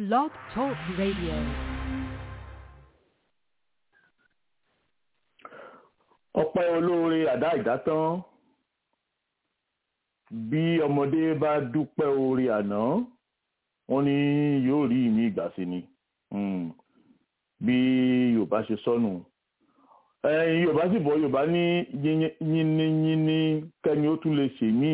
Blog Talk Radio. Ọpẹ́ olóore àdá ìdátán. Bí ọmọdé bá dúpẹ́ oore àná, wọ́n ní yóò rí ìmí ìgbà sí ni. Bí Yorùbá ṣe sọnù. Yorùbá sì bọ̀ Yorùbá ní yínníyínní kẹ́ni ó tún lè ṣe míì.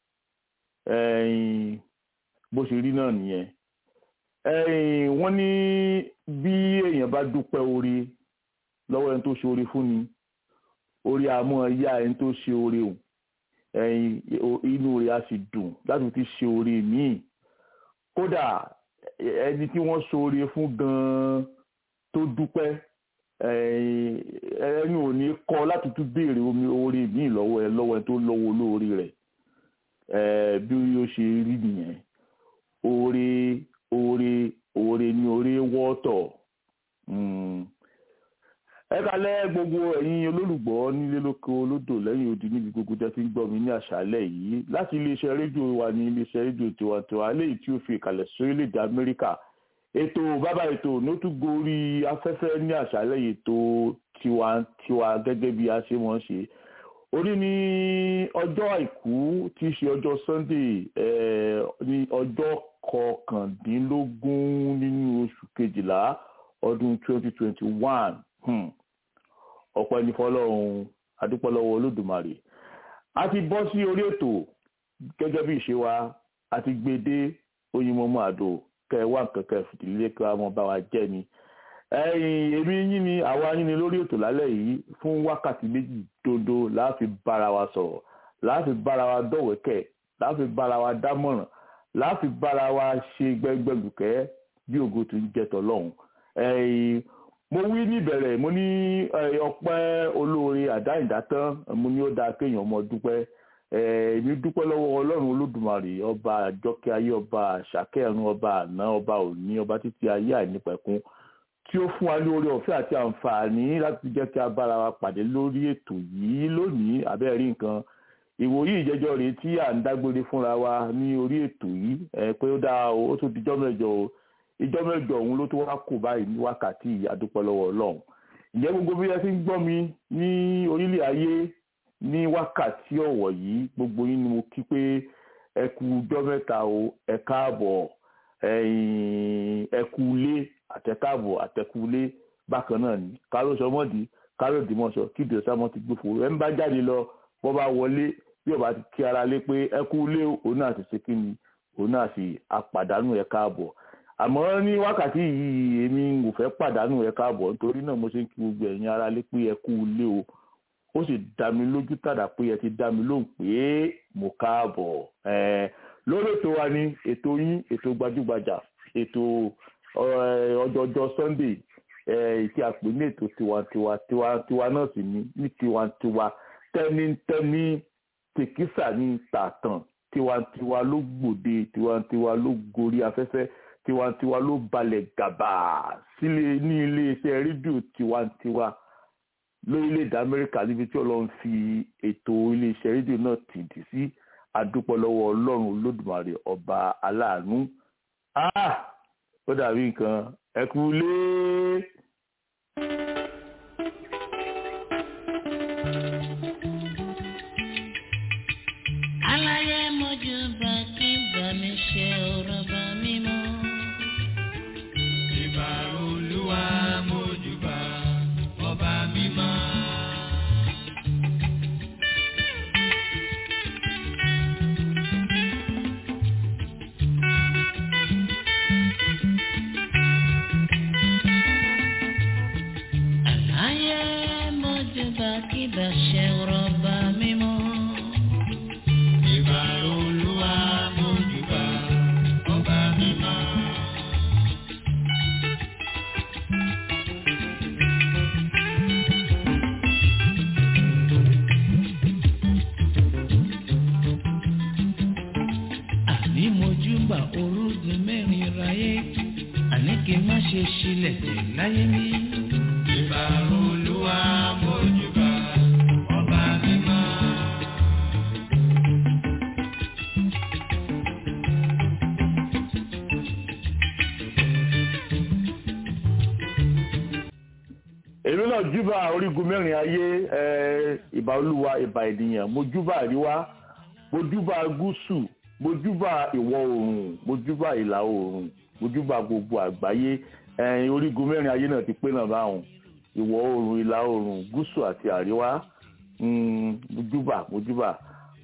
Bó ṣe rí náà nìyẹn. Wọ́n ní bí èèyàn bá dúpẹ́ oore lọ́wọ́ ẹni tó ṣe oore fún ni, orí àmọ́ yá ẹni tó ṣe oore o, inú rẹ̀ á sì dùn láti fi ṣe oore míì. Kódà ẹni tí wọ́n ṣe oore fún gan-an tó dúpẹ́, ẹni ò ní kọ̀ láti tún béèrè oore míì lọ́wọ́ ẹ tó lọ́wọ́ olóore rẹ̀. Bí ó ṣe rí nìyẹn. Oore ni oore wọ́tọ̀. Ẹ kálẹ́ gbogbo ẹ̀yin olólùgbọ́ nílé lóko lódò lẹ́yìn odi níbi gbogbo jẹ́ tí ń gbọ́ mi ní àṣálẹ́ yìí láti iléeṣẹ́ rédíò wa ní iléeṣẹ́ rédíò tiwantiwa léyìí tí ó fi ìkàlẹ̀ sórílẹ̀-èdè Amẹ́ríkà. Ètò bàbá ètò ló tún gorí afẹ́fẹ́ ní àṣálẹ́ ètò tiwantiwa gẹ́gẹ́ bí a ṣe mọ̀ ṣe. Orí ní ọjọ́ àìkú tí í ṣe ọjọ́ Sunday ní ọjọ́ kọkàndínlógún nínú oṣù kejìlá ọdún 2021. Ọpẹ́ ní fọ́lọ́run, adúpẹ́ lọ́wọ́ Olódùmarè. A ti bọ́ sí orí ètò gẹ́gẹ́ bí ìṣe wa, a ti gbé dé Oyinmọ́mọ́ Àdó kẹwàá kẹ̀kẹ́ fìdílé kí wọ́n bá wa jẹ́ ni. Èmi yín ni àwa yín ni lórí ètò lálẹ́ yìí fún wákàtí méjì dodo láti bára wa sọ̀rọ̀, láti bára wa dọ̀wẹ́kẹ̀, láti bára wa dámọ̀ràn, láti bára wa ṣe gbẹ́gbẹ́lùkẹ́ bí ògo tó ń jẹ́ tọ́lọ́hun. Mo wí níbẹ̀rẹ̀, mo ní ọpẹ́ olóore àdá ìdátán, mo ní ó dáa kéèyàn mọ dúpẹ́. Èmi dúpẹ́ lọ́wọ́ Ọlọ́run Olódùmarè, ọba àjọkẹ́ ayé, ọba àṣàkẹ́ ọ̀run, ọba àná, ọba òní, ọba títí ayé àìnípẹ̀kun, tí ó fún wa ní oore ọ̀fẹ́ àti àǹfààní láti jẹ́ kí a bára wa pàdé lórí ètò yìí lónìí. Abẹ́rẹ́ nǹkan ìwòyí ìjẹ́jọ́ rèé tí à ń dágbére fúnra wa ní orí ètò yìí pé ó dáa ó tún dijọ́ mẹ́jọ o. Ìjọ́ mẹ́jọ òun ló tó wá kò báyìí ní wákàtí àdúpẹ́ lọ́wọ́ Ọlọ́run. Ǹjẹ́ gbogbo bí ẹ ti ń gbọ́ mi ní orílẹ̀ ayé ní wákàtí ọ̀wọ̀ yìí, gbogbo yín ni mo kí pé ẹ kú ọjọ́ mẹ́ta o, ẹ káàbọ̀, ẹ kú ilé àtẹ̀káàbọ̀ àtẹ̀kúlé bákan náà ni. Káró sọmọ́dì, káró dìmọ̀ṣọ, kí ìdòsámọ́ ti gbófo. Ẹ ń bá jáde lọ, bọ́ bá wọlé, bí ọba ti kí ara lé pé ẹ kú ilé òun náà ti ṣe kí ni, òun náà sì apàdánù ẹ káàbọ̀. Àmọ́ ní wákàtí yìí èmi ò fẹ́ pàdánù ẹ káàbọ̀, nítorí náà mo ṣe ń kí gbogbo ẹ̀yin ará lé pé ẹ kú ilé o. Ó sì dá mi lójú tàdà pé ẹ ti dá mi lóhùn pé mo káàbọ̀. Lórí ètò wa ni ètò yín, ètò gbajúgbajà, ètò ọjọ́jọ́ Sunday tí a pè ní ètò tiwantiwa náà sì ní tiwantiwa, tẹ́nítẹ́ní tèkísà ní tààtàn, tiwantiwa ló gbòde, tiwantiwa ló gorí afẹ́fẹ́, tiwantiwa ló balẹ̀ gàbà sílé ní iléeṣẹ́ rédíò tiwantiwa lórílẹ̀‐èdè Amẹ́ríkà níbi tí Ọlọ́run fi ètò iléeṣẹ́ rédíò náà tìdí sí. Adúpẹ́ lọ́wọ́ Ọlọ́run Olódùmarè ọba aláàánú. Ó dàbí nǹkan ẹ kú lé. Aláyé mojú bá kí bá mi ṣe ọ̀rọ̀ bá mi mọ́. Ìbà Olúwa mojú bá ọba mi mọ́. Ṣe sílẹ̀ tẹ̀ láyé mi. Ìbà Olúwa mójúbà ọba mímọ́. náà júbà orígun mẹ́rin ayé, ìbà olúwa, ìbà ènìyàn, mo júbà àríwá, mo júbà gúúsù, mo júbà ìwọ̀ oòrùn, mo júbà ìlà oòrùn, mo júbà gbogbo àgbáyé. Orígun mẹ́rin ayé náà ti pé náà báwọn, ìwọ̀ oòrùn, ìlà oòrùn, gúúsù àti àríwá. Mo júbà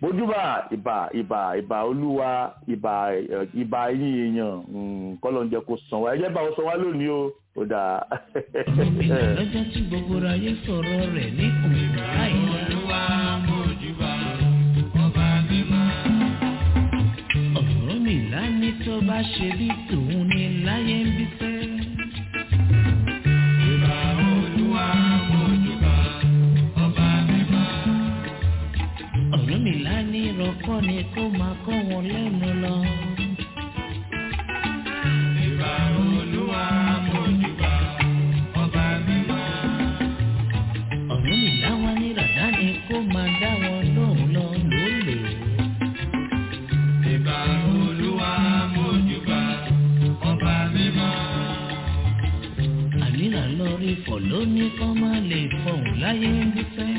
ìbà olúwa, ìbà yín èèyàn, kọ́lọ̀ ń jẹ́ kó san wá. Ẹjẹ́ bá wọn sọ wá lónìí ó dáa. Lọ́jọ́ tí gbogbo ayé sọ̀rọ̀ rẹ̀ ní kùnkùn láìlá. Olúwa mo júbà ọba mímọ́. Ọ̀rúnmìlà ní tó bá ṣe bí tòun ní láyé ń bí fẹ́. Ìbà Olúwa mo júbà ọba mímọ́. Ọ̀rúnmìlà ní ìrọ̀kọ́ ni kó máa kọ́ wọn lẹ́nu lọ. Ìbà Olúwa mo júbà ọba mímọ́. Ọ̀rúnmìlà wá ní ràdá ni kó máa dá wọn lóhùn lọ lólè. Ìbà Olúwa mo júbà ọba mímọ́. Ànílà lórí fọ̀ lóní kọ́ máa lè fọ̀hùn láyé ń gbífẹ́.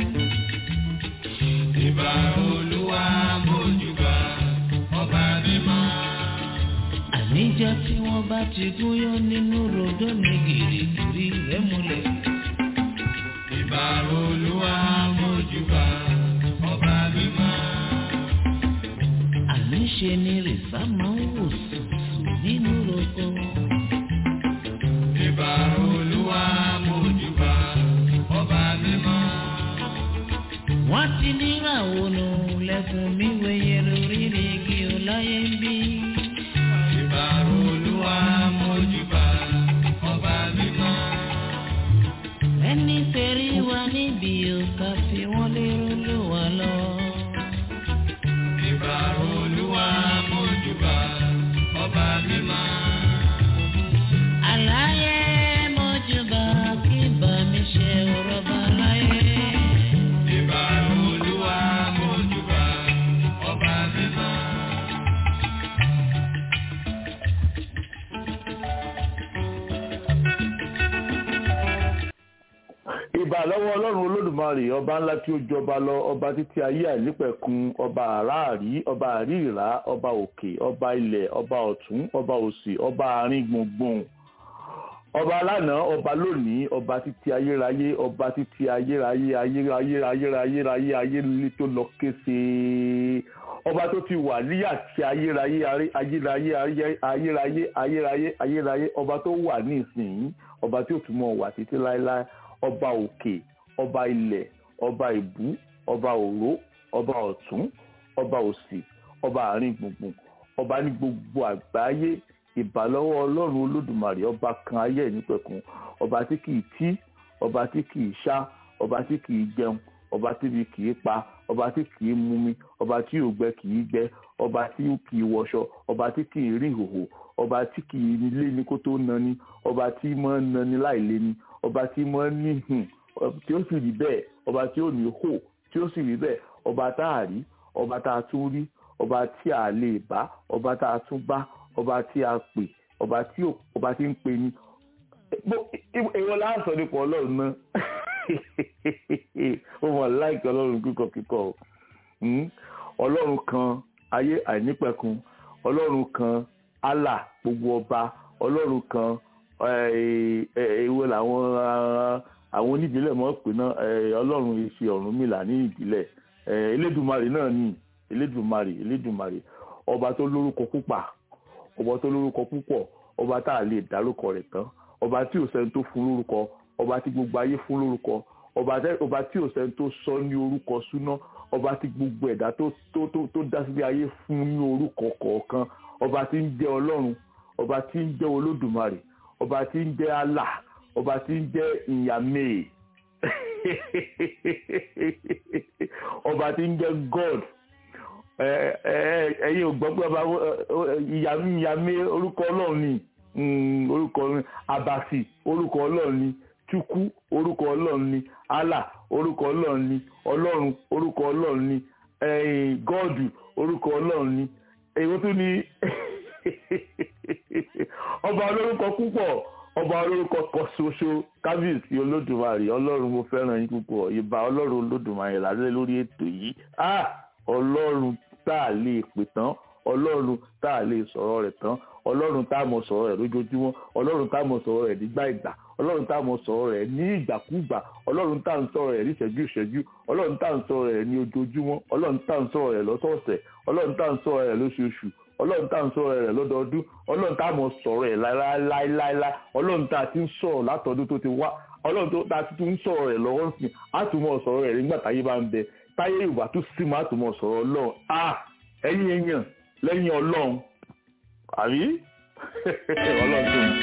Ìbà Olúwa mo júbà ọba mímọ́. Àníjọ́ tí wọ́n bá ti gúnyán nínú rodó ní gìrìgìrì rẹ̀ múlẹ̀. Ìbà Olúwa mo júbà ọba mímọ́. Àníṣe ni rìsá máa ń wò sùsù nínú roko. Ìbà Olúwa mo júbà ọba mímọ́. Wọ́n ti níyàwó nù lẹ́kùn mi wẹ̀yẹ lórí igi ọláyé ń bí. Ìbà Olúwa mo júbà ọba mímọ́. Ẹni tẹ̀rí wa níbi òkà fi wọ́n lérò ló wà lọ. Ìbà Olúwa mo júbà ọba mímọ́. Àlàyé mo júbà kí bá mi ṣe ọ̀rọ̀ bá láyé. Ìbà Olúwa mo júbà ọba mímọ́. Ìbà lọ́wọ́ Ọlọ́run Olódùmarè, ọba ńlá tí ó jọba lọ, ọba títí ayé àìnípẹ̀kun, ọba àráàrí, ọba àríìrá, ọba òkè, ọba ilẹ̀, ọba ọ̀tún, ọba òsì, ọba àárín gbùngbùn, ọba lánàá, ọba lónìí, ọba títí ayérayé, ọba títí ayérayé, ayérayé ayé tó lọ kése, ọba tó ti wà ní àti ayérayé, ọba tó wà ní ìsìn, ọba tí ó tún mọ́ wà títí láéláé, ọba òkè, ọba ilẹ̀, ọba ìbú, ọba òró, ọba ọ̀tún, ọba òsì, ọba àárín gbùngbùn, ọba ní gbogbo àgbáyé. Ìbà lọ́wọ́ Ọlọ́run Olódùmarè, ọba kan ayé ìnípẹ̀kun, ọba tí kìí tí, ọba tí kìí ṣá, ọba tí kìí jẹun, ọba tí kìí pa, ọba tí kìí mumi, ọba tí ògbẹ kìí gbẹ, ọba tí kìí wọṣọ, ọba tí kìí rí ìhòhò, ọba tí kìí lé ní kó tó nani, ọba tí máa ń nani láì lé ní, ọba tí máa ń ní tí ó sì rí bẹ́ẹ̀, ọba tí ó ní hò tí ó sì rí bẹ́ẹ̀, ọba tá a rí, ọba tá a tún rí, ọba tí a lè bá, ọba tá a tún bá, ọba tí a pè, ọba tí ń pè ní. Èwo láǹsọ nípa Ọlọ́run náà ó mọ̀ láìkí Ọlọ́run kíkọ Ọlọ́run kan ayé àìnípẹ̀kun, Ọlọ́run kan Allah gbogbo ọba, Ọlọ́run kan èwo làwọn onídìílẹ̀ mọ̀ pé náà Ọlọ́run ìṣe Ọ̀rúnmìlà ní ìdílẹ̀, Elédùmarè náà ní Elédùmarè ọba tó lórúkọ púpọ̀, ọba tá a lè dárúkọ rẹ̀ tán, ọba tí ò sẹ́ni tó fún lórúkọ, ọba tí gbogbo ayé fún lórúkọ, ọba tí ò sẹ́ni tó sọ ní orúkọ súná, ọba tí gbogbo ẹ̀dá tó dá sílé ayé fún ní orúkọ kọ̀ọ̀kan, ọba tí ń jẹ́ Ọlọ́run, ọba tí ń jẹ́ Olódùmarè, ọba tí ń jẹ́ Allah, ọba tí ń jẹ́ Ìyàmé ọba tí ń jẹ́ God. Ẹ̀yin ò gbọ́ pé ọba Ìyàmé orúkọ Ọlọ́run ni, orúkọ Abasi orúkọ Ọlọ́run ni, Chukwu orúkọ Ọlọ́run ni, Allah orúkọ Ọlọ́run ni, Ọlọ́run orúkọ Ọlọ́run ni, God orúkọ Ọlọ́run ni. Èwo tún ni ọba olórúkọ púpọ̀, ọba olórúkọ kan ṣoṣo kábíyèsí olódùmarè ọlọ́run mo fẹ́ràn yín púpọ̀ ìbà ọlọ́run olódùmarè lálẹ́ lórí ètò yìí ọlọ́run tá a lè pè tán ọlọ́run tá a lè sọ̀rọ̀ rẹ̀ tán ọlọ́run tá a mọ̀ sọ̀rọ̀ rẹ̀ lójoojúmọ́ ọlọ́run tá a mọ̀ sọ̀rọ̀ rẹ̀ nígbà ìgbà ọlọ́run tá a mọ̀ sọ̀rọ̀ rẹ̀ ní ìgbàkúgbà ọlọ́run tá a ń sọ̀rọ̀ rẹ̀ ní ìṣẹ́jú ìṣẹ́jú ọlọ́run tá a ń sọ̀rọ̀ rẹ̀ ní ojoojúmọ́ ọlọ́run tá a ń sọ̀rọ̀ rẹ̀ lọ́sọ̀ọ̀sẹ̀ ọlọ́run tá a ń sọ̀rọ̀ rẹ̀ lóṣooṣù ọlọ́run tá a ń sọ̀rọ̀ rẹ̀ lọ́dọọdún ọlọ́run tá a mọ̀ sọ̀rọ̀ rẹ̀ láíláíláí ọlọ́run tá a ti ń sọ̀rọ̀ látọdún tó ti wá ọlọ́run tá a ti tún ń sọ̀rọ̀ rẹ̀ lọ́wọ́ sí a tún mọ̀ sọ̀rọ̀ rẹ̀ nígbà táyé bá ń bẹ táyé yorùbá tún sì máa tún mọ̀ sọ̀rọ̀ ọlọ́run ẹ̀yin èèyàn lẹ́yìn ọlọ́run àbí ọlọ́run tó ń.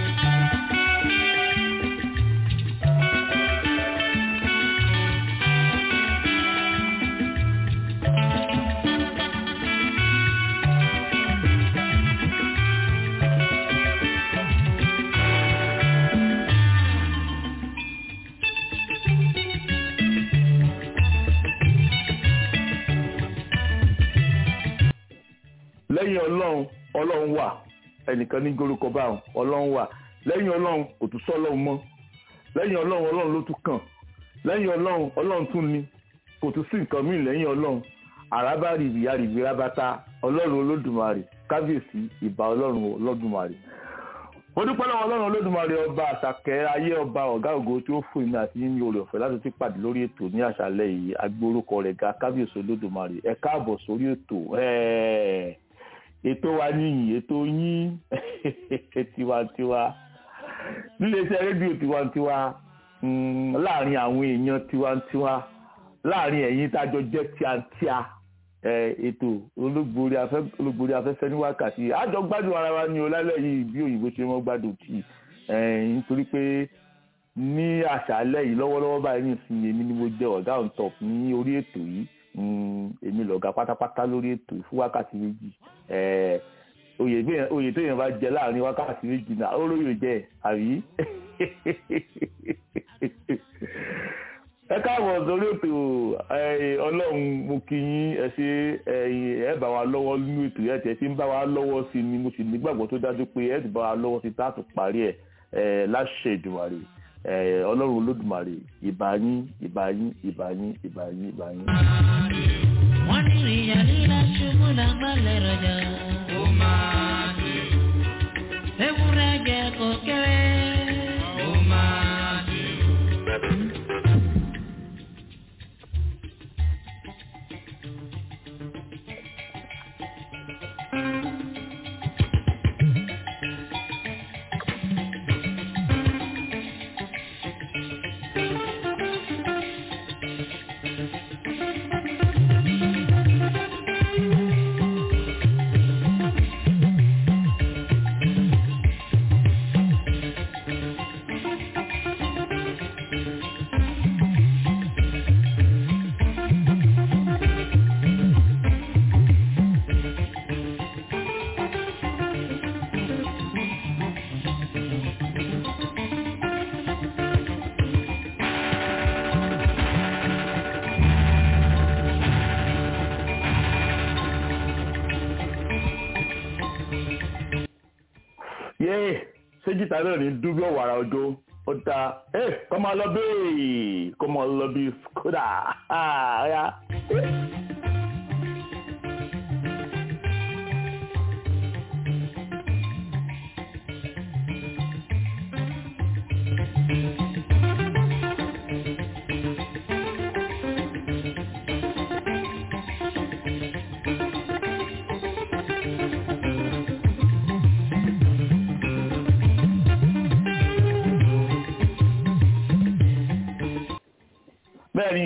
lẹ́yìn ọlọ́run wà ẹnìkan ní gorúkọ báwọn ọlọ́run wà lẹ́yìn ọlọ́run kò tún sọ́ ọlọ́run mọ́ lẹ́yìn ọlọ́run ló tún kàn lẹ́yìn ọlọ́run tún ni kò tún sí nǹkan míì lẹ́yìn ọlọ́run àràbà rìbìyà rábátá ọlọ́run olódùmarè kábíyèsí ìbà ọlọ́run olódùmarè. mo dúpẹ́ lọ́wọ́ ọlọ́run olódùmarè ọba àṣàkẹ́ ayé ọba ọ̀gá ògo tí ó fún mi àti yín ní oore ọ̀fẹ́ láti ti pàdé lórí ètò ní àṣálẹ́ yìí agbórúkọ rẹ̀ ga kábíyèsí olódùmarè ẹ káàbọ̀ sórí ètò wa níyìn ètò yín tiwantiwa níléeṣẹ́ rédíò tiwantiwa láàrin àwọn èèyàn tiwantiwa láàrin ẹ̀yin tájọ jẹ́ tíátíá ètò olóògbórí afẹ́fẹ́ ní wákàtí àjọ gbádùn ara wa ní ọlálẹ́ yìí bí òyìnbó ṣe mọ́ gbádùn tì nítorí pé ní àṣálẹ́ yìí lọ́wọ́lọ́wọ́ báyìí nìsín èmi ni mo jẹ́ ọ̀gá on top ní orí ètò yìí èmi lọ̀gá pátápátá lórí ètò fún wákàtí méjì oyè tó yẹn bá jẹ láàrin wákàtí méjì náà ó lóye jẹ àbí. ẹ káàbọ̀ sórí ètò ọlọ́run mo kí yín ẹ ṣe ẹ bá wa lọ́wọ́ nínú ètò yẹn tẹ̀ ṣe ń bá wa lọ́wọ́ sí ni mo sì nígbàgbọ́ tó dájú pé ẹ ti bá wa lọ́wọ́ sí tá a tún parí ẹ̀ láṣẹ Èdùmàrè ọlọ́run olódùmarè ìbà yín ìbà yín ìbà yín ìbà yín ìbà yín. wọ́n ní ìyá líla ṣubú lágbálẹ̀ rọjà. ó máa dé. ewúrẹ́ jẹ kò kéré. ó máa dé. séjìtà náà ní dúbí ọ̀wàrà ọjọ́ ó ta kọ́ máa lọ bẹ́ẹ̀ kọ́ máa lọ bí skoda ọ̀yà. bẹ́ẹ̀ni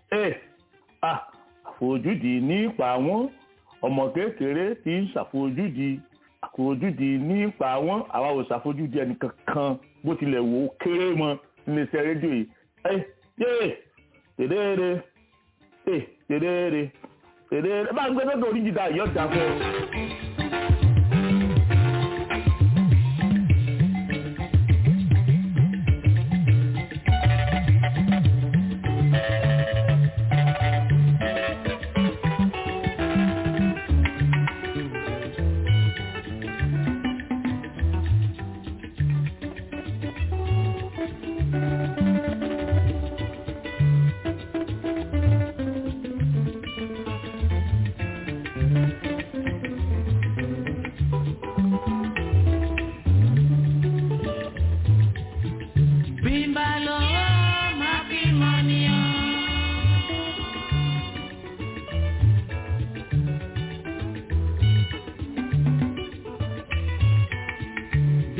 àfojúdi nípa wọn ọmọ kékeré tí ń ṣàfojúdi nípa wọn àwa ò ṣàfojúdi ẹnìkankan bó tilẹ̀ wò ó kéré mọ́ níléeṣẹ́ rédíò yìí tèdèrè bá ń gbé lọ́dọ̀ oríjìdá ìyọ́ta fún ọ.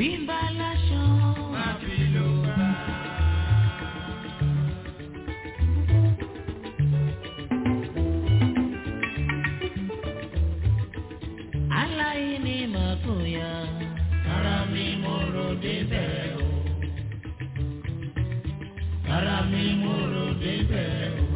bí n bá láṣọ máa fi lò bá. Aláìní máa kó ya ara mi mo rò débẹ̀ o. Ara mi mo rò débẹ̀ o.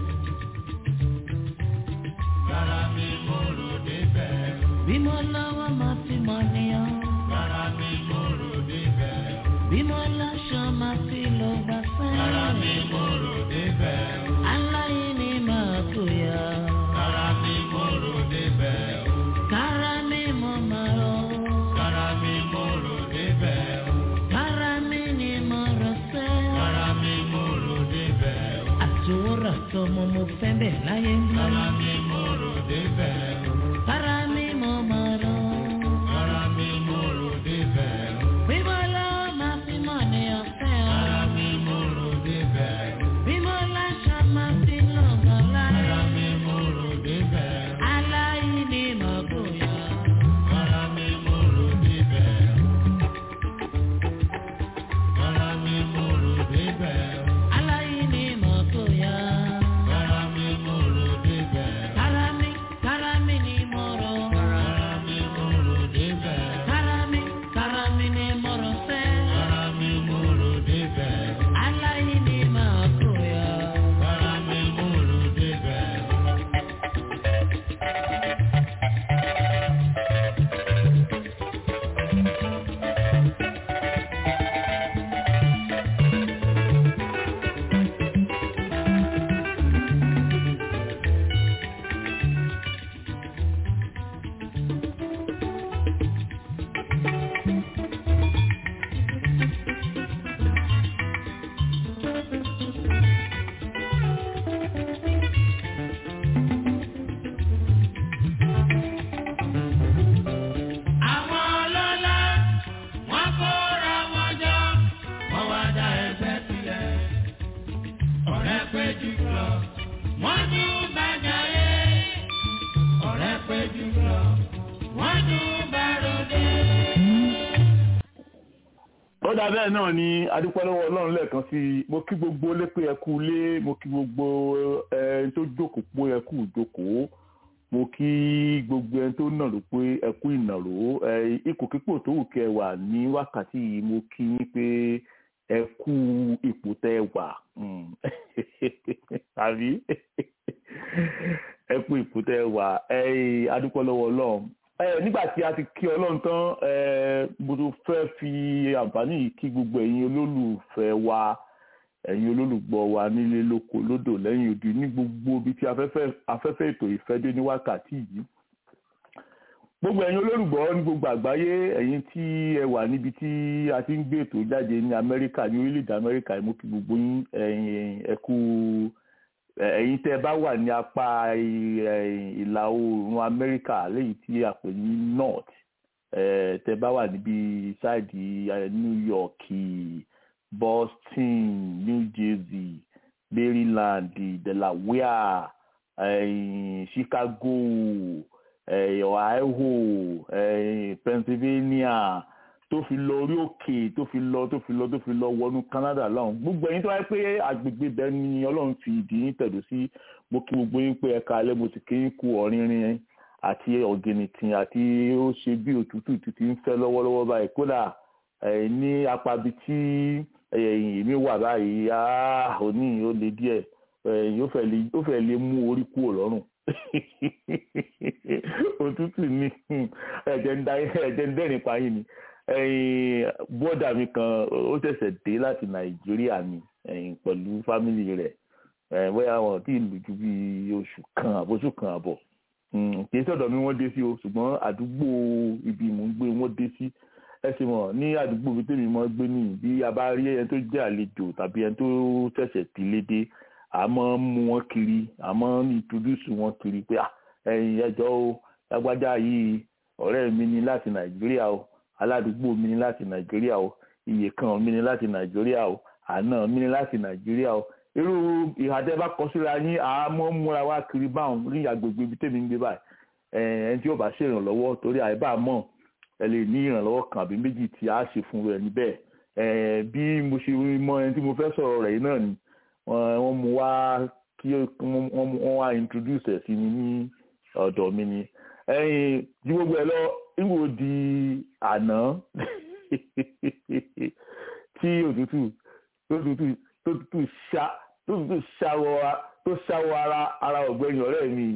Ara mi mo rò débẹ̀ o. Bí mo lọ́wọ́ máa fi mọ̀ níyàn. Ara mi mo rò débẹ̀ o. Bí mo láṣọ máa fi lọ gbà sẹ́yìn. Ara mi mo rò débẹ̀ o. Aláìní máa kó ya. Ara mi mo rò débẹ̀ o. Kára mi mo máa rọ. Kára mi mo rò débẹ̀ o. Kára mi ni mo rọ sẹ́. Kára mi mo rò débẹ̀ o. Àtòwòrà tọmọ mo fẹ́ bẹ̀ láyé mi. Kára mi mo rò débẹ̀ o. Kára mi mo máa rọ. Kára mi mo rò débẹ̀ o. Bí mo lọ́wọ́ máa fi mọ̀ ní ọ̀fẹ́ o. Kára mi mo rò débẹ̀ o. Bí mo láṣọ máa fi lọ́gàn láyé. Kára mi mo rò débẹ̀ o. Aláìní máa bóyá. Kára mi mo rò débẹ̀ o. Kára mi mo rò débẹ̀ o. Aláìní máa bóyá. Kára mi mo rò débẹ̀ o. Kára mi ni mo rọ. Kára mi mo rò débẹ̀ o. Kára mi ni mo rọ sẹ́. Kára mi mo rò débẹ̀ o. Aláìní máa bóyá. Kára mi mo rò débẹ̀ o. Àwọn ọlọ́lá wọ́n kóra wọn jọ, wọ́n wá dá ẹgbẹ́ sílẹ̀. Ọ̀rẹ́ péjú lọ, wọ́n tún bá jayé. Ọ̀rẹ́ péjú lọ, wọ́n tún bá ròde. ó dà bẹ́ẹ̀ náà ni adúpẹ́ lọ́wọ́ ọlọ́run lẹ́ẹ̀kan sí i. Mo kí gbogbo lépè ẹ kú ilé, mo kí gbogbo ẹni tó jókòó pé ẹ kú ìjókòó, mo kí gbogbo ẹni tó nàró pé ẹ kú ìnàró. Ipòkípò tó wù kẹ́ ẹ wà ní wákàtí yìí, mo kí yín pé ẹ kú ipò tẹ́ ẹ wà. Àbí ẹ kú ipò tẹ́ ẹ wà. Adúpẹ́ lọ́wọ́ ọlọ́run. Nígbà tí a ti kí ọlọ́run tán, mo tún fẹ́ fi àǹfààní yìí kí gbogbo ẹ̀yin olólùfẹ́ wa, ẹ̀yin olólùgbọ́ wa nílé lóko lódò lẹ́yìn odi ní gbogbo ibi tí afẹ́fẹ́ ètò ìfẹ́ dé ní wákàtí yìí. Gbogbo ẹ̀yin olólùgbọ́ ní gbogbo àgbáyé, ẹ̀yin tí ẹ wà níbi tí a ti ń gbé ètò jáde ní Amẹ́ríkà, ní orílẹ̀-èdè Amẹ́ríkà, mo kí gbogbo yín ẹ kú. Ẹ̀yin tẹ́ bá wà ní apá ìlà oòrùn Amẹ́ríkà léyìí tí a pè ní north, tẹ́ bá wà níbi sáìdì New York, Boston, New Jersey, Maryland, Delaware, Chicago, Ohio, Pennsylvania, tó fi lọ orí òkè, tó fi lọ wọnú Canada lọ́hùn. Gbogbo ẹ̀yin tó wáyé pé agbègbè bẹ́ẹ̀ ni Ọlọ́run fi ìdí yín tẹ̀dó sí, mo kí gbogbo yín pé ẹ káalẹ́, mo sì kí yín kú ọ̀rìnrìn àti ọ̀gìnìtìn àti ó ṣe bí òtútù títí ń fẹ́ lọ́wọ́lọ́wọ́ báyìí. Kódà ní apá ibi tí èmi wà báyìí, òní ó le díẹ̀, ó fẹ́ lè mú orí kúrò lọ́rùn. Òtútù ni ẹ̀jẹ̀ ń dẹ́rìn pa yín ni. Bọ́dà mi kan ó ṣẹ̀ṣẹ̀ dé láti Nàìjíríà ni pẹ̀lú fámìlì rẹ̀, bóyá wọn tí ì lù ju bí oṣù kan àbọ̀. Kì í sọ̀dọ̀ mi wọ́n dé sí o, ṣùgbọ́n àdúgbò ibi mò ń gbé wọ́n dé sí. Ẹ ṣe mọ̀ ní àdúgbò mi tèmi mọ́ gbé ní bí a bá rí ẹni tó jẹ́ àlejò tàbí ẹni tó ṣẹ̀ṣẹ̀ délé dé, a máa ń mú wọn kiri, a máa ń introduce wọn kiri pé ẹ̀yin ẹjọ́ o, lágbájá yìí ọ̀rẹ́ mi ni láti Nàìjíríà o, aládùúgbò mi ni láti Nàìjíríà o, iye kan mi ni láti Nàìjíríà o, àná mi ni láti Nàìjíríà o. Irú ìhàdẹ́ bá kọ síra yín, a máa ń múra wá kiri báwọn ní agbègbè ibi tèmi ń gbé báyìí. Ẹni tí ó bá ṣèrànlọ́wọ́ torí àìbá mọ̀ ẹ lè ní ìrànlọ́wọ́ kan àbí méjì tí a ṣe fún rẹ̀ níbẹ̀ bí mo ṣe mọ ẹni tí mo fẹ́ sọ̀rọ̀ rẹ̀ yìí náà ni wọ́n mú wá kí wọ́n wá introduce ẹ̀ sí mi ní ọ̀dọ̀ mi ni ju gbogbo ẹ lọ ìwò di àná tí òtútù ṣàwọ ara ọ̀gbẹ́ni ọ̀rẹ́ mi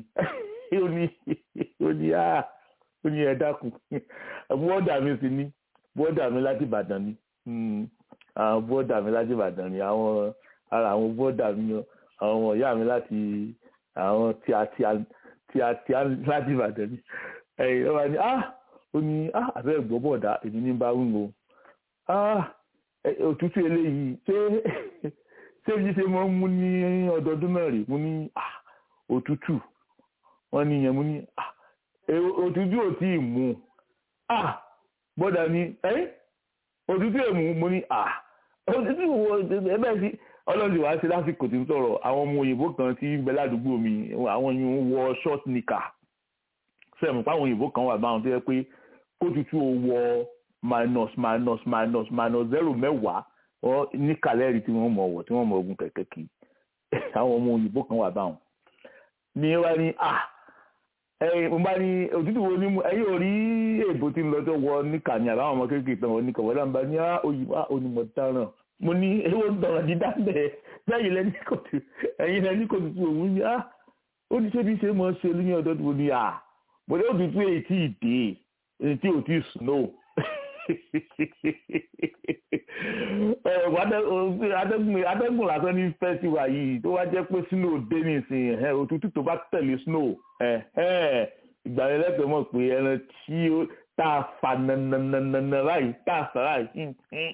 ó ní ẹ dákun bọ́ọ̀dà mi sì ní bọ́ọ̀dà mi láti Ìbàdàn ni àwọn bọ́ọ̀dà mi láti Ìbàdàn ni ara àwọn bọ́ọ̀dà mi àwọn ọmọ ìyá mi láti àwọn tí a láti Ìbàdàn ni ó wà ní ó ní àbẹ́ ẹ̀gbọ́ bọ̀dà èmi ní bá wí o òtútù eléyìí ṣé bí ṣe máa ń mú ní ọdọọdún náà rè mú ní òtútù wọ́n ní yẹn mú ní òtútù ò tí ì mú bọ́dà ní òtútù èmú mú ní òtútù wo ẹgbẹ́ sí ọlọ́run wá sí lásìkò tí ń sọ̀rọ̀ àwọn ọmọ òyìnbó kan tí ń bẹ ládùúgbò mi àwọn yìí ń wọ short nika sẹ́mu páwọn òyìnbó kan wà báwọn tó yẹ pé kótútù ò wọ -0 mẹ́wàá ní kàlẹ́rì tí wọ́n mọ̀ wọ̀ tí wọ́n mọ̀ ogun kẹ̀kẹ́ kì í àwọn ọmọ òyìnbó kan wà báwọn ní wá ní mo bá ní òtútù wo ní mu ẹ̀yìn ò rí èbó tí ń lọ tó wọ níkà ní àbáwọn ọmọ kéékèèké tán wọn níkà wọ́n dáhùn bá ní òyìnbó onímọ̀ dáràn mo ní ewé ń dọ̀rọ̀ dídá bẹ́ẹ̀ ẹ̀yìn lẹ́ni kò tutù òun ní ó ní ṣé bí ṣe mọ̀ ṣe ní ọdọọdún mo ní mo ní òtútù èyí tí ì dé èyí tí ò tí ì snow atẹ́gùn lásán ní fẹ́síwá yìí tó wá jẹ́ pé snow dé nìsín òtútù tó bá tẹ̀lé snow ìgbà yẹn lẹ́tọ̀ọ́ mọ̀ pé ẹran tí ó tá a fà nànànànà báyìí tá a fà báyìí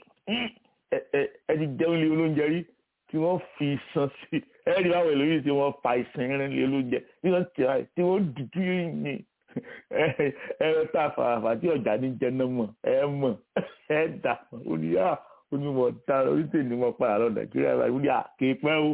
ẹ ti jẹun lé olóúnjẹ rí tí wọ́n fi iṣan sí ẹ rí báwọn èlòyìn tí wọ́n fa ìsìn rìn lé olóúnjẹ tí wọ́n tẹ̀ báyìí tí wọ́n dùdú yìí ẹ̀rọ tá a fàràfà tí ọ̀jà ní jẹ́ náà mọ̀ ẹ dà onímọ̀ dára oríṣiríṣi ni wọ́n padà lọ Nàìjíríà báyìí wọ́n ní àké pẹ́ o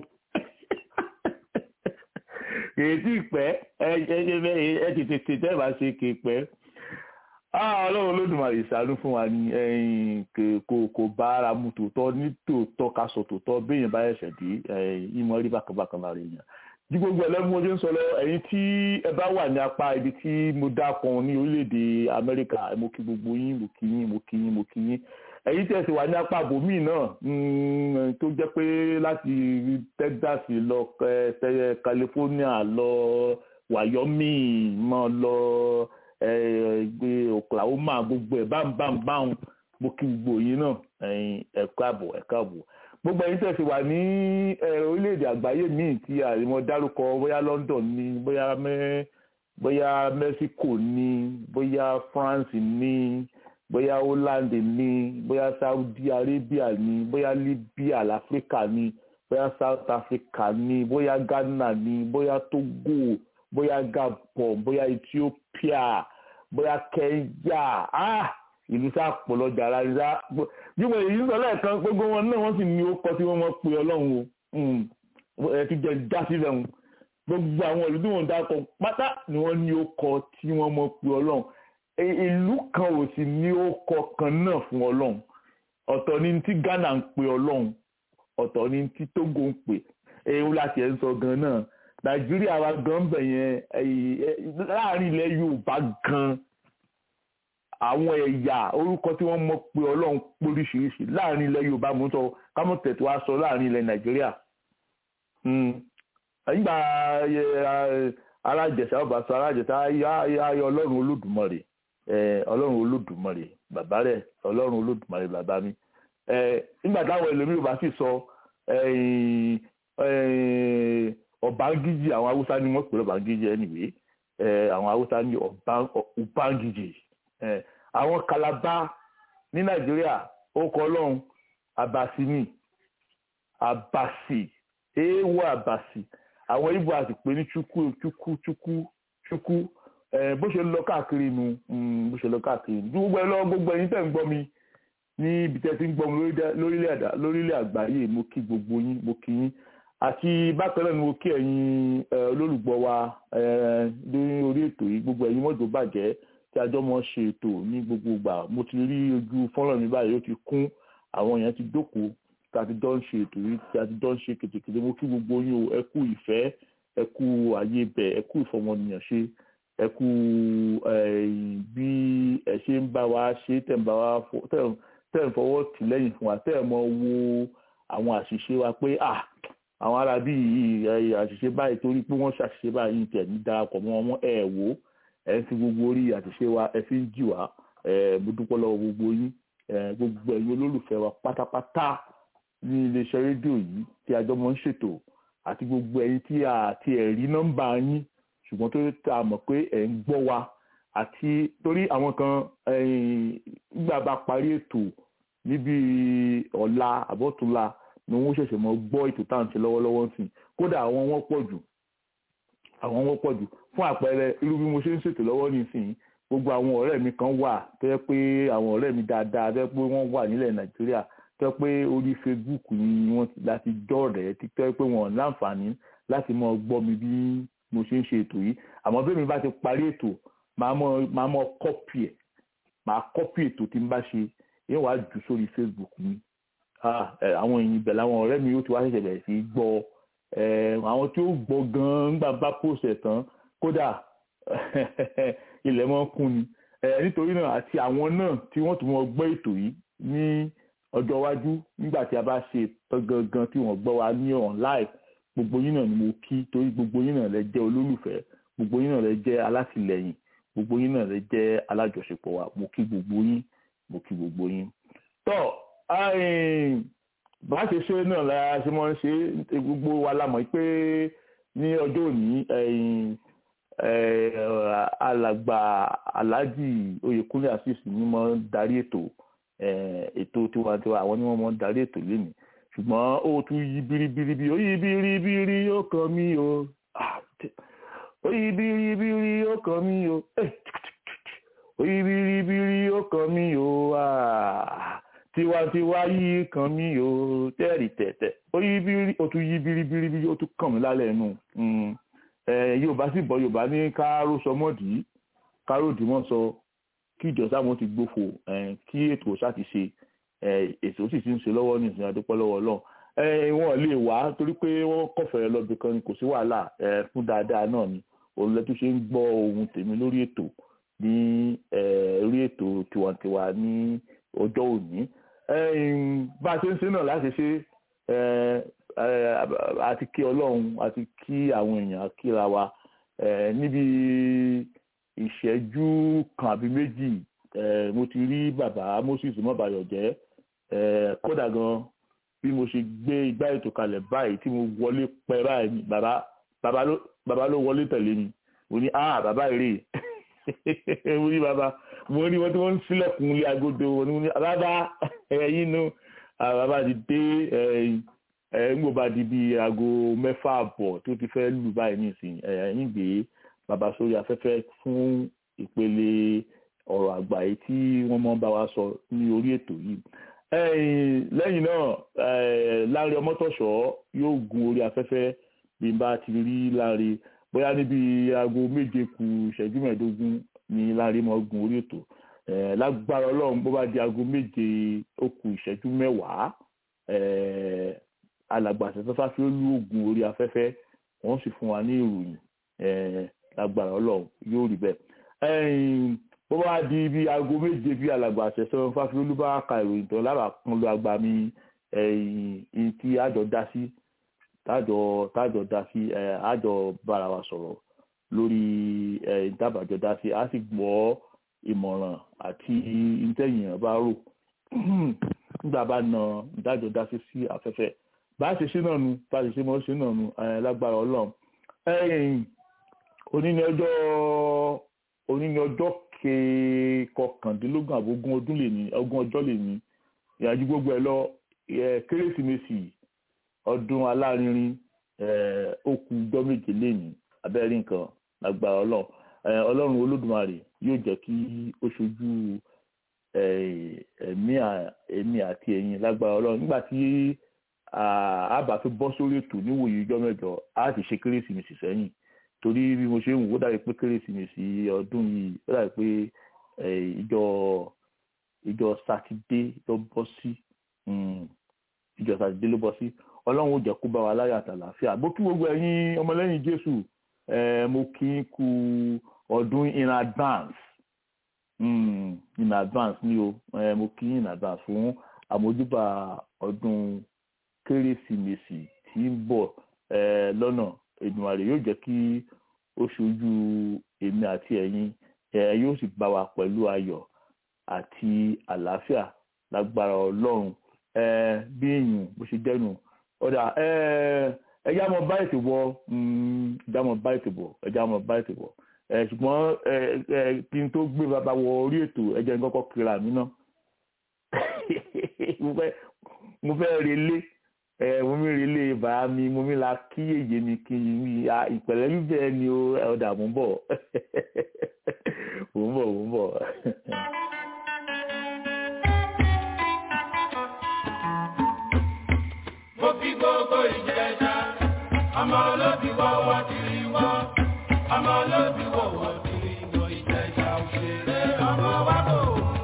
kèé tí pẹ́ ẹ tètè tẹ́ bá ṣe kéé pẹ́ Ọlọ́run Olódùmarè ṣàánú fún wa ní kò bá ara mu tòótọ́ ní tòótọ́ ká sọ tòótọ́ béèyàn bá ẹ̀ṣẹ̀ dé ìmọ̀ rí bákan lára èèyàn ní gbogbo ẹlẹ́gbọ́n ojú ń sọ lọ ẹ̀yin tí ẹ bá wà ní apá ibi tí mo dákan ní orílẹ̀-èdè Amẹ́ríkà mo kí gbogbo yín mo kí yín ẹ̀yin tí ẹ sì wà ní apá bòmíì náà tó jẹ́ pé láti Texas lọ California lọ Wyoming mọ́ lọ Oklahoma gbogbo ẹ̀ bámbámbáhùn mo kí gbogbo yín náà ẹ káàbọ̀ gbogbo ẹ̀yin tẹ̀sí wà ní orílẹ̀-èdè àgbáyé míì tí àrímọ́ dárúkọ bóyá London ni bóyá Mexico ni bóyá France ni bóyá Holland ni bóyá Saudi Arabia ni bóyá Libya láfíríkà ni bóyá South Africa ni bóyá Ghana ni bóyá Togo bóyá Gabon bóyá Ethiopia bóyá Kenya ìlú sápọ̀lọ́jà aláìsá jíwọ̀ èyí ń sọ lẹ́ẹ̀kan gbogbo wọn náà wọ́n sì ní ó kọ tí wọ́n mọ̀ pé Ọlọ́run o ti jẹ́ já sílẹ̀ wọn gbogbo àwọn ìlú tí wọ́n dákọ̀ pátá ni wọ́n ní ó kọ tí wọ́n mọ̀ pé Ọlọ́run ìlú kan ò sì ní ó kọ kan náà fún Ọlọ́run ọ̀tọ̀ ni tí Ghana ń pe Ọlọ́run ọ̀tọ̀ ni tí Togo ń pè èyí láti ẹ̀ ń sọ gan náà Nàìjíríà wa gan bẹ̀ yẹn láàrin ilẹ̀ Yorùbá gan àwọn ẹ̀yà orúkọ tí wọ́n mọ̀ pé Ọlọ́run póríṣiríṣi láàrin ilẹ̀ Yorùbá mú sọ kámọ́tẹ̀ tó wá sọ láàrin ilẹ̀ Nàìjíríà nígbà alájẹsà ọba sọ alájẹsà ayọ Ọlọ́run Olódùmarè Ọlọ́run Olódùmarè bàbá rẹ̀ Ọlọ́run Olódùmarè bàbá mi nígbà táwọn ẹlòmíì bá sì sọ Ọbángíjì àwọn Haúsá ni wọ́n pè Ọbángíjì anyway àwọn Haúsá ní Ọbángíjì àwọn Kalaba ní Nàìjíríà ó kọ Ọlọ́run Abasi ni Abasi èèwọ̀ Abasi àwọn Ìgbò àti pé ní Chukwu bó ṣe lọ káàkiri nu bó ṣe lọ káàkiri ju gbogbo ẹ lọ gbogbo ẹ̀yin tẹ́ ń gbọ́ mi ní ibi tẹ́ ti ń gbọ́ mi lórílẹ̀ àgbáyé mo kí gbogbo yín mo kí yín àti bákan náà ni mo kí ẹ̀yin olólùgbọ́ wa lórí orí ètò yìí gbogbo ẹ̀yin mọ́jọ́ bàjẹ́ tí a jọ mọ́ ṣe ètò ní gbogbo ìgbà mo ti rí ojú fọ́nrán mi báyìí ó ti kún àwọn èèyàn ti jókòó tí a ti jọ ń ṣe ètò yìí tí a ti jọ ń ṣe kètèkètè mo kí gbogbo yín o ẹ kú ìfẹ́ ẹ kú àyè bẹ̀ ẹ kú ìfọmọnìyàn ṣe ẹ kú bí ẹ ṣe ń bá wa ṣe tẹ̀ ń fọwọ́ tì lẹ́yìn fún wa tẹ̀ mọ́ wo àwọn àṣìṣe wa pé àwọn ará bí àṣìṣe báyìí torí pé wọ́n ṣàṣìṣe báyìí tẹ̀ ní darapọ̀ mọ́ wọn ẹ̀ wò ẹ̀ fi gbogbo orí àṣìṣe wa ẹ̀ fi ń jì wá mo dúpẹ́ lọ́wọ́ gbogbo yín gbogbo ẹ̀yin olólùfẹ́ wa pátápátá ní iléeṣẹ́ rédíò yìí tí a jọ mọ́ ń ṣètò àti gbogbo ẹ̀yin tí a ti ẹ̀rí nọ́mbà yín ṣùgbọ́n tó ta mọ̀ pé ẹ̀ ń gbọ́ wa àti torí àwọn kan nígbà bá parí ètò níbi ọ̀la àbọ̀túnla ni wọ́n ṣẹ̀ṣẹ̀ mọ́ gbọ́ ètò tá à ń ṣe lọ́wọ́lọ́wọ́ sí kódà àwọn wọ́n pọ̀ jù fún àpẹẹrẹ irú bí mo ṣe ń ṣètò lọ́wọ́ nísìnyí gbogbo àwọn ọ̀rẹ́ mi kan wà tó yẹ pé àwọn ọ̀rẹ́ mi dáadáa tó yẹ pé wọ́n wà nílẹ̀ Nàìjíríà tó yẹ pé orí Facebook ni wọ́n láti jọ̀rẹ́ tó yẹ pé wọ́n láǹfààní láti mọ gbọ́ mi bí mo ṣe ń ṣe ètò yìí àmọ́ bí mi bá ti parí ètò máa mọ kọ́pì ẹ̀ máa kọ́pì ètò tí n bá ṣe yẹn wàá jù sórí Facebook mi àwọn èèyàn ibẹ̀ làwọn ọ̀rẹ́ mi ó ti wá ṣẹ̀ṣẹ̀ bẹ̀rẹ̀ sí gbọ́ àwọn tí ó gbọ́ gan-an nígbà bá post ẹ̀ tán kódà ilẹ̀ mọ́ kún ni nítorí náà àti àwọn náà tí wọ́n tún mọ́ gbọ́ ètò yìí ní ọjọ́ iwájú nígbà tí a bá ṣe tán gangan tí wọ́n gbọ́ wa ní online gbogbo yín náà ni mo kí torí gbogbo yín náà lẹ jẹ́ olólùfẹ́ gbogbo yín náà lẹ jẹ́ alátìlẹyìn gbogbo yín náà lẹ jẹ́ alájọṣepọ̀ wa mo kí gbogbo yín tọ́ bá ṣe ṣe náà la ṣe mọ́ ń ṣe gbogbo wa la mọ̀ pé ní ọjọ́ òní alàgbà Alhaji Oyèkúnlé Azeez ni mo darí ètò tiwantiwa àwọn ni wọ́n mọ̀ darí ètò lẹ́nu ṣùgbọ́n ó tún yí biribiri ó yí biribiri ó kàn mí o ó yí biribiri ó kàn mí o ó yí biribiri ó kàn mí o tiwantiwa yí kàn mí o tẹ́rì tẹ̀tẹ̀ ó tún yí biribiri ó tún kàn mí lálẹ́ inú Yorùbá sì bọ́ Yorùbá ní káró sọmọ́dì káròdì mọ́ sọ kí ìjọsá wọn ti gbófo kí ètò ọ̀sá ti ṣe ètò sì ti ń ṣe lọ́wọ́ ní ìsìn adúpẹ́ lọ́wọ́ Ọlọ́run wọn lè wá torí pé wọ́n kọ̀fẹ́ lọ́bì kan kò sí wàhálà fún dáadáa náà ni olùlẹ́tù ṣe ń gbọ́ ohun tèmi lórí ètò ní orí ètò tiwantiwa ní ọjọ́ òní bá a ṣe ń ṣe náà láti ṣe àti kí Ọlọ́run àti kí àwọn èèyàn kíra wa níbi ìṣẹ́jú kan àbí méjì mo ti rí bàbá Moses Mọ́bàyọ̀jẹ́ kódà gan bí mo ṣe gbé igbá ètò kalẹ̀ báyìí tí mo wọlé pẹ́ báyìí bàbá ló wọlé tẹ̀lé mi mo ní bàbá rè mo ní bàbá mo ní wọ́n tí wọ́n ń sílẹ̀kùn ilé agodo mo ní bàbá ẹ̀yìn inú bàbá ti dé ń bá di bí aago 6:30 tó ti fẹ́ lù báyìí nísìnyí ẹ̀yìn gbé bàbá sórí afẹ́fẹ́ fún ìpele ọ̀rọ̀ àgbà yìí tí wọ́n mọ́ bá wa sọ ní orí ètò yìí lẹ́yìn náà Láńrè Ọmọ́tọ̀ṣọ́ yóò gun orí afẹ́fẹ́ bí n bá ti rí Láńrè bóyá níbi aago 7:15 ni Láńrè mọ́ gun orí ètò lágbára Ọlọ́run bó bá di aago 7:10 alàgbà àṣẹfẹ́fà fi olú ogun orí afẹ́fẹ́ wọ́n sì fún wa ní ìròyìn lágbára Ọlọ́run yóò rí bẹ́ẹ̀ bó bá di bí aago 7 bí alàgbà àṣẹfẹ́fà fi olú bá ka ìròyìn tó lára kan ló agbá mi tí àjọ dá sí àjọ bára wa sọ̀rọ̀ lórí ìdábàjọ dá sí a sì gbọ́ ìmọ̀ràn àti ìtẹ̀yìn bá rò nígbà bá na ìdájọ́ dá sí afẹ́fẹ́ bá ṣe ṣe náà nu bá ṣe ṣe mọ́ ṣe náà nu lágbára Ọlọ́run òní ní ọjọ́ kọkàndínlógún àbógún ọdún ogún ọjọ́ lè ní ìyàjú gbogbo ẹ̀ lọ Kérésìmesì ọdún alárinrin ó kù ọjọ́ méje lẹ́yìn abẹ́rẹ́ nǹkan lágbára Ọlọ́run Olódùmarè yóò jẹ́ kí ó ṣojú èmi àti ẹ̀yin lágbára Ọlọ́run nígbà tí a bá fi bọ́ sórí ètò níwòye ọjọ́ mẹ́jọ a ti ṣe Kérésìmesì sẹ́yìn torí bí mo ṣe ń wò ó dàbí pé kérésìmesì ọdún yìí ó dàbí pé ìjọ sátidé ló bọ́ sí ìjọ sátidé ló bọ́ sí ọlọ́run ó jẹ́ kó bá wa láyọ̀ àtàlàáfíà bó kí gbogbo ẹ̀yin ọmọlẹ́yìn jésù mo kí n kú ọdún in advance ni o mo kí in advance fún àmójúbà ọdún kérésìmesì tí ń bọ̀ lọ́nà Èdùmàrè yóò jẹ́ kí ó ṣojú èmi àti ẹ̀yin yóò sì bá wa pẹ̀lú ayọ̀ àti àlàáfíà lágbára ọlọ́run bí èèyàn bó ṣe dẹnu ọ̀dà ẹja mọ bá ètò bọ̀ ṣùgbọ́n kí n tó gbé bàbá wọ orí ètò ẹjẹ kọ́kọ́ kíra mi náà mo fẹ́ relé mo mi relé bàá mi mo mi la kí èyí mi kí ìpẹ̀lẹ́ bíbẹ̀ ni ọ̀dà mò ń bọ̀ mò ń bọ̀. Mo fi gbogbo Ìjẹ̀ṣà ọmọ olóbì wọ́wọ́ tìrì wọ́ ọmọ olóbì wọ́wọ́ tìrì wọ́ Ìjẹ̀ṣà òṣèré ọmọ wa kò.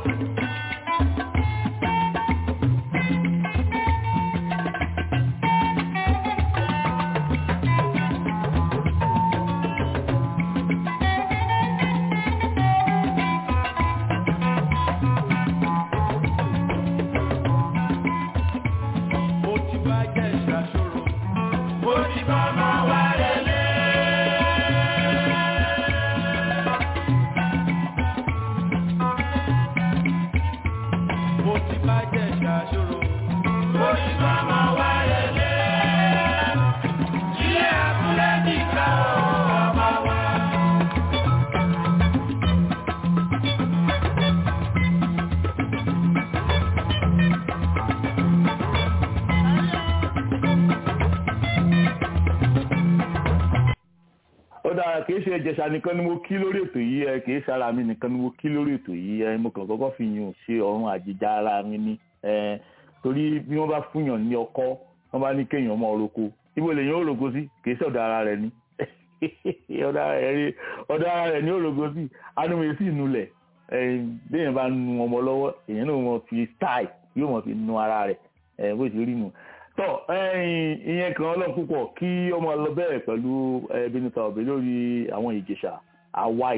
kìí ṣe Ìjẹ̀ṣà nìkan ni mo kí lórí ètò yìí kìí ṣe ara mi nìkan ni mo kí lórí ètò yìí mo kàn kọ́kọ́ fi yùn ṣe ọ̀run àjèjà ara mi ní torí bí wọ́n bá fúnyàn ní ọkọ́ wọ́n bá ní kéèyàn ọmọ oroko ibo lèyàn ó roko sí kìí ṣe ọ̀dọ̀ ara rẹ̀ ni ọ̀dọ̀ ara rẹ̀ ni ó roko sí anúmọ̀ sí ìnulẹ̀ béèyàn bá nu ọmọ lọ́wọ́ èèyàn náà mọ̀ fi style yóò mọ̀ fi nu ara rẹ̀ bó ṣe rí nu tọ́ ìyẹn kan ọlọ́run púpọ̀ kí ọmọ lọ bẹ̀rẹ̀ pẹ̀lú Ebenezer Obey lórí àwọn Ìjẹ̀ṣà àwa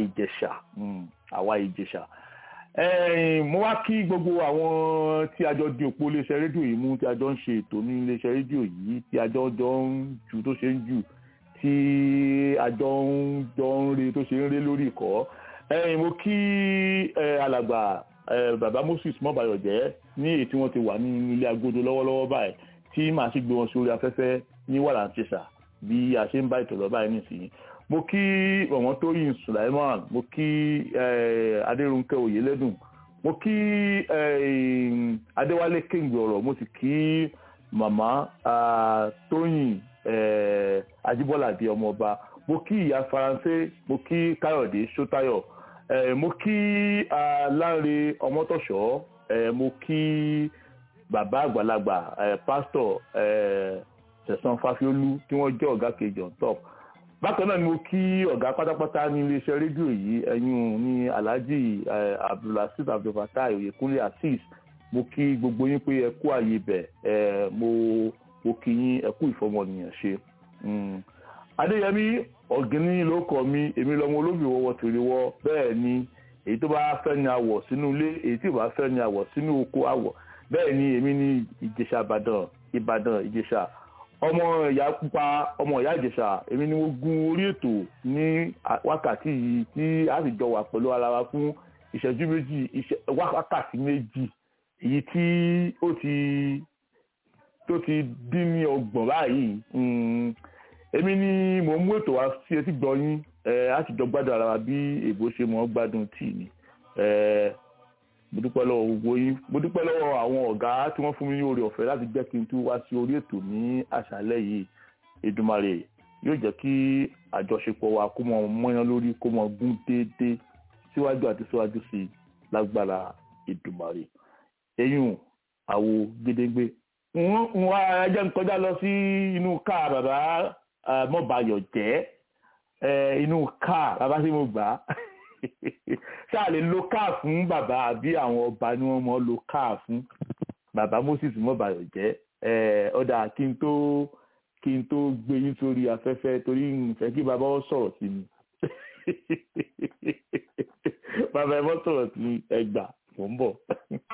Ìjẹ̀ṣà mo wá kí gbogbo àwọn tí a jọ di òpó iléeṣẹ́ rédíò yìí mú tí a jọ ń ṣe ètò ní iléeṣẹ́ rédíò yìí tí a jọ ń ju tó ṣe ń jù tí a jọ ń re tó ṣe ń ré lórí ìkọ́ mo kí alàgbà bàbá Moses Mọ́bayọ̀jẹ́ ní èyí tí wọ́n ti wà ní ilé agodo lọ́wọ́lọ́wọ́ báyìí tí màá sì gbé wọn sórí afẹ́fẹ́ ní wàlàǹtẹ̀sà bí a ṣe ń bá ètò lọ báyìí nìsín mo kí ọ̀wọ́n Tóyìn Sulaiman mo kí Adérúnkẹ́ Oyèlẹ́dùn mo kí Adéwálé Kéǹgbè ọ̀rọ̀ mo sì kí màmá Tóyìn Ajíbọ́ládé ọmọọba mo kí ìyá Faransé mo kí Káyọ̀dé Ṣótáyọ̀ mo kí Láńre Ọmọ́tọ̀ṣọ́ mo kí bàbá àgbàlagbà pásítọ̀ Sẹ̀san Fáfiólú tí wọ́n jẹ́ ọ̀gá kejì on top bákan náà ni mo kí ọ̀gá pátápátá ní iléeṣẹ́ rédíò yìí ẹ̀yìn ní Alhaji Abdulaziz Abdulfatai Oyèkúnlé Azeez mo kí gbogbo yín pé ẹ kú àyè bẹ̀ mo kí yín ẹ kú ìfọmọnìyàn ṣe Adéyẹmí Ọ̀gíní ló kọ mi èmi lọmọ olóbì wọ́wọ́ tèrè wọ́ bẹ́ẹ̀ ni èyí tó bá fẹ́ ni àwọ̀ sínú ilé èyí tí ò bá fẹ́ ni àwọ̀ sínú oko àwọ̀ bẹ́ẹ̀ ni èmi ní Ìjẹ̀ṣà Ìbàdàn Ìjẹ̀ṣà ọmọ ìyá pupa ọmọ ìyá Ìjẹ̀ṣà èmi ni mo gun orí ètò ní wákàtí yìí tí a sì jọ wà pẹ̀lú ara wa fún ìṣẹ́jú méjì wákàtí méjì èyí tí tó ti dín ní 30 báyìí èmi ni mo mú ètò wá sí etí gbọ́ yín a sì jọ gbádùn ara wa bí èbó ṣe mọ́ gbádùn tì ní mo dúpẹ́ lọ́wọ́ gbogbo yín mo dúpẹ́ lọ́wọ́ àwọn ọ̀gá tí wọ́n fún mi ní oore ọ̀fẹ́ láti jẹ́ kí n tún wá sí orí ètò ní àṣálẹ́ yìí Èdùmàrè yóò jẹ́ kí àjọṣepọ̀ wa kó mọ mọ́yán lórí kó mọ gún déédéé síwájú àti síwájú sí i lágbára Èdùmàrè eyín àwo gédéńgbé wá ẹjẹ́ ń kọjá lọ sí inú ká bàbá Mọ́bayọ̀jẹ́ inú káà bàbá tí mo gbà á ṣáà lè lo káà fún bàbá àbí àwọn ọba ni wọ́n mọ̀ lo káà fún bàbá Moses Mọ́bayọ̀jẹ́ ọ̀dà kí n tó gbé yín sórí afẹ́fẹ́ torí n fẹ́ kí bàbá ó sọ̀rọ̀ sí mi bàbá ẹ mọ́ sọ̀rọ̀ sí ẹgbà mò ń bọ̀.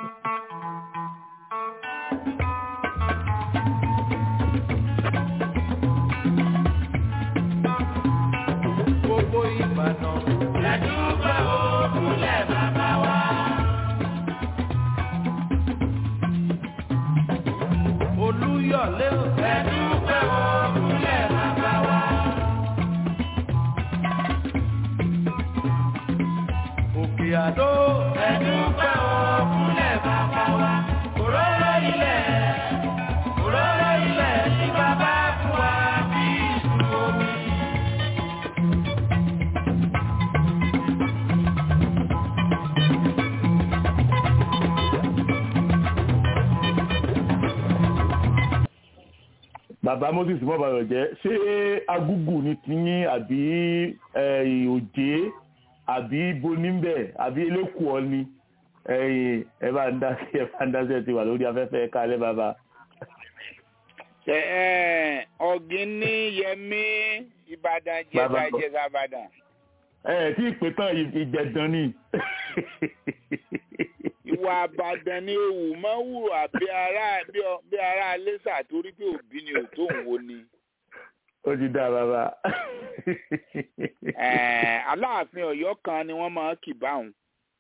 Gbogbo Ìbàdàn lẹ́dúgbẹ́ òkúlẹ̀ bàbá wa. Olúyọ̀lé lẹ́dúgbẹ́ òkúlẹ̀ bàbá wa. Òkè Àdó lẹ́dúgbẹ́ òkúlẹ̀ bàbá wa. Òróró ilẹ̀ tí bàbá fún wa bí ìṣú omi. Bàbá Moses Mọ́bayọ̀jẹ́ ṣé agúgù ni tiyín àbí òjé àbí bonímbẹ̀ àbí elékùọ́ ni ẹ bá ń dá sí ẹ ti wà lórí afẹ́fẹ́ kálẹ̀ bàbá. ọ̀gìn ní Yẹmí Ìbàdàn Ìjẹ̀ṣà Ìbàdàn. tí ìpè tán Ìjẹ̀dàn ni. Ìwà Ìbàdàn ni òwú máa ń wù àbí ará Iléṣà torí pé òbí ni òtó ń wo ni. Ó ti dá bàbá. Aláàfin Ọ̀yọ́ kan ni wọ́n máa ń kì báwọn.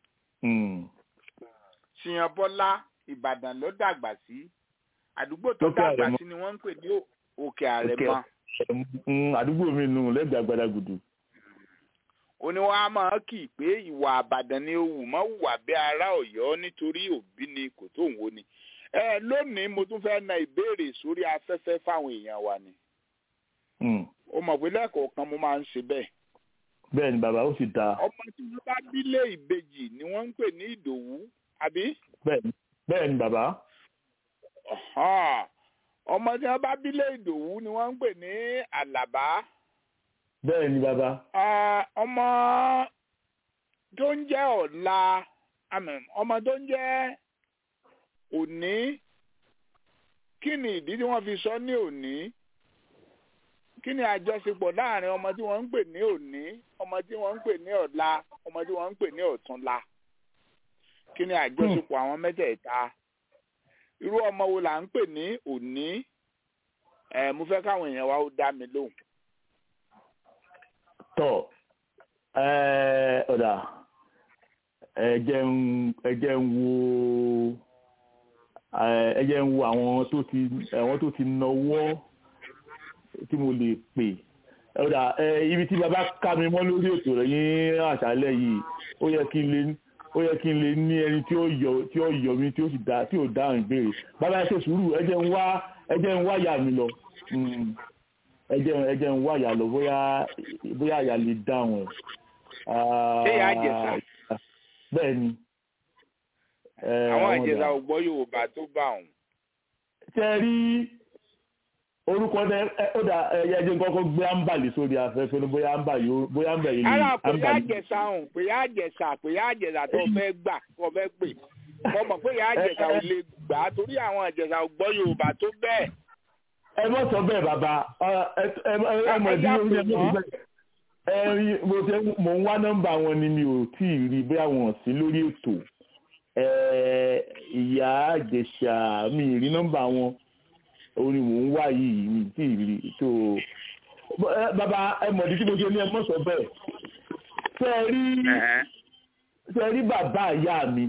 Ṣìyànbọ́lá Ìbàdàn ló dàgbà sí. Àdúgbò tó dàgbà sí ni wọ́n ń pè ní Òkè Àrẹ̀mọ. Àdúgbò mi nù lẹ́gbẹ̀ẹ́ Àgbàdàgùdù. Ó ní wọ́n á máa kì í pé ìwà Ìbàdàn ni òwú máa ń wà bí ará Ọ̀yọ́ nítorí òbí ni kò tó ń wo ni. Lónìí mo tún fẹ́ na ìbéèrè sórí afẹ́fẹ́ fáwọn èèyàn wa ni. Ó mọ̀ pé lẹ́ẹ̀kọ̀ọ̀kan mo máa ń ṣe bẹ́ẹ̀. Bẹ́ẹ̀ ni bàbá ó sì dáa. Ọmọ tí wọ́n bá bílé ìbejì ni wọ́n ń pè ní Ìdòwú àbí? Bẹ́ẹ̀ ni bàbá. Ọmọ tí wọ́n bá bílé Ìdòwú ni wọ́n ń pè ní Àlàbá. Bẹ́ẹ̀ ni bàbá. Ọmọ tó ń jẹ́ Ọ̀la ọmọ tó ń jẹ́ Òní kí ni ìdí tí wọ́n fi sọ ní Òní? Kí ni àjọṣepọ̀ láàrin ọmọ tí wọ́n ń pè ní Òní, ọmọ tí wọ́n ń pè ní Ọ̀la, ọmọ tí wọ́n ń pè ní Ọ̀túnla? Kí ni àjọṣepọ̀ àwọn mẹ́tẹ̀ẹ̀ta? Irú ọmọ wo là ń pè ní Òní? Mo fẹ́ káwọn èèyàn wa ó dá mi lóhùn. Tọ́ ọ̀dà ẹ jẹ́ ń wo àwọn tó ti nawọ́ tí mo lè pè. Ọ̀dà ibi tí bàbá ká mi mọ́ lórí ètò rẹ̀ yín àṣálẹ́ yìí ó yẹ kí n lè ní ẹni tí ó yọ mi tí ó dáhùn ìbéèrè. Bàbá ẹ ṣe sùúrù ẹ jẹ́ ń wá ìyá mi lọ. Ẹ jẹ́ ń wá ìyá lọ bóyá ìyá lè dáhùn ẹ̀. Ṣé ìyá Ìjẹ̀ṣà? Bẹ́ẹ̀ ni. Àwọn Ìjẹ̀ṣà ò gbọ́ Yorùbá tó bá òun. Ṣé rí orúkọ ó dà ẹyẹ jẹ́ kọ́kọ́ gbé ámbàlì sórí afẹ́fẹ́ ní bóyá ámbàlì yìí. Ara pèyà Ìjẹ̀ṣà ọ̀hún pèyà Ìjẹ̀ṣà tó fẹ́ gbà tó fẹ́ pè. Mo mọ̀ pé ìyá Ìjẹ̀ṣà ò lè gbà á torí àwọn Ìjẹ̀ṣà ò gbọ́ Yorùbá tó bẹ́ẹ̀. Ẹ mọ̀ sọ bẹ́ẹ̀ bàbá ẹ mọ̀ ìdílé oúnjẹ mọ̀ bẹ́ẹ̀. Mo ń wá nọ́mbà wọn ni mi ò tí ì rí bóyá wọn sí lórí ètò. Ìyá Ìjẹ̀ṣà mi ì rí nọ́mbà wọn. Òun ni mò ń wá yìí mi tí ì rí tó bàbá ẹ mọ̀ dídí mo ṣe ní ẹ mọ̀ sọ bẹ́ẹ̀. Ṣé rí bàbá ìyá mi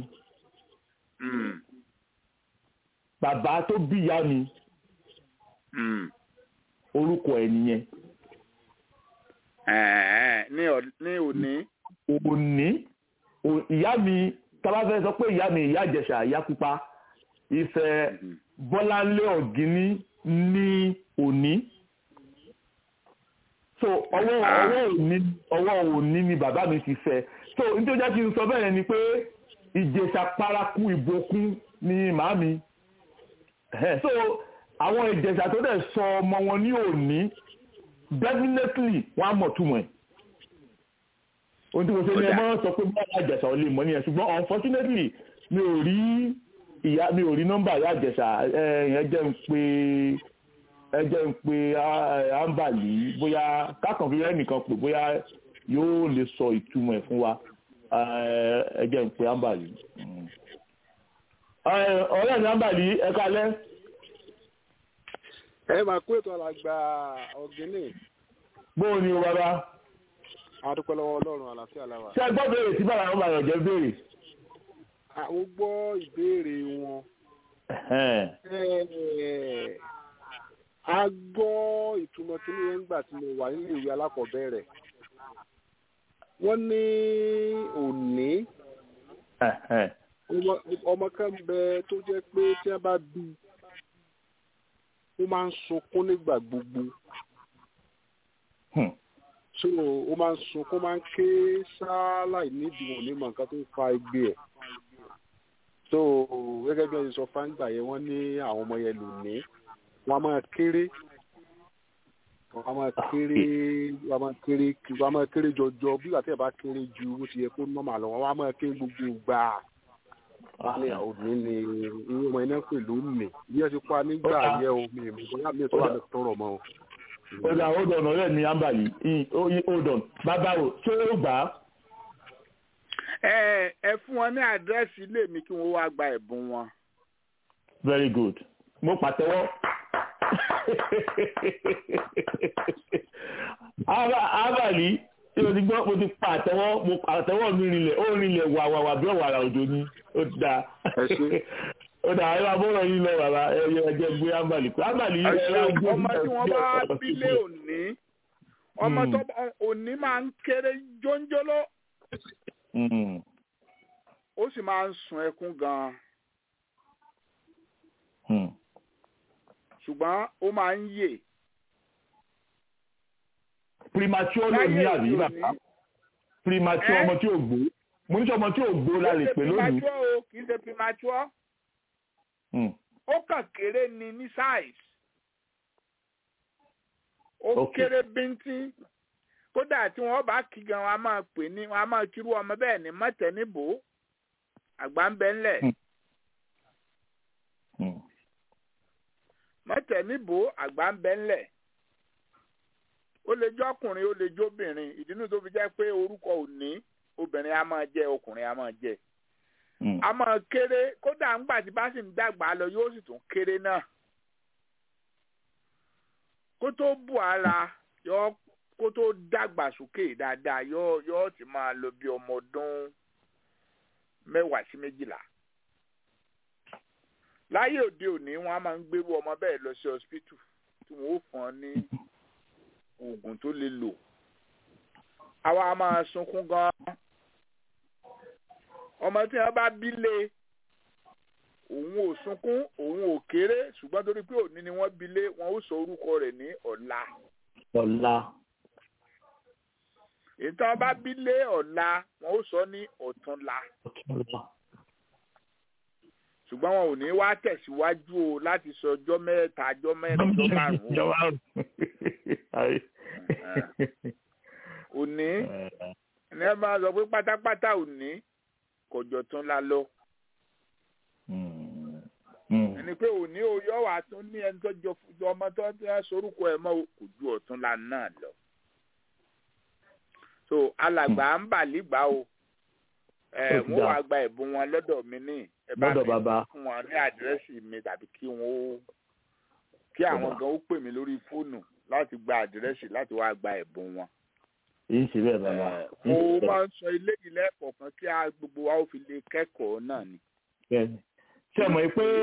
bàbá tó bí ìyá mi orúkọ ẹ̀ nìyẹn. Ní Òní. Ìyá mi tábà fẹ́ sọ pé ìyá mi ìyá Ìjẹ̀ṣà ìyá pupa Ifẹ̀ Bọ́láńlé Ọ̀gíní ní Òní. So ọwọ́ Òní ni bàbá mi ti fẹ́. So nítorí jẹ́ kí n sọ bẹ́ẹ̀ ni pé Ìjẹ̀ṣà paraku ìbòkun ni màámi. So àwọn Ìjẹ̀ṣà tó dẹ̀ sọ ọmọ wọn ní Òní definitely wọ́n á mọ̀ túmọ̀ ẹ̀. ohun tí mo ṣe ní ẹ máa ń sọ pé bá Àjẹsà ò lè mọ̀ nìyẹn ṣùgbọ́n unfortunately mi ò rí nọ́mbà ìyá Àjẹsà ẹ jẹ́ ń pe Ambali bóyá kákan fi rẹ́ nìkan pé bóyá yóò lè sọ ìtumọ̀ ẹ̀ fún wa ẹ jẹ́ ń pe Ambali. ọ̀rẹ́ mi Ambali ẹ kálẹ́. ẹ máa kó ètò alàgbà ọ̀gbìnì. bóò ni o bàbá. adúpẹ́ lọ́wọ́ Ọlọ́run àlàáfíà làwà. ṣé ẹ gbọ́ béèrè tí bàbá wọn bá yàn jẹ́ béèrè. àwọn gbọ́ ìbéèrè wọn. a gbọ́ ìtumọ̀ kínní yẹn nígbà tí mo wà nílé ìwé alákọ̀ọ́bẹ̀rẹ̀. wọ́n ní òní. ọmọ kan bẹ tó jẹ́ pé tí wọ́n bá bí ó máa ń sunkún nígbà gbogbo. So ó máa ń sunkún máa ń ké sáláì nídìí wọn nímọ̀ nǹkan tó ń fa igbe ẹ̀. So gẹ́gẹ́ bí wọ́n ti sọ fáńgbà yẹn wọ́n ní àwọn ọmọ yẹn lò ní wọ́n á máa kéré jọjọ bí àti ẹ̀ bá kéré ju bó ti yẹ kó nọ́mà lọ wọ́n á máa kéré gbogbo gbà ní òní ni irú ọmọ iná pè lónìí bí ẹ ti pa nígbà yẹ omi ìmọ̀ mi tó wà ní tọrọ mọ́ o. Ọ̀dà hold on ọ̀rẹ́ mi Ambali hold on bàbá o ṣé ó gbà á. ẹ fún wọn ní àdírẹ́sì ilé mi kí wọ́n wá gba ẹ̀bùn wọn. Very good mo pàtẹ́wọ́. Ambali tí o ti gbọ́ mo ti pàtẹ́wọ́ mi rinlẹ̀ ó rinlẹ̀ wàwàwà bí ọ̀wàrà òjò ni ó dáa. Ó dà ẹ máa bọ́rọ̀ yín lọ bàbá ẹjẹ gbé Ambali pé Ambali yìí ẹ máa gbé ọmọ tí wọ́n bá bílé òní ọmọ tó òní máa ń kéré jóńjóló ó sì máa ń sun ẹkún gan-an ṣùgbọ́n ó máa ń yè. Premature ló ní àbí bàbá premature ọmọ tí ò gbó mo ní sọ ọmọ tí ò gbó la lè pè lónìí. kì í ṣe premature ó kàn kéré ni ní size ó kéré bíntín kódà tí wọ́n bá kí gan wọn a máa pè ní wọn a máa kírú ọmọ bẹ́ẹ̀ ní mọ́tẹ́níbò àgbà ń bẹ ńlẹ̀ mọ́tẹ́níbò àgbà ń bẹ ńlẹ̀ ó lè jẹ́ ọkùnrin ó lè jẹ́ obìnrin ìdí inú tó fi jẹ́ pé orúkọ òní obìnrin a máa jẹ́ ọkùnrin a máa jẹ́ a máa kéré kódà ńgbà tí bá sì ń dàgbà lọ yóò sì tún kéré náà kó tó bù ara yọ kó tó dàgbà sókè dáadáa yọ ti máa lọ bí ọmọ ọdún 10 sí 12 láyé òde òní wọn a máa ń gbérú ọmọ bẹ́ẹ̀ lọ sí hospital tí wọn ó fún ọ ní oògùn tó lè lò àwa a máa sunkún gan-an ọmọ tí wọn bá bí lé òun ò sunkún òun ò kéré ṣùgbọ́n torí pé òní ni wọ́n bí lé wọn ó sọ orúkọ rẹ̀ ní ọ̀la. ìtàn bá bí lé ọ̀la wọn ó sọ ní ọ̀túnla ṣùgbọ́n wọn ò ní wá tẹ̀síwájú o láti sọ ọjọ́ mẹ́ta ọjọ́ mẹ́rin ọjọ́ márùn-ún. òní ní ẹ máa sọ pé pátápátá òní kọjọ tún la lọ. ẹni pé òní o yọ wà tún ní ẹni tó jọ ọmọ tó ń sorúkọ ẹ mọ kò ju ọ̀túnla náà lọ. so alàgbà Ambali gbà o wọ́n wá gba ẹ̀bùn wọn lọ́dọ̀ mi ní ẹ bá mi fún wọn ní àdírẹ́sì mi tàbí kí àwọn gan ó pè mí lórí fóònù láti gba àdírẹ́sì láti wá gba ẹ̀bùn wọn. èyí ṣe bẹ́ẹ̀ bàbá. mo máa ń sọ ilé ìlẹ́ kọ̀ọ̀kan kí gbogbo wa ó fi lè kẹ́kọ̀ọ́ náà ni. ṣé ẹ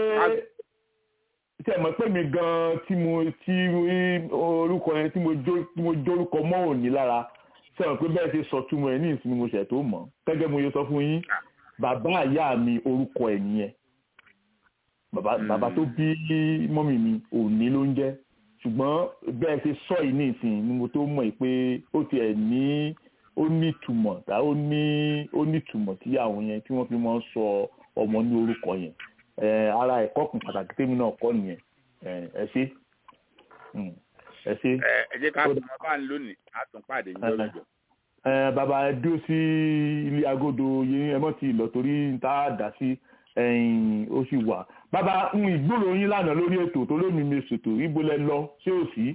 mọ̀ pé mi gan tí orúkọ yẹn tí mo jórúkọ mọ́ òní lára ṣé ẹ mọ̀ pé bẹ́ẹ̀ ṣe sọ túmọ̀ ẹ̀ ní ìsinmi mo ṣẹ̀ tó mọ̀ gẹ́gẹ́ mo yẹ sọ fún yín bàbá ìyá mi orúkọ ẹ̀ nìyẹn bàbá tó bí mọ́mì mi òní ló ń jẹ́ ṣùgbọ́n bẹ́ẹ̀ ṣe sọ yìí ní ìsìn ni mo tó mọ̀ pé ó tiẹ̀ ní ó ní ìtumọ̀ tá ó ní ìtumọ̀ tí àwọn yẹn tí wọ́n fi máa ń sọ ọmọ ní orúkọ yẹn ara ẹ̀kọ́ kan pàtàkì tèmi náà kọ́ nìyẹn ẹ ṣé. ẹ jẹ́ ká tún máa bá ń lónìí á tún pàdé ní ọjọ́. bàbá dúró sí ilé agodo yẹn ẹ mọ́ ti lọ torí tá a dà sí ó sì wà. bàbá ìgboro yín lánàá lórí ètò tó lómi mi ṣètò ibo lẹ lọ ṣé ò sí.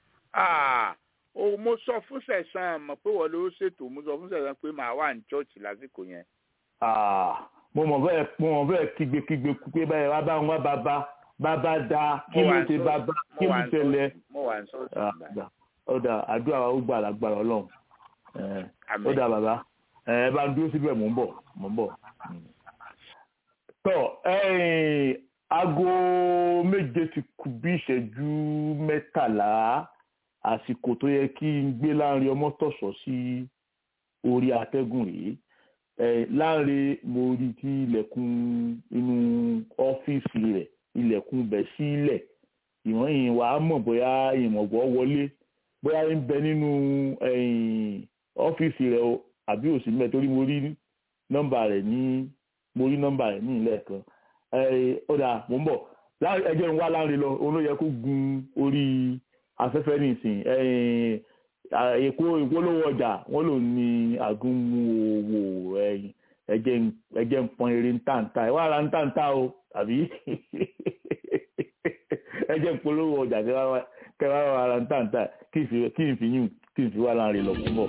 mo sọ fún Sẹ̀san mọ̀ pé wọ́n ló ṣètò mo sọ fún Sẹ̀san pé màá wà ní chọ́ọ̀chì lásìkò yẹn. mo mọ̀ bẹ́ẹ̀ kígbe pé báyìí wá bá wọn bàbá da kí ló ṣe bàbá kí ló ṣẹlẹ̀. mo wà ní sọ́ọ̀tì. ọ̀dà àdúrà ó gbà lágbára Ọlọ́run. ó dà bàbá ẹ bá ń dúró síbẹ̀ mò ń bọ̀. tọ́ aago 7 ti kù bí ìṣẹ́jú 13 àsìkò tó yẹ kí n gbé Láńre Ọmọ́tọ̀sọ́ sí orí atẹ́gùn rèé. Láńre mo rí tí ilẹ̀kùn inú ọ́fíìsì rẹ̀ ilẹ̀kùn bẹ̀ sílẹ̀ ìwọ̀n yìí wàá mọ̀ bóyá ìmọ̀gbọ́ wọlé bóyá ń bẹ nínú ọ́fíìsì rẹ̀ o àbí òsì mẹ́ torí mo rí nọ́mbà rẹ̀ ní ilẹ̀ kan. ọ̀dà mò ń bọ̀ ẹjẹ́ ń wá Láńre lọ òun ló yẹ kó gun orí afẹ́fẹ́ nìsín. èkó ìpolówó ọjà wọn lò ní àgúnmu òwò ẹjẹ́ ń pọn eré ńtàǹtà ẹ wá ra ńtàǹtà o àbí ẹjẹ́ ń polówó ọjà kẹwàá ra ńtàǹtà kí n fi wá Láńre lọ fún bọ̀.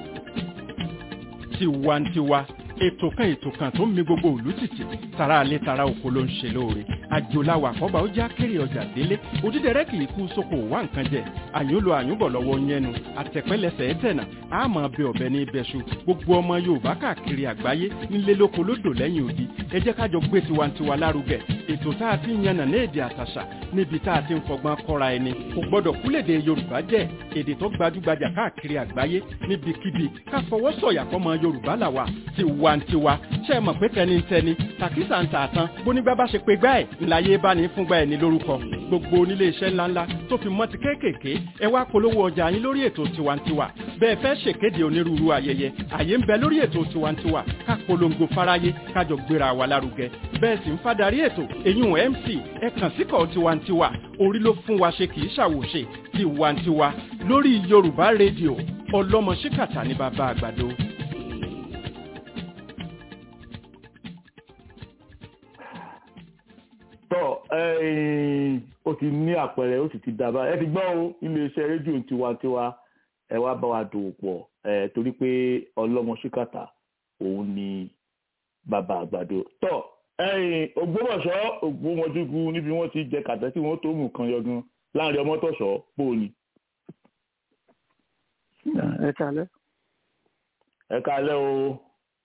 Tiwantiwa ètò kan tó ń mi gbogbo ìlú tìtì tara alẹ́ tara oko ló ń ṣe lóore àjòláwà àkọ́bà ó já kéré ọjà délé òdídẹrẹ́ kì í kú sóko wá nǹkan jẹ àyúnlò àyúnbọ̀ lọ́wọ́ yẹnu àtẹ̀pẹ́lẹsẹ̀ ẹ̀tẹ̀nà àmọ́ bẹ ọ̀bẹ ní ibẹ̀ṣu gbogbo ọmọ Yorùbá káàkiri àgbáyé nílé lóko lódò lẹ́yìn odi ẹ jẹ́ kájọ gbé tiwantiwa lárugẹ ètò tá a ti ń yànnà ní èdè àtàṣà níbi tá a ti ń fọgbọ́n kọ́ra ẹni kò gbọ́dọ̀ kúlèdè Yorùbá jẹ́ èdè tó gbajúgbajà káàkiri àgbáyé níbikíbi ká fọwọ́ sọ̀yà fọmọ Yorùbá làwà tiwantiwa ṣe é mọ̀ pé tẹnitẹni tàkísà ń tà tán bónígbà bá ṣe pé gbá ẹ̀ ńláyé bá ní fúngbà ẹ̀ ní lórúkọ gbogbo onílé iṣẹ́ ńláńlá tó fi mọ́ ti kéékèèké ẹ wá polówó ọjà yín lórí ètò tiwantiwa bẹ́ẹ̀ fẹ́ ṣèkéde onírúurú ayẹyẹ àyè ń bẹ lórí ètò tiwantiwa ká polongo fáráyé kájọ gbéra wa lárugẹ bẹ́ẹ̀ sì ń fadarí ètò èyún MC ẹ kàn síkọ̀ tiwantiwa orí ló fún wa ṣe kì í ṣàwòṣe tiwantiwa lórí Yorùbá rédíò ọlọ́mọ ṣíkàtà ní bàbá àgbàdo. ó ti ní àpẹẹrẹ ó sì ti dábàá ẹ ti gbọ́ o iléeṣẹ́ rédíò tiwantiwa ẹ wá bá wa dòwò pọ̀ torí pé ọlọ́mọ ṣíkàtà òun ni bàbá àgbàdo. tọ́ Ògbómọ̀ṣọ́ Ògbómọdúgún níbi wọ́n ti jẹ kàtẹ́ tí wọ́n tó mú kan yọgan Láńre Ọmọ́tọ̀sọ́ bó o ní. ẹ kálẹ́. ẹ kálẹ́ o.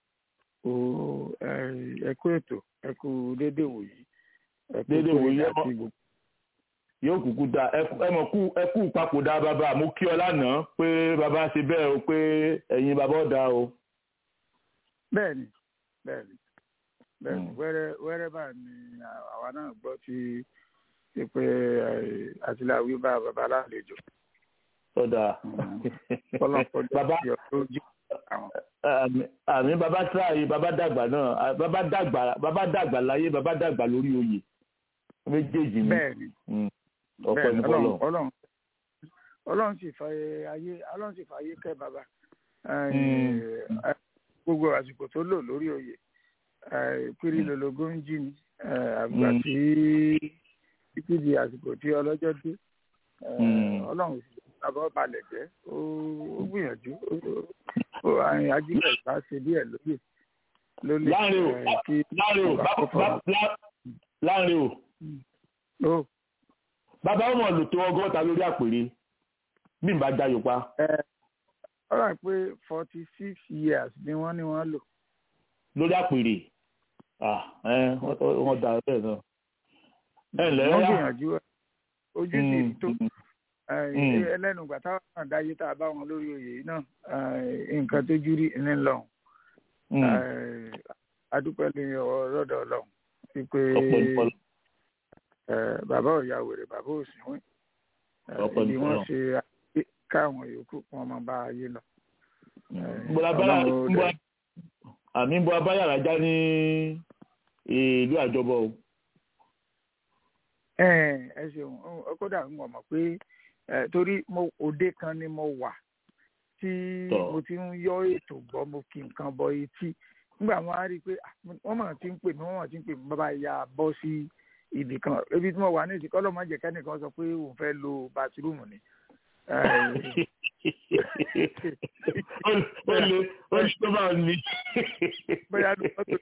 ẹ kú ètò ẹ kú déédéé wòyí. déédéé wòyí yóò kúkú dá ẹ kú papòdà bàbá mo kí ọ lánàá pé bàbá ṣe bẹ́ẹ̀ o pé ẹ̀yin bàbá ọ̀dà o. bẹ́ẹ̀ni wẹ́rẹ́ bá ní àwa náà gbọ́ ti pé àtìláwí bá bàbá lálejò. ọ̀dà bàbá àmì bàbá tíráyé bàbá dàgbà náà bàbá dàgbà láyé bàbá dàgbà lórí oyè méjèèjì ni. bẹ́ẹ̀ni ọ̀pọ̀ ní bọ́lọ̀. ọlọ́run sì fàyè kẹ́ bàbá gbogbo àsìkò tó lò lórí oyè pírí lológó ń jí ni àgbà tí títí di àsìkò tí ọlọ́jọ́ dé ọlọ́run sì bàbá balẹ̀ jẹ́ ó gbìyànjú ajínigbà ìgbà ṣe díẹ̀ lóye ló lè kí Láńre o bàbá ọmọ lò tó 100 lórí àpèrè bí n bá já yòpa. ó rà pé 46 years ni wọ́n ní wọ́n lò. lórí àpèrè wọ́n dà bẹ́ẹ̀ náà. wọ́n gbìyànjú ojú sì tó ẹlẹ́nu ìgbà táwọn náà dáyé tá a bá wọn lórí oyè yìí náà nǹkan tó jú rí ní lọ. adúpẹ́ ní ọ̀rọ̀dọ̀ ọlọ́run wípé bàbá ò ya wèrè bàbá ò sìnwín bí wọ́n ṣe káwọn yòókù wọn máa bá ayé lọ. àmì ń bọ abáyàrá já ní ìlú àjọbọ o. ẹ ṣeun kódà ń mọ̀ pé torí òde kan ni mo wà tí mo ti ń yọ ètò gbọ́ mo kí nǹkan bọ etí nígbà wọn á rí i pé wọ́n mọ̀ tí ń pè mí wọ́n mọ̀ tí ń pè mí bàbá ya bọ́ sí ibì kan ebi tí mo wà ní ìsìnkú ọlọ́mọ jẹ́ kẹ́nìkan sọ pé òun fẹ́ lo bàtírùmù ni. ó lè tó bá mi. bóyá ló mọ́tò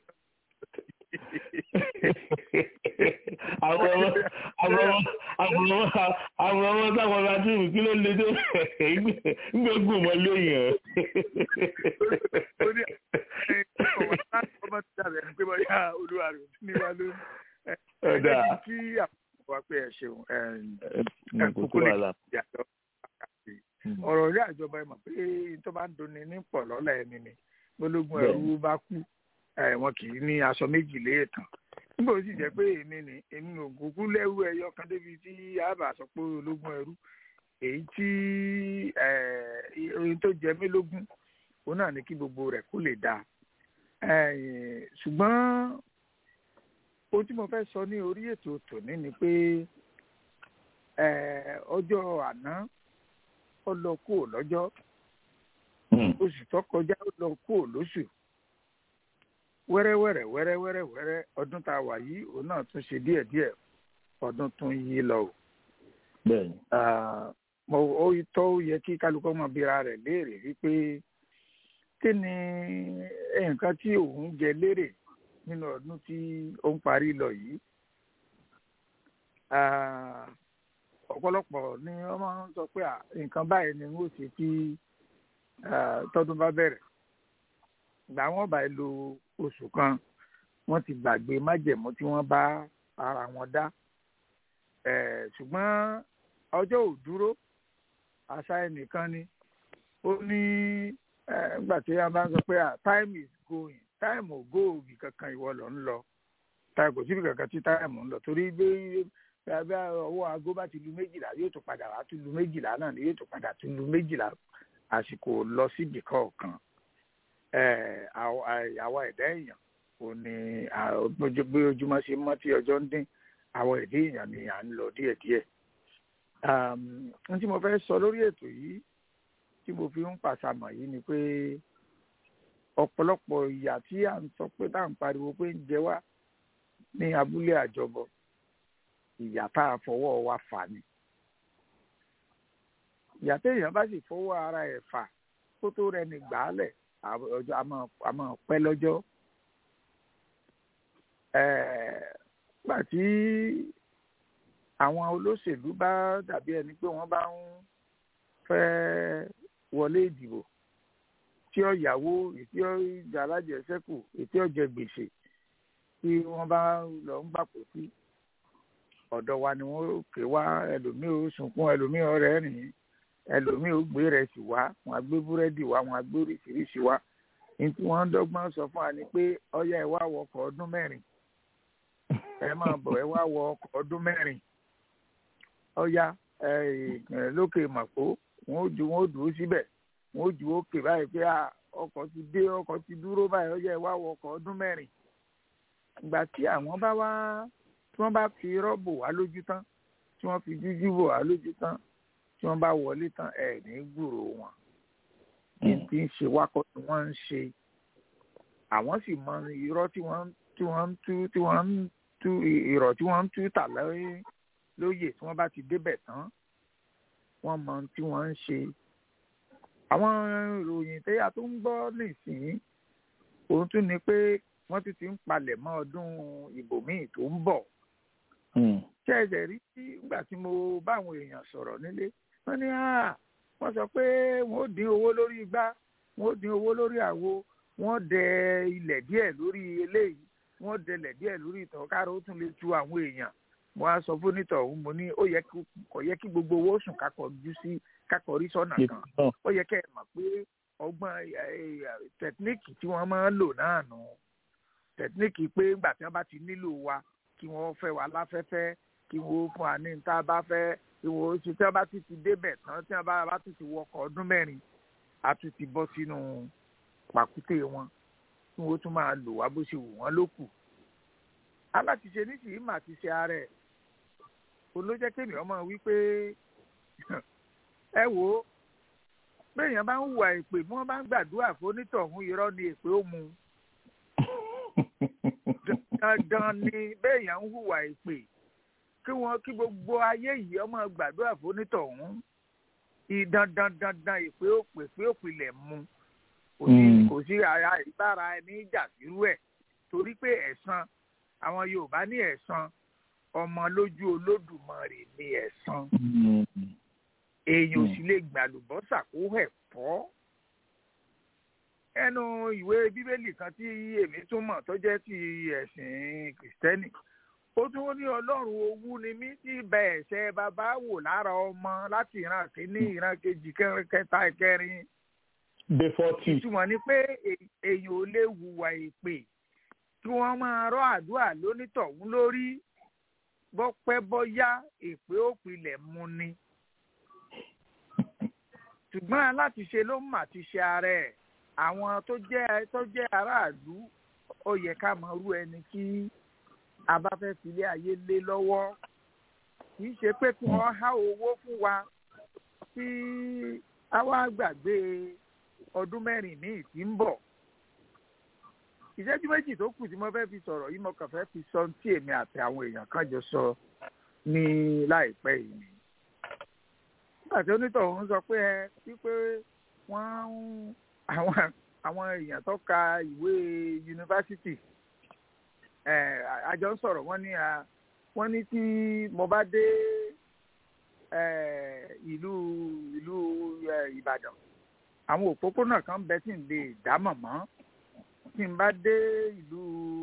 àwọn ọmọ táwọn bá tún kí ló lè tó gbẹ̀gbẹ̀ mọ́ lóyìn. ó ní ọmọ tí dàbẹ̀ ní pé bóyá olúwa rẹ̀ ní wa lónìí. ẹ̀ẹ́dẹ́gbẹ̀rún kí àwọn wa pé ẹ ṣeun kókó lè yàtọ̀ ọ̀rọ̀ orí àjọba ẹ̀ mọ̀ pé tó bá ń dunni ní pọ̀ lọ́la ẹni ni gbólógún ẹrú bá kú wọn kì í ní aṣọ méjì léètàn nígbà ó sì jẹ́ pé èmi ò kúkú lẹ́rú ẹyọ kan débi tí àbá sọ pé ológun ẹrú èyí tí ohun tó jẹ mí lógún òun náà ní kí gbogbo rẹ̀ kó lè dáa ṣùgbọ́n ohun tí mo fẹ́ sọ ní orí ètò tòní ni pé ọjọ́ àná ó lọ kúrò lọ́jọ́ oṣù tó kọjá ó lọ kúrò lóṣù wẹ́rẹ́wẹ́rẹ́ ọdún tá a wà yìí òun náà tún ṣe díẹ̀díẹ̀ ọdún tún yí lọ o. bẹ́ẹ̀ni. ó tọ́ yẹ kí kálukọ́ mọ̀ bíra rẹ̀ léèrè wípé kí ni nǹkan tí òun jẹ lérè nínú ọdún tí ó ń parí lọ yìí. ọ̀pọ̀lọpọ̀ ni wọ́n máa ń sọ pé nǹkan báyìí ni wọ́n ṣe kí tọdún bá bẹ̀rẹ̀ gbà wọ́n bá lo oṣù kan wọ́n ti gbàgbé májẹ̀mú tí wọ́n bá ara wọn dá ṣùgbọ́n ọjọ́ ò dúró àṣà ẹnìkan ni ó ní nígbà tí wọ́n bá ń sọ pé time is going time ò go òbí kankan ìwọ lọ ń lọ time kò síbi kankan tí time ń lọ torí bí ọwọ́ aago bá ti lu 12 yóò tún padà wá tún lu 12 náà ni yóò tún padà tún lu 12 àsìkò lọ síbi kọ̀ọ̀kan àwa ẹ̀dá èèyàn ò ní bí ojúmọ́ ṣe mọ́ tí ọjọ́ ń dín àwọn ẹ̀dá èèyàn ni à ń lọ díẹ̀díẹ̀. n tí mo fẹ́ sọ lórí ètò yìí tí mo fi ń pàṣàmọ̀ yìí ni pé ọ̀pọ̀lọpọ̀ ìyà tí à ń sọ pé tá à ń pariwo pé ń jẹ wá ní abúlé àjọbọ ìyà tá a fọwọ́ wa fà ni. ìyà téèyàn bá sì fọwọ́ ara ẹ̀ fà kó tó rẹni gbàálẹ̀ ọjọ́ a máa pẹ́ lọ́jọ́. Gbà tí àwọn olóṣèlú bá dàbí ẹni pé wọ́n bá ń fẹ́ wọlé ìdìbò tí ó yàwó ètí ọjà alájẹsẹ́kù ètí ọjẹ gbèsè tí wọ́n bá lọ ń gbàpò sí ọ̀dọ̀ wa ni wọ́n ké wá ẹlòmíì ó sunkún ẹlòmíì ó rẹ́rìn-ín ẹlòmíì ó gbé rẹsì wá wọn á gbé búrẹ́dì wá wọn á gbé oríṣiríṣi wá ní tí wọ́n ń dọ́gbọ́n sọ fún wa ni pé ọyá ẹ wá wọ ọkọ̀ ọdún 4 ẹ máa bọ̀ ẹ wá wọ ọkọ̀ ọdún 4 ọyá lókè màpó wọn ó dúró síbẹ̀ wọn ó ju òkè báyìí pé ọkọ̀ ti dé ọkọ̀ ti dúró báyìí ọyá ẹ wá wọ ọkọ̀ ọdún 4 ìgbà tí àwọn bá wá tí wọ́n bá fi rọ́bù wá lójú tán tí wọ́n fi jújú bò wá lójú tán tí wọ́n bá wọlé tán ẹ̀ ní gbúrò wọn kí n ti ń ṣe wákọ̀ tí wọ́n ń ṣe àwọn sì mọ irọ́ tí wọ́n ń tú irọ́ tí wọ́n ń tú tà lóye tí wọ́n bá ti débẹ̀ tán wọ́n mọ tí wọ́n ń ṣe. àwọn ìròyìn tẹ́yà tó ń gbọ́ nísìnyí òun tún ni pé wọ́n ti ń palẹ̀ mọ́ ọdún ìbò míì tó ń bọ̀. ṣé ẹ̀jẹ̀ rí nígbà tí mo bá àwọn èèyàn sọ̀rọ̀ nílé wọ́n ní wọ́n sọ pé wọ́n ó dín owó lórí igbá wọ́n ó dín owó lórí àwo wọ́n dẹ ilẹ̀ díẹ̀ lórí eléyìí wọ́n dẹlẹ̀ díẹ̀ lórí ìtàn káàró ó tún lè tu àwọn èèyàn mo á sọ fún nítọ̀ ọ̀hún mo ní kò yẹ kí gbogbo owó sùn kákọ̀rí sọ́nà kan ó yẹ kẹ́ ẹ mọ̀ pé ọgbọ́n tẹkíníìkì tí wọ́n máa ń lò náà nù tẹkíníìkì pé nígbà tí wọ́n bá ti nílò wa kí wọ́n fẹ́ wa láfẹ́fẹ́ kí wọ́n fún wa ní níta bá fẹ́ kí wọ́n ṣe tí wọ́n bá ti débẹ̀ tán tí wọ́n bá ti wọkọ̀ ọdún 4 a tún ti bọ́ sínú pàkúté wọn tí wọ́n tún máa lò wá bó ṣe wù wọ́n ló kù. alátiṣe nísìnyí mà ti ṣe ara ẹ̀ olójẹ́ kémi ọmọ wípé ẹ wò ó béèyàn bá ń hùwà èpè bí wọ́n bá ń gbàdúrà fónítọ̀hún irọ́ ni èpè ó mu. Dandan ni béèyàn ń hùwà èpè kí gbogbo ayé yìí ọmọ gbàdúrà fónítọ̀hún dandan èpè ó pè pé òpìlẹ̀ mu. Kò sí ara ìbára ẹni ìjà sírú ẹ̀ torí pé ẹ̀san àwọn Yorùbá ní ẹ̀san ọmọ lójú Olódùmarè ní ẹ̀san. Èèyàn sì lè gbàlùbọ́sà kó ẹ̀fọ́. Ẹnu ìwé Bíbélì kan tí èmi tún mọ̀ tó jẹ́ ti ẹ̀sìn Kìrìsìtẹ́nì ó tún ní Ọlọ́run owú ni mí tí bẹ ẹ̀ṣẹ̀ bàbá wò lára ọmọ láti ìran kìíní ìran kejì kẹta ìkẹrin. Ìtumọ̀ ni pé èèyàn ò lè hùwà èpè kí wọ́n máa rọ́ àdúrà lónítọ̀hún lórí bọ́pẹ́ bọ́yá èpè òpìlẹ̀ mu ni. Ṣùgbọ́n alátiṣe ló mà ti ṣe ara ẹ̀ àwọn tó jẹ́ aráàlú ó yẹ ká mọ irú ẹni tí a bá fẹ́ filé ayé lé lọ́wọ́ kì í ṣe pé kí wọ́n há owó fún wa tí a wá gbàgbé ọdún mẹ́rin míì tí ń bọ̀. Ìṣẹ́jú méjì tó kù tí mo fẹ́ fi sọ̀rọ̀ yìí mo kàn fẹ́ fi sọ tí èmi àti àwọn èèyàn kan jọ sọ ní láìpẹ́ yìí. Nígbà tí onítọ̀hún sọ pé wípé àwọn èèyàn tó ka ìwé yunifásitì àjọ ń sọ̀rọ̀ wọ́n ní tí mo bá dé ìlú Ìbàdàn àwọn òpópónà kan bẹ tí ń lè dámọ̀ mọ́ tí n bá dé ìlú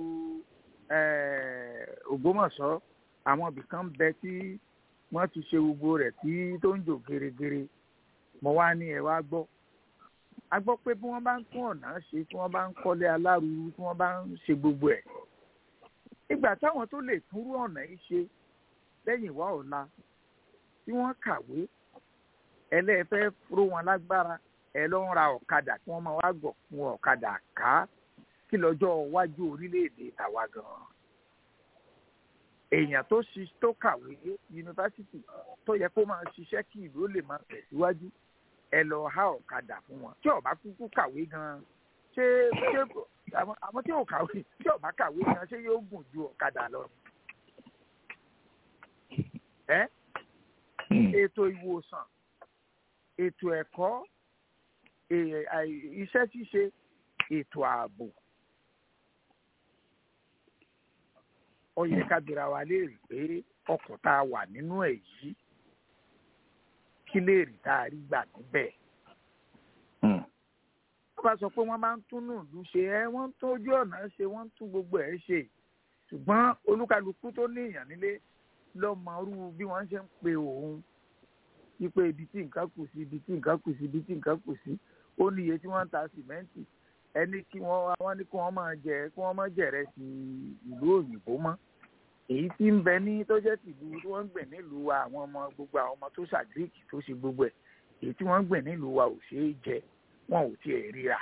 Ògbómọ̀ṣọ́ àwọn ibì kan bẹ tí wọ́n ti ṣe gbogbo rẹ̀ tí tó ń jò gèrègèrè mo wá ní ẹ wá gbọ́ a gbọ́ pé bí wọ́n bá ń tún ọ̀nà ṣe tí wọ́n bá ń kọ́lé alárùú tí wọ́n bá ń ṣe gbogbo ẹ̀ ìgbà táwọn tó lè túrú ọ̀nà yìí ṣe lẹ́yìn ìwá ọ̀la tí wọ́n kàwé ẹlẹ́ẹ̀fẹ́ ró wọn lágbára ẹ lọ ń ra ọ̀kadà kí wọ́n máa wá gbọ̀ fún ọ̀kadà ká kí lọ́jọ́ iwájú orílẹ̀-èdè tàwa gan-an. Èèyàn tó kàwé yunifásitì tó yẹ kó máa ṣiṣẹ́ kí ìlú lè máa tẹ̀síwájú ẹ lọ há ọ̀kadà fún wọn tí ó bá kúkú kàwé gan-an ṣé àwọn tí ò kàwé tí ó bá kàwé gan-an ṣé yóò gùn ju ọ̀kadà lọ. Ètò ìwòsàn ètò ẹ̀kọ́ iṣẹ́ ṣíṣe ètò ààbò ó yẹ ká bira wa léèrè pé ọkọ̀ tá a wà nínú ẹ̀ yìí kí léèrè tá a rí gbà níbẹ̀. wọ́n bá sọ pé wọ́n máa ń tún ìlú ṣe wọ́n ń tún ojú ọ̀nà ṣe wọ́n ń tún gbogbo ẹ̀ ṣe ṣùgbọ́n olúkálukú tó ní èèyàn nílé ló mọ irú bí wọ́n ṣe ń pe òun wípé ibi tí nǹkan kù sí ibi tí nǹkan kù sí ibi tí nǹkan kù sí ó ní iye tí wọ́n ń ta sìmẹ́ǹtì ẹni kí wọ́n ní kí wọ́n máa jẹ̀rẹ̀ sí ìlú òyìnbó mọ́ èyí tí ń bẹ ní tó jẹ́ tìlú tí wọ́n ń gbìn nílùú wa àwọn ọmọ gbogbo àwọn ọmọ tó ṣàgíríkì tó ṣe gbogbo ẹ̀ èyí tí wọ́n ń gbìn nílùú wa ò ṣeé jẹ wọn ò tiẹ̀ ríra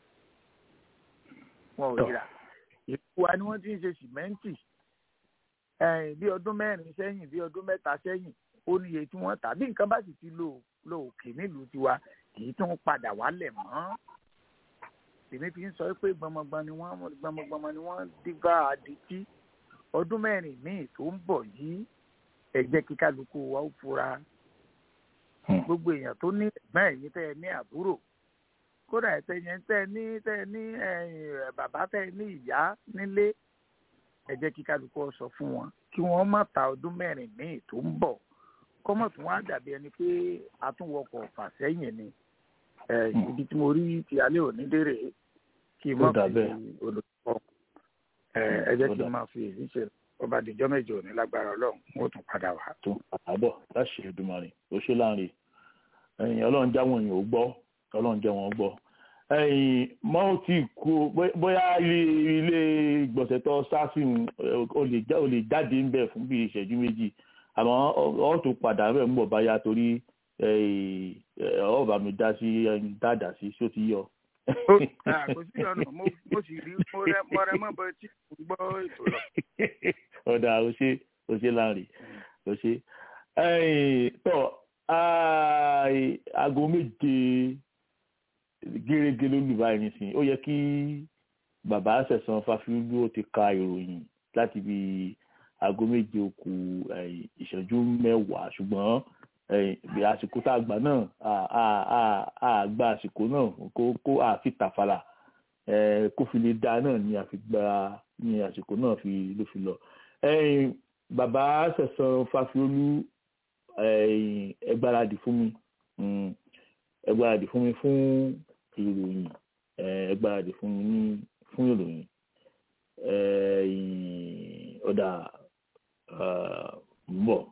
ìlú wa ni wọ́n ti ń ṣe sìmẹ́ǹtì bí ọdún mẹ́rin sẹ́yìn bí ọdún mẹ́ta sẹ́yìn ó ní iye tí wọ́n tà bí nǹkan bá sì ti lọ òkè nílùú tiwa kì í tún padà wálẹ̀ mọ́ èmi fi ń sọ pé gbọmọgbọmọ ni wọ́n dìgbà àdìtí ọdún mẹ́rin míì tó ń bọ̀ yìí ẹ jẹ́ kí kálukú wa ó fura gbogbo èèyàn tó ní ẹ̀gbọ́n ẹ̀yìn tẹ́ ẹ ní àbúrò kódà ẹ̀tẹ̀yìn tẹ́ ẹ ní bàbá tẹ́ ẹ ní ìyá nílé ẹ jẹ́ kí kálukú sọ fún wọn kí wọ́n má ta ọdún mẹ́rin míì tó ń bọ̀ kọ́mọ̀ tún wá dàbí ẹni pé atúnwọkọ̀ fà sẹ́yìn ni ibi tí mo rí ti alẹ́ òní dèrè kí n má fi olùkọ́ ẹ jẹ́ kí n máa fi èyí ṣe ọba àdìjọ́ mẹ́jọ òní lágbára ọlọ́run wọ́n tún padà wá. tó àbọ̀ láṣẹ Èdùmàrè ó ṣe láàrin ọlọ́run jáwọn èèyàn ò gbọ́ ọlọ́run jẹ́ wọn gbọ́ mọ́ ò tí kú bóyá ilé ìgbọ̀nsẹ̀ tó sáfì ó lè jáde ń bẹ̀ fún bí ìṣẹ́jú méjì àmọ́ ọ́ tún padà bẹ̀ ń bọ̀ báyà torí ọba mi dá sí dáadáa sí ṣó ti yọ. kò sí ọ̀nà mo sì rí mo rẹ mọ́ bọ́ tí kò gbọ́ ètò lọ. ọ̀dà ó ṣe láàrin ó ṣe. tọ́ aago méje gẹ́gẹ́ lólu báyìí nísìnyí ó yẹ kí bàbá Sẹ̀san Fáfiolú ó ti ka ìròyìn láti bí aago méje òkú ìṣẹ́jú mẹ́wàá ṣùgbọ́n bí àsìkò tá a gbà náà a gba àsìkò náà kó àfi tàfàlà kó fi lè dá náà ni àfi gba ní àsìkò náà ló fi lọ. Bàbá Sẹ̀san Fáfiolú ẹ gbáradì fún mi ẹ gbáradì fún mi fún ìròyìn ẹ gbáradì fún mi fún ìròyìn ọ̀dà ń bọ̀.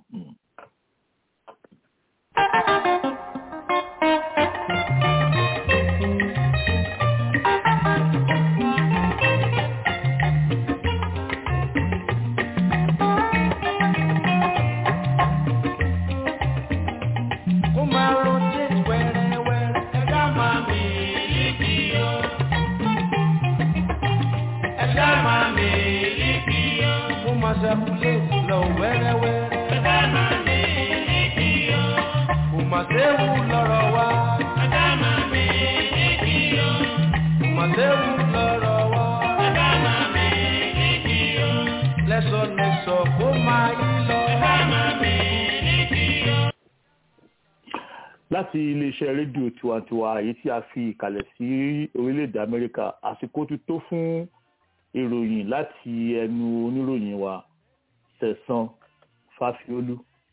Láti iléeṣẹ́ rédíò tiwantiwa èyí tí a fi ìkàlẹ̀ sí orílẹ̀-èdè Amẹ́ríkà àsìkò ti tó fún ìròyìn láti ẹnu oníròyìn wa Sẹ̀san Fáfiolú.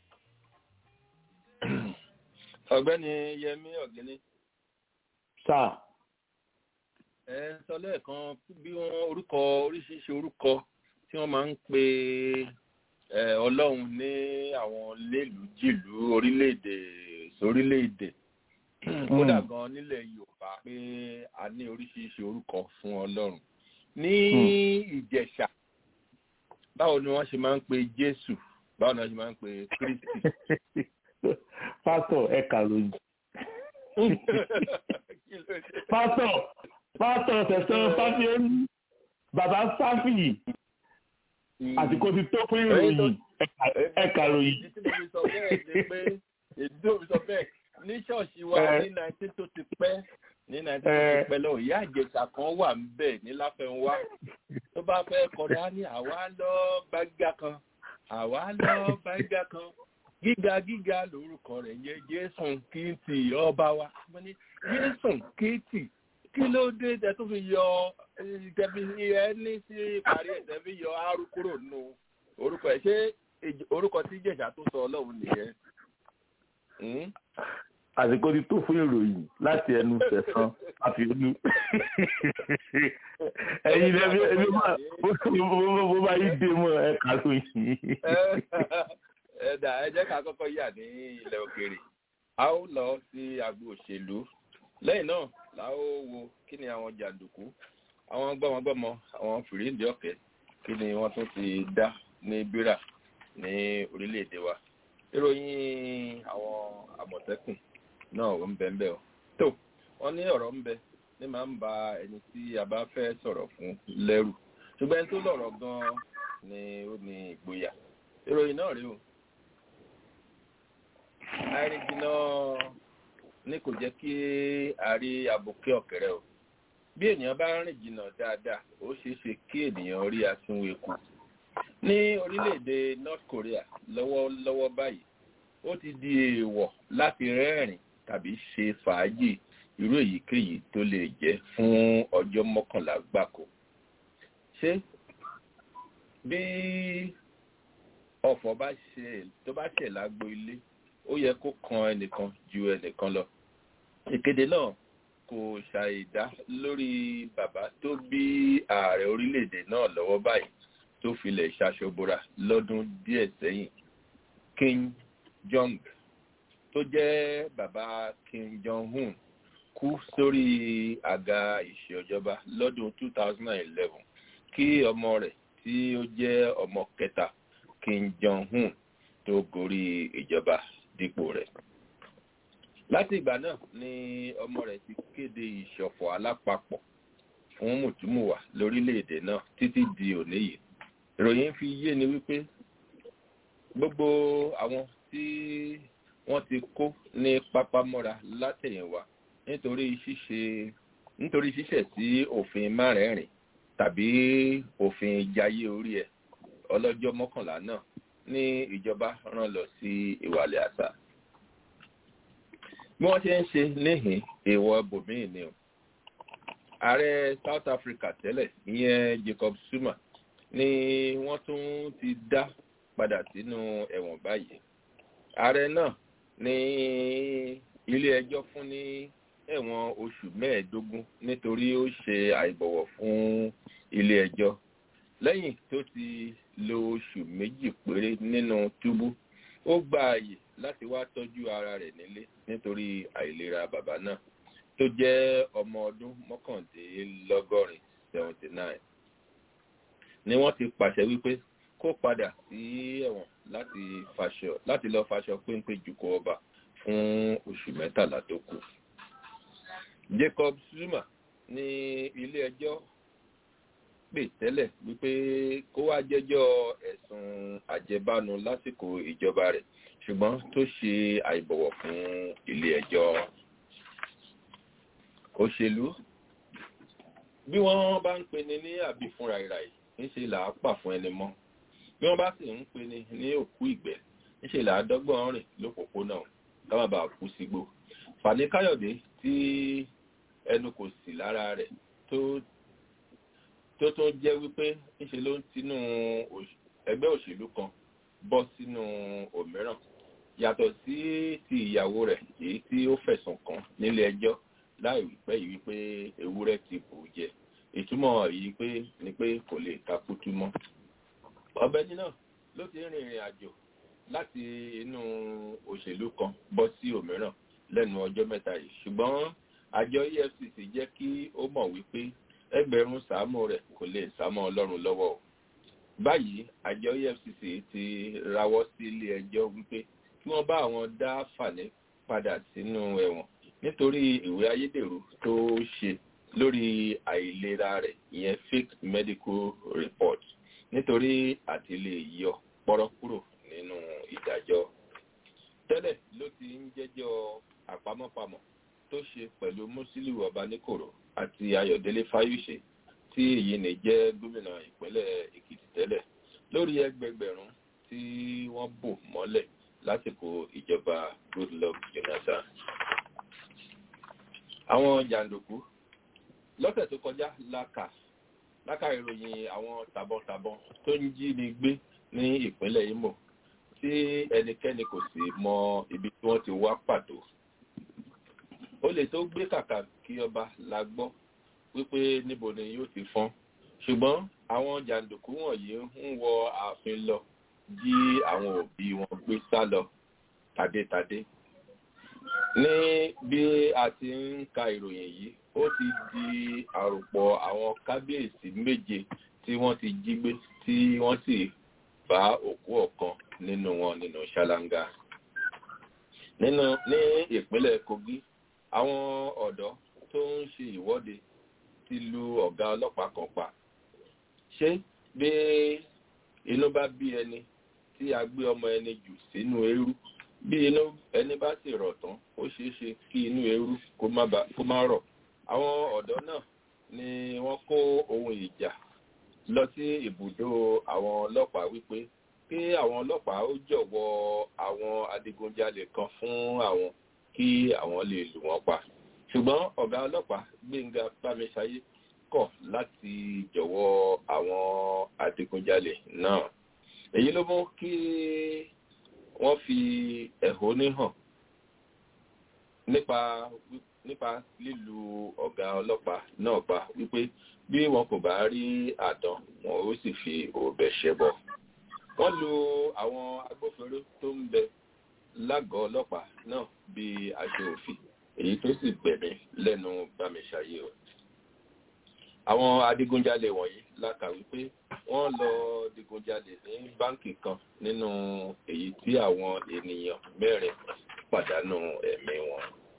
Ọ̀gbẹ́ni Yẹmí Ọ̀gẹ́ni. Sáà. Ẹ sọ lẹ́ẹ̀kan bí wọ́n oríṣiríṣi orúkọ tí wọ́n máa ń pe Ọlọ́run ní àwọn lélùújìlú orílẹ̀-èdè sórílẹ̀-èdè kódà gan nílẹ̀ Yorùbá pé a ní oríṣiríṣi orúkọ fún Ọlọ́run ní Ìjẹ̀ṣà báwo ni wọ́n ṣe máa ń pe Jésù báwo ni wọ́n ṣe máa ń pe Kristi. Pásítọ̀ ẹ̀ka lóyún. Pásítọ̀ Sẹ̀san Fáfiolú bàbá Fáfì àsìkò ti tó fún ìròyìn ẹ̀ka lóyún. Èdè tó fi sọ bẹ́ẹ̀ ní ṣọ́ọ̀ṣì wa ní 19 tó ti pẹ́ ní 19 tó ti pẹ́ lọ ìyá Ìjẹ̀ṣà kan wà ń bẹ̀ ní Láfẹnwá tó bá fẹ́ kọjá ní àwa lọ bágígá kan gíga lórúkọ rẹ̀ yẹ Jésù Kìtì ọba wa mo ní Jésù Kìtì kí ló dé tẹ tó fi yọ tẹbi ẹni sí ìparí ẹ̀ tẹ fi yọ àrùn kúrò nù orúkọ ẹ̀ ṣé orúkọ tí Ìjẹ̀ṣà tó sọ Ọlọ́run nìyẹn. Àsìkò ti tó fún ìròyìn láti ẹnu Sẹ̀san Fáfiolú. Ẹ̀yin lẹ́bí bó bá yí dé mọ́ ẹ̀ka lóyìn. Ẹ̀dà ẹ jẹ́ ká kọ́kọ́ yà ní ilẹ̀ òkèèrè. A ó lọ sí agbo òṣèlú. Lẹ́yìn náà la ó wo kí ni àwọn jàǹdùkú, àwọn gbọ́mọgbọ́mọ, àwọn fìríǹdì ọ̀kẹ́ kí ni wọ́n tún ti dá ní bírà ní orílẹ̀-èdè wa. Ìròyìn àwọn Àmọ̀tẹ́kùn náà ń bẹ ń bẹ o. Tó wọ́n ní ọ̀rọ̀ ń bẹ ní máa ń ba ẹni tí a bá fẹ́ sọ̀rọ̀ fún lẹ́rù. Ṣùgbọ́n ẹni tó lọ̀rọ̀ gan-an ni ó ní ìgboyà. Ìròyìn náà rí o. Àìrìnjìnà ní kò jẹ́ kí a rí àbòkẹ́ ọ̀kẹ́rẹ́ o. Bí ènìyàn bá rìn jìnnà dáadáa, ó ṣeé ṣe kí ènìyàn rí asínwó eku. Ní orílẹ̀-èdè North Korea lọ́wọ́lọ́wọ́ báyìí ó ti di èèwọ̀ láti rẹ́rìn tàbí ṣe fàájì irú èyíkéyìí tó lè jẹ́ fún ọjọ́ 11 gbáko. Ṣé bí ọ̀fọ̀ tó bá ṣẹ̀ lágbo ilé ó yẹ kó kan ẹnìkan ju ẹnìkan lọ. Ìkéde náà kò ṣàìdá lórí bàbá tó bí ààrẹ orílẹ̀-èdè náà lọ́wọ́ báyìí tó filẹ̀ ṣaṣọbora lọ́dún díẹ̀ sẹ́yìn Kim Jong tó jẹ́ bàbá Kim Jong-un kú sórí àga ìṣèjọba lọ́dún 2011 kí ọmọ rẹ̀ tí ó jẹ́ ọmọ kẹta Kim Jong-un tó gorí ìjọba dípò rẹ̀. Láti ìgbà náà ni ọmọ rẹ̀ ti kéde ìṣọ̀fọ̀ alápapọ̀ fún mùtúmùwà lórílẹ̀-èdè náà títí di òní yìí. Ìròyìn fi yé ni wípé gbogbo àwọn tí wọ́n ti kó ní pápámọ́ra látẹ̀yìnwá nítorí ṣíṣẹ̀ sí òfin márẹ̀ẹ̀rin tàbí òfin jayé orí ẹ̀ ọlọ́jọ́ 11 náà ní ìjọba rán lọ sí ìwàlẹ̀ àṣà. bí wọ́n ṣe ń ṣe níhìn èèwọ̀ bòmíì ni o. ààrẹ South Africa tẹ́lẹ̀ ìyẹn Jacob Zuma ni wọ́n tún ti dá padà sínú ẹ̀wọ̀n báyìí. ààrẹ náà ní ilé ẹjọ́ fún ní ẹ̀wọ̀n oṣù 15 nítorí ó ṣe àìbọ̀wọ̀ fún ilé ẹjọ́. lẹ́yìn tó ti lo oṣù 2 péré nínú túbú ó gba ààyè láti wá tọ́jú ara rẹ̀ nílé nítorí àìlera bàbá náà tó jẹ́ ọmọ ọdún 79 ni wọ́n ti pàṣẹ wípé kó padà sí ẹ̀wọ̀n láti lọ faṣọ péńpé jùkọ ọba fún oṣù 13 tó kù. Jacob Zuma ní ilé ẹjọ́ pè tẹ́lẹ̀ wípé kó wá jẹ́jọ́ ẹ̀sùn àjẹbánu lásìkò ìjọba rẹ̀ ṣùgbọ́n tó ṣe àìbọ̀wọ̀ fún ilé ẹjọ́. òṣèlú bí wọ́n bá ń peni ní àbí fúnra ìràyè níṣe là á pà fún ẹni mọ́ bí wọ́n bá sì ń peni ní òkú ìgbẹ́ níṣe là á dọ́gbọ́n rìn lópòpónà ká má bàa kú sígbó. Fani Káyọ̀dé tí ẹnu kò sí lára rẹ̀ tó jẹ́ wípé níṣe ló ń tinú ẹgbẹ́ òṣèlú kan bọ́ sínú òmíràn yàtọ̀ sí ti ìyàwó rẹ̀ èyí tí ó fẹ̀sùn kàn nílé ẹjọ́ láì wípé yìí wípé ewúrẹ́ ti bù jẹ ìtumọ̀ yìí pé ni pé kò lè takutu mọ́. ọ̀gbẹ́ni náà ló ti rìn ìrìn àjò láti inú òṣèlú kan bọ́ sí òmíràn lẹ́nu ọjọ́ mẹ́ta yìí ṣùgbọ́n àjọ EFCC jẹ́ kí ó mọ̀ wípé ẹgbẹ̀rún sàámù rẹ̀ kò lè sámọ́ Ọlọ́run lọ́wọ́ o. báyìí àjọ EFCC ti rawọ́ sí ilé ẹjọ́ wípé kí wọ́n bá àwọn dá Fani padà sínú ẹ̀wọ̀n nítorí ìwé ayédèrú tó ṣe lórí àìlera rẹ̀ ìyẹn fake medical report nítorí àti lè yọ pọ́rọ́ kúrò nínú ìdájọ́. tẹ́lẹ̀ ló ti ń jẹ́jọ́ àpamọ́pamọ́ tó ṣe pẹ̀lú Musiliu Ọbaníkòrò àti Ayọ̀délé Fáyúṣe tí èyí ní jẹ́ gómìnà ìpínlẹ̀ Èkìtì tẹ́lẹ̀ lórí ẹgbẹgbẹ̀rún tí wọ́n bò mọ́lẹ̀ lásìkò ìjọba Goodluck Jonathan. Àwọn jàǹdùkú lọ́sẹ̀ tó kọjá láka ìròyìn àwọn tàbọ̀tàbọ̀n tó ń jí ni gbé ní ìpínlẹ̀ Imo tí ẹnikẹ́ni kò sì mọ ibi tí wọ́n ti wá pàtó. Olè tó gbé kàkà kí ọba la gbọ́ wípé níbo ni yóò ti fọ́n ṣùgbọ́n àwọn jàǹdùkú wọ̀nyí ń wọ ààfin lọ jí àwọn òbí wọn gbé sá lọ tàdétàdé. Ní bí a ti ń ka ìròyìn yìí ó ti di àròpọ̀ àwọn kábíyèsí 7 tí wọ́n ti jí gbé tí wọ́n sì bá òkú ọ̀kan nínú wọn nínú ṣáláńgá. Ní ìpínlẹ̀ Kogi àwọn ọ̀dọ́ tó ń ṣe ìwọ́de ti lu ọ̀gá ọlọ́pàá kan pa. Ṣé bí inú bá bí ẹni tí a gbé ọmọ ẹni jù sínú eérú bí inú ẹni bá sì rọ̀ tán ó ṣeé ṣe kí inú eérú kó má rọ̀. Àwọn ọ̀dọ́ náà ni wọ́n kó ohun ìjà lọ sí ibùdó àwọn ọlọ́pàá wípé kí àwọn ọlọ́pàá ó jọ̀wọ́ àwọn adigunjalè kan fún àwọn kí àwọn lè lù wọ́n pa. Ṣùgbọ́n ọ̀gá ọlọ́pàá Gbénga Bámiṣayé kọ̀ láti jọ̀wọ́ àwọn adigunjalè náà. Èyí ló mú kí wọ́n fi ẹ̀hónú hàn nípa lílu ọ̀gá ọlọ́pàá náà pa wípé bí wọn kò bá rí àdán wọn ó sì fi òbẹ̀ ṣẹbọ. Wọ́n lu àwọn agbófinró tó ń bẹ lágọ̀ọ́ ọlọ́pàá náà bí aṣọ òfin èyí tó sì gbẹ̀mí lẹ́nu Bámiṣayé o. Àwọn adigunjalè wọ̀nyí la kà wípé wọ́n lọ digunjalè ní báǹkì kan nínú èyí tí àwọn ènìyàn 4 pàdánù ẹ̀mí wọn.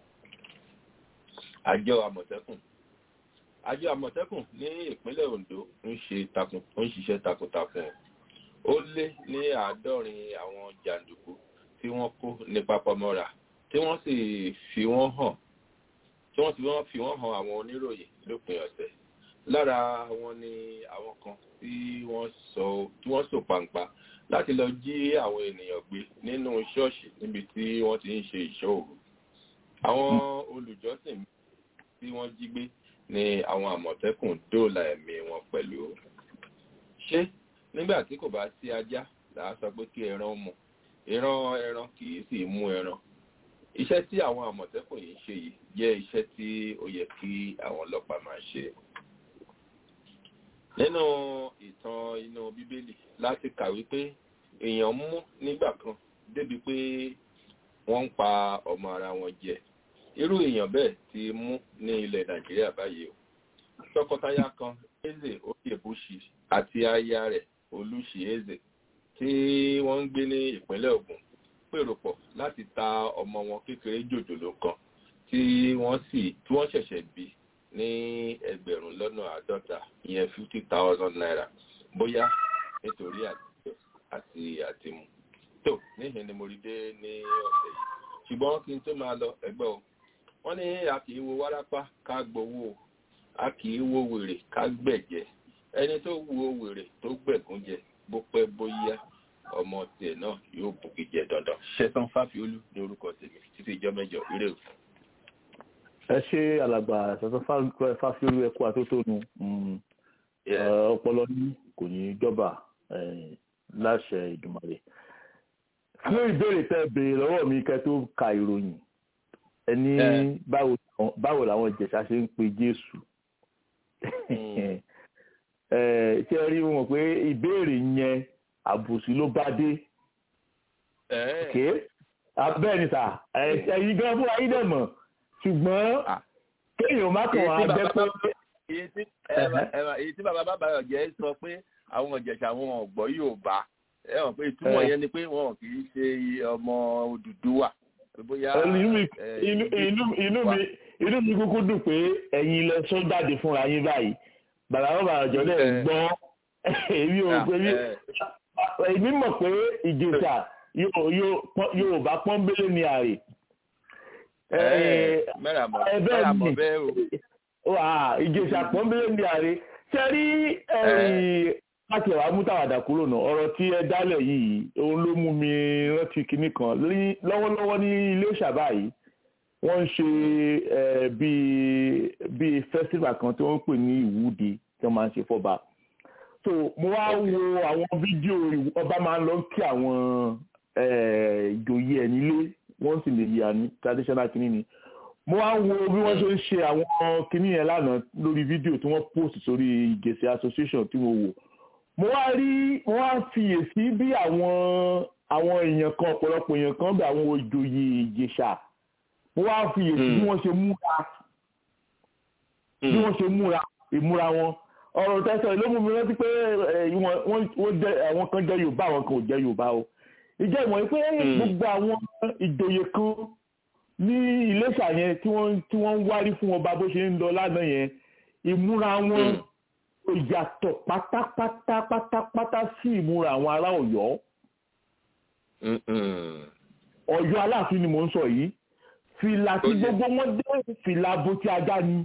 Àjọ Àmọ̀tẹ́kùn ní ìpínlẹ̀ Ondo ń ṣiṣẹ́ takuntakun. Ó lé ní 70 àwọn jàǹdùkú tí wọ́n kó ní Pápámọ́ra tí wọ́n sì fi wọ́n hàn tí wọ́n ti wọ́n fi wọ́n hàn àwọn oníròyìn lópin ọ̀sẹ̀. Lára wọn ni àwọn kan tí wọ́n sọ pàǹpà láti lọ jí àwọn ènìyàn gbé nínú ṣọ́ọ̀ṣì níbi tí wọ́n ti ń ṣe ìṣọ́ òru. Àwọn olùjọ́sìn tí wọ́n jí gbé ni àwọn àmọ̀tẹ́kùn dóòlà ẹ̀mí wọn pẹ̀lú. Ṣé nígbà tí kò bá sí ajá làá sọ pé kí ẹran mú ẹran kì í sì mú ẹran. Iṣẹ́ tí àwọn àmọ̀tẹ́kùn yìí ń ṣe yìí jẹ́ iṣẹ́ tí ó yẹ kí àwọn ọlọ́pàá máa ṣe. Nínú ìtàn inú Bíbélì láti kàwé pé èèyàn mú nígbà kan débi pé wọ́n ń pa ọmọ ara wọn jẹ. Irú èèyàn bẹ́ẹ̀ ti mú ní ilẹ̀ Nàìjíríà báyìí o. Tọkọtaya kan Eze Oyèbùṣì àti aya rẹ̀ Olúṣì Eze tí wọ́n ń gbé ní ìpínlẹ̀ Ògùn pèrò pọ̀ láti ta ọmọ wọn kékeré jòjòló kan tí wọ́n ṣẹ̀ṣẹ̀ bí ní 50,000 ìyẹn 50,000 naira bóyá nítorí àtìmú. Tó níhìn ni mo rí dé ní ọ̀sẹ̀ yìí. Ṣùgbọ́n kí n tó máa lọ ẹgbẹ́ o. Wọ́n ní a kì í wo wárápá ká gbowó, a kì í wo wèrè ká gbẹ̀jẹ́. Ẹni tó wo wèrè tó gbẹ̀gún jẹ bó pẹ́ bóyá ọmọ tiẹ̀ náà yóò bùkì jẹ dandan. Ṣẹ́tàn Fáfiolú ní orúkọ tèmi títí ìjọ mẹ́jọ ire o. Ẹ ṣe alàgbà Ṣẹ́tàn Fáfiolú ẹkú àtótónu ọpọlọ ní kò ní jọba láṣẹ Ìdùmarè. Fún ìbéèrè tẹ́ béèrè lọ́wọ́ mi kẹ́ tó ka ìròyìn ẹni báwo làwọn Ìjẹ̀ṣà ṣe ń pe Jésù. Ṣé rí wọn pé ìbéèrè yẹn àbùsí ló bá dé. Abẹ́ni sà ẹ̀yin gan fún ayé dẹ̀ mọ̀ ṣùgbọ́n kéèyàn má kàn wá jẹ́ pé. Èyí tí bàbá bàbá ọ̀jẹ̀ sọ pé àwọn Ìjẹ̀ṣà wọn ò gbọ́ Yorùbá ẹ hàn pé ìtumọ̀ yẹn ni pé wọn kì í ṣe ọmọ Odùduwà. Inú mi kúkú dùn pé ẹ̀yin ilẹ̀ sọ jáde fúnra yín báyìí bàbá bàbá ọ̀jọ̀ lẹ̀ gbọ́ èmi ò pé èmi mọ̀ pé Ìjẹ̀ṣà Yorùbá pọ́nbélé ni àrè. Ìjẹ̀ṣà pọ́nbélé ni àrè. Ṣé rí láti ẹ̀wà mútàwàdà kúrò náà ọ̀rọ̀ tí ẹ dálẹ̀ yìí òun ló mú mi rántí kinní kan lọ́wọ́lọ́wọ́ ní Iléṣà báyìí wọ́n ń ṣe bíi festival kan tí wọ́n ń pè ní ìwúde tí wọ́n máa ń ṣe fọ́ba. So mo wá wo àwọn fídíò ọba máa ń lọ kí àwọn ìjòyè ẹ̀ nílé wọ́n sì lè yà ní traditional kinní ni. Mo wá wo bí wọ́n ṣe ń ṣe àwọn kinní yẹn lánàá lórí fídíò tí wọ́n post sórí Ìjẹ̀ṣà association tí mo wò. Mo wá fiyèsí bí àwọn èèyàn kan ọ̀pọ̀lọpọ̀ èèyàn kan bí àwọn ìjòyè Ìjẹ̀ṣà mo wá fiyèsí bí wọ́n ṣe múra ìmúra wọn ọ̀rọ̀ tẹ́sán ló mú mi rántí pé àwọn kan jẹ́ Yorùbá àwọn kan ò jẹ́ Yorùbá o ìjẹ́ ìmọ̀ pé gbogbo àwọn ìjòyè kan ní Iléṣà yẹn tí wọ́n ń wárí fún ọba bó ṣe ń lọ lánàá yẹn ìmúra wọn ìyàtọ̀ pátápátá sí ìmúra àwọn ará Ọ̀yọ́. Ọ̀yọ́ Aláàfin ni mò ń sọ yìí fìlà tí gbogbo wọn dé fìlà bó ti ajá ni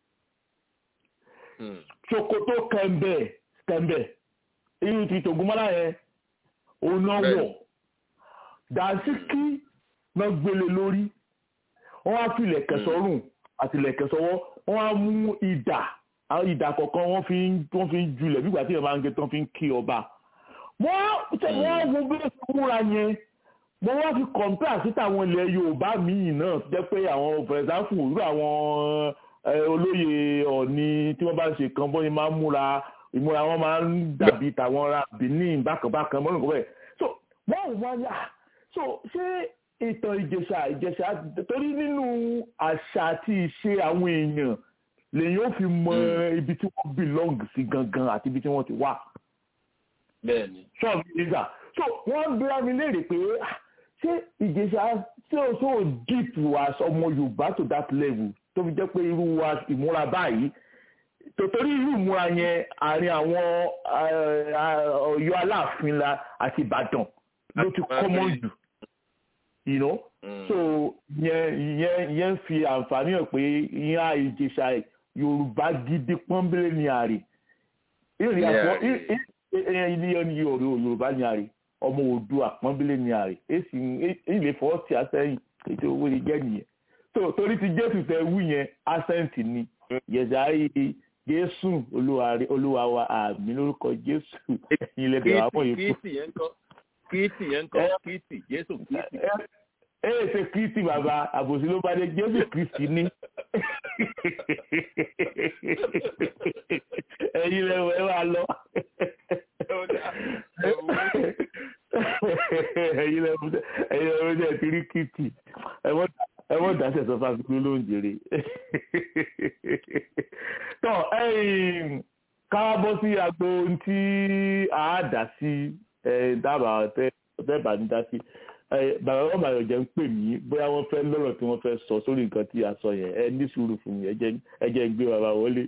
ṣòkòtò kẹ̀mbẹ̀ irú ti Tògúnmọ́lá yẹn òun náà wọ̀ dànsíkí náà gbélé lórí wọ́n á fi ilẹ̀kẹ̀ sọ́rùn àti ilẹ̀kẹ̀ sọ́wọ́ wọ́n á mú ìdà kọ̀ọ̀kan wọ́n fi ń julẹ̀ bí ìgbà tí èèyàn máa ń gé tán fi ń kí ọba. wọ́n wo bí ó múra yẹn mo wá fi compare sí tàwọn ilẹ̀ Yorùbá míì náà jẹ́ pé àwọn for example irú àwọn olóyè Ọ̀ọ̀ni tí wọ́n bá ń ṣe kan bọ́ ni máa ń múra ìmúra wọn máa ń dàbí tàwọn ará Benin bákanbákan mọ́nà kọ́ bẹ́ẹ̀. so wọ́n ò wá yà so ṣé ìtàn Ìjẹ̀ṣà torí nínú àṣà àti ìṣe àwọn èèyàn lèyìn ó fi mọ ibi tí wọ́n belong sí gangan àti ibi tí wọ́n ti wà. Bẹ́ẹ̀ni. sọ́ọ̀bù ìgbà so wọ́n ń bíra mi léèrè pé ṣé Ìjẹ̀ṣà ṣé o so deep as ọmọ Yorùbá to that level tó fi jẹ́ pé irú wa ìmúra báyìí tòtòrí irú ìmúra yẹn àárín àwọn Ọ̀yọ́ Aláàfin la àti Ìbàdàn ló ti kọ́mọ́ jù you know. So yẹn fi àǹfààní hàn pé ìyẹn Ìjẹ̀ṣà Yorùbá gidi pọ́nbélé ni àrè ìyẹn Yorùbá ni àrè ọmọ Oòduà pọ́nbélé ni àrè èsì ilé fọ́ sí àsẹ́yìn ètò owó ni jẹ́ nìyẹn. So torí ti Jésù tẹ wú yẹn accent ni yẹ̀sà Jésù Olúwa wa àmì lórúkọ Jésù ẹ̀yin lẹ́bẹ̀ẹ́ wà fún yìí. Kìtì yẹn ń kọ́ kìtì Jésù kìtì. Ṣe Kristi bàbá àbòsí ló bá dé Jésù Kristi ní. Ẹ̀yin lẹ́wọ̀ ẹ wá lọ. Ẹ̀yin lẹ́wọ̀ ẹ ti rí kìtì. Ẹ wọ́n dáṣẹ̀ sọ fún àfikún ló ń jèrè. Tọ́ ká bọ́ sí agbo tí a dá sí dábàá tẹ́bà ní dá sí. Bàbá wọn bàyọ̀ jẹ́ ń pè mí bóyá wọ́n fẹ́ lọ́rọ̀ tí wọ́n fẹ́ sọ sórí nǹkan tí a sọ yẹn ẹ ní sùúrù fún mi ẹ jẹ́ ń gbé bàbá wọlé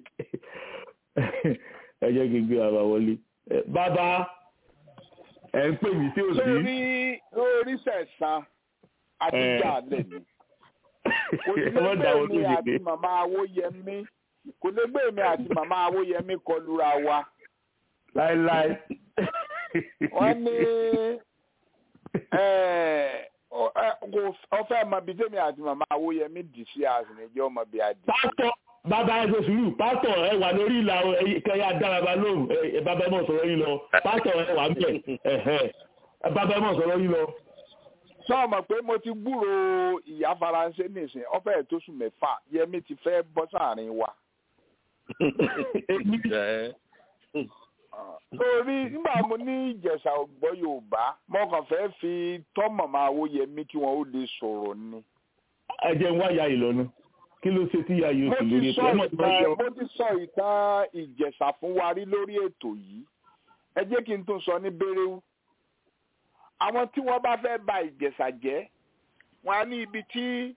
ẹ jẹ́ kí n gbé bàbá wọlé. Bàbá ẹ ń pè mí sí òsì. lórí sẹ̀sán àtijọ́ àlẹ́ mi kò lè gbé mi àti màmá Awóyẹmí kò lè gbé mi àti màmá Awóyẹmí kọlura wa. láéláé. wọ́n ní ọfẹ ọmọ bíi tèmi àti màmá Awóyẹmí dì sí àsìnìjẹ ọmọ bíi adì. pásítọ̀ bàbá ẹgbẹ́ sùúrù pásítọ̀ ẹ wà lórí ìlà kẹyà dára lóhùn bàbá ẹ mọ̀ sọ̀rọ̀ yín lọ pásítọ̀ ẹ wà ń bẹ̀ bàbá ẹ mọ̀ sọ̀rọ̀ yín lọ. sọ ma pé mo ti gbúrò ìyá Faransé nìsín ọfẹ tó sùn mẹ́fà Yẹmí ti fẹ́ bọ́ sáàrin wa. Torí nígbà mo ní Ìjẹ̀ṣà ọ̀gbọ́ Yorùbá mo kàn fẹ́ fi tọ́ màmá Awóyẹmí kí wọ́n ó lè sọ̀rọ̀ ni. ẹ jẹ́ ń wá ya ìlọ́nu kí ló ṣe tí ya yóò sì lórí ètò mo ti sọ ìtàn Ìjẹ̀ṣà fún wa rí lórí ètò yìí ẹ jẹ́ kí n tún sọ ní béréwú. Àwọn tí wọ́n bá fẹ́ ba Ìjẹ̀ṣà jẹ́ wọ́n á ní ibi tí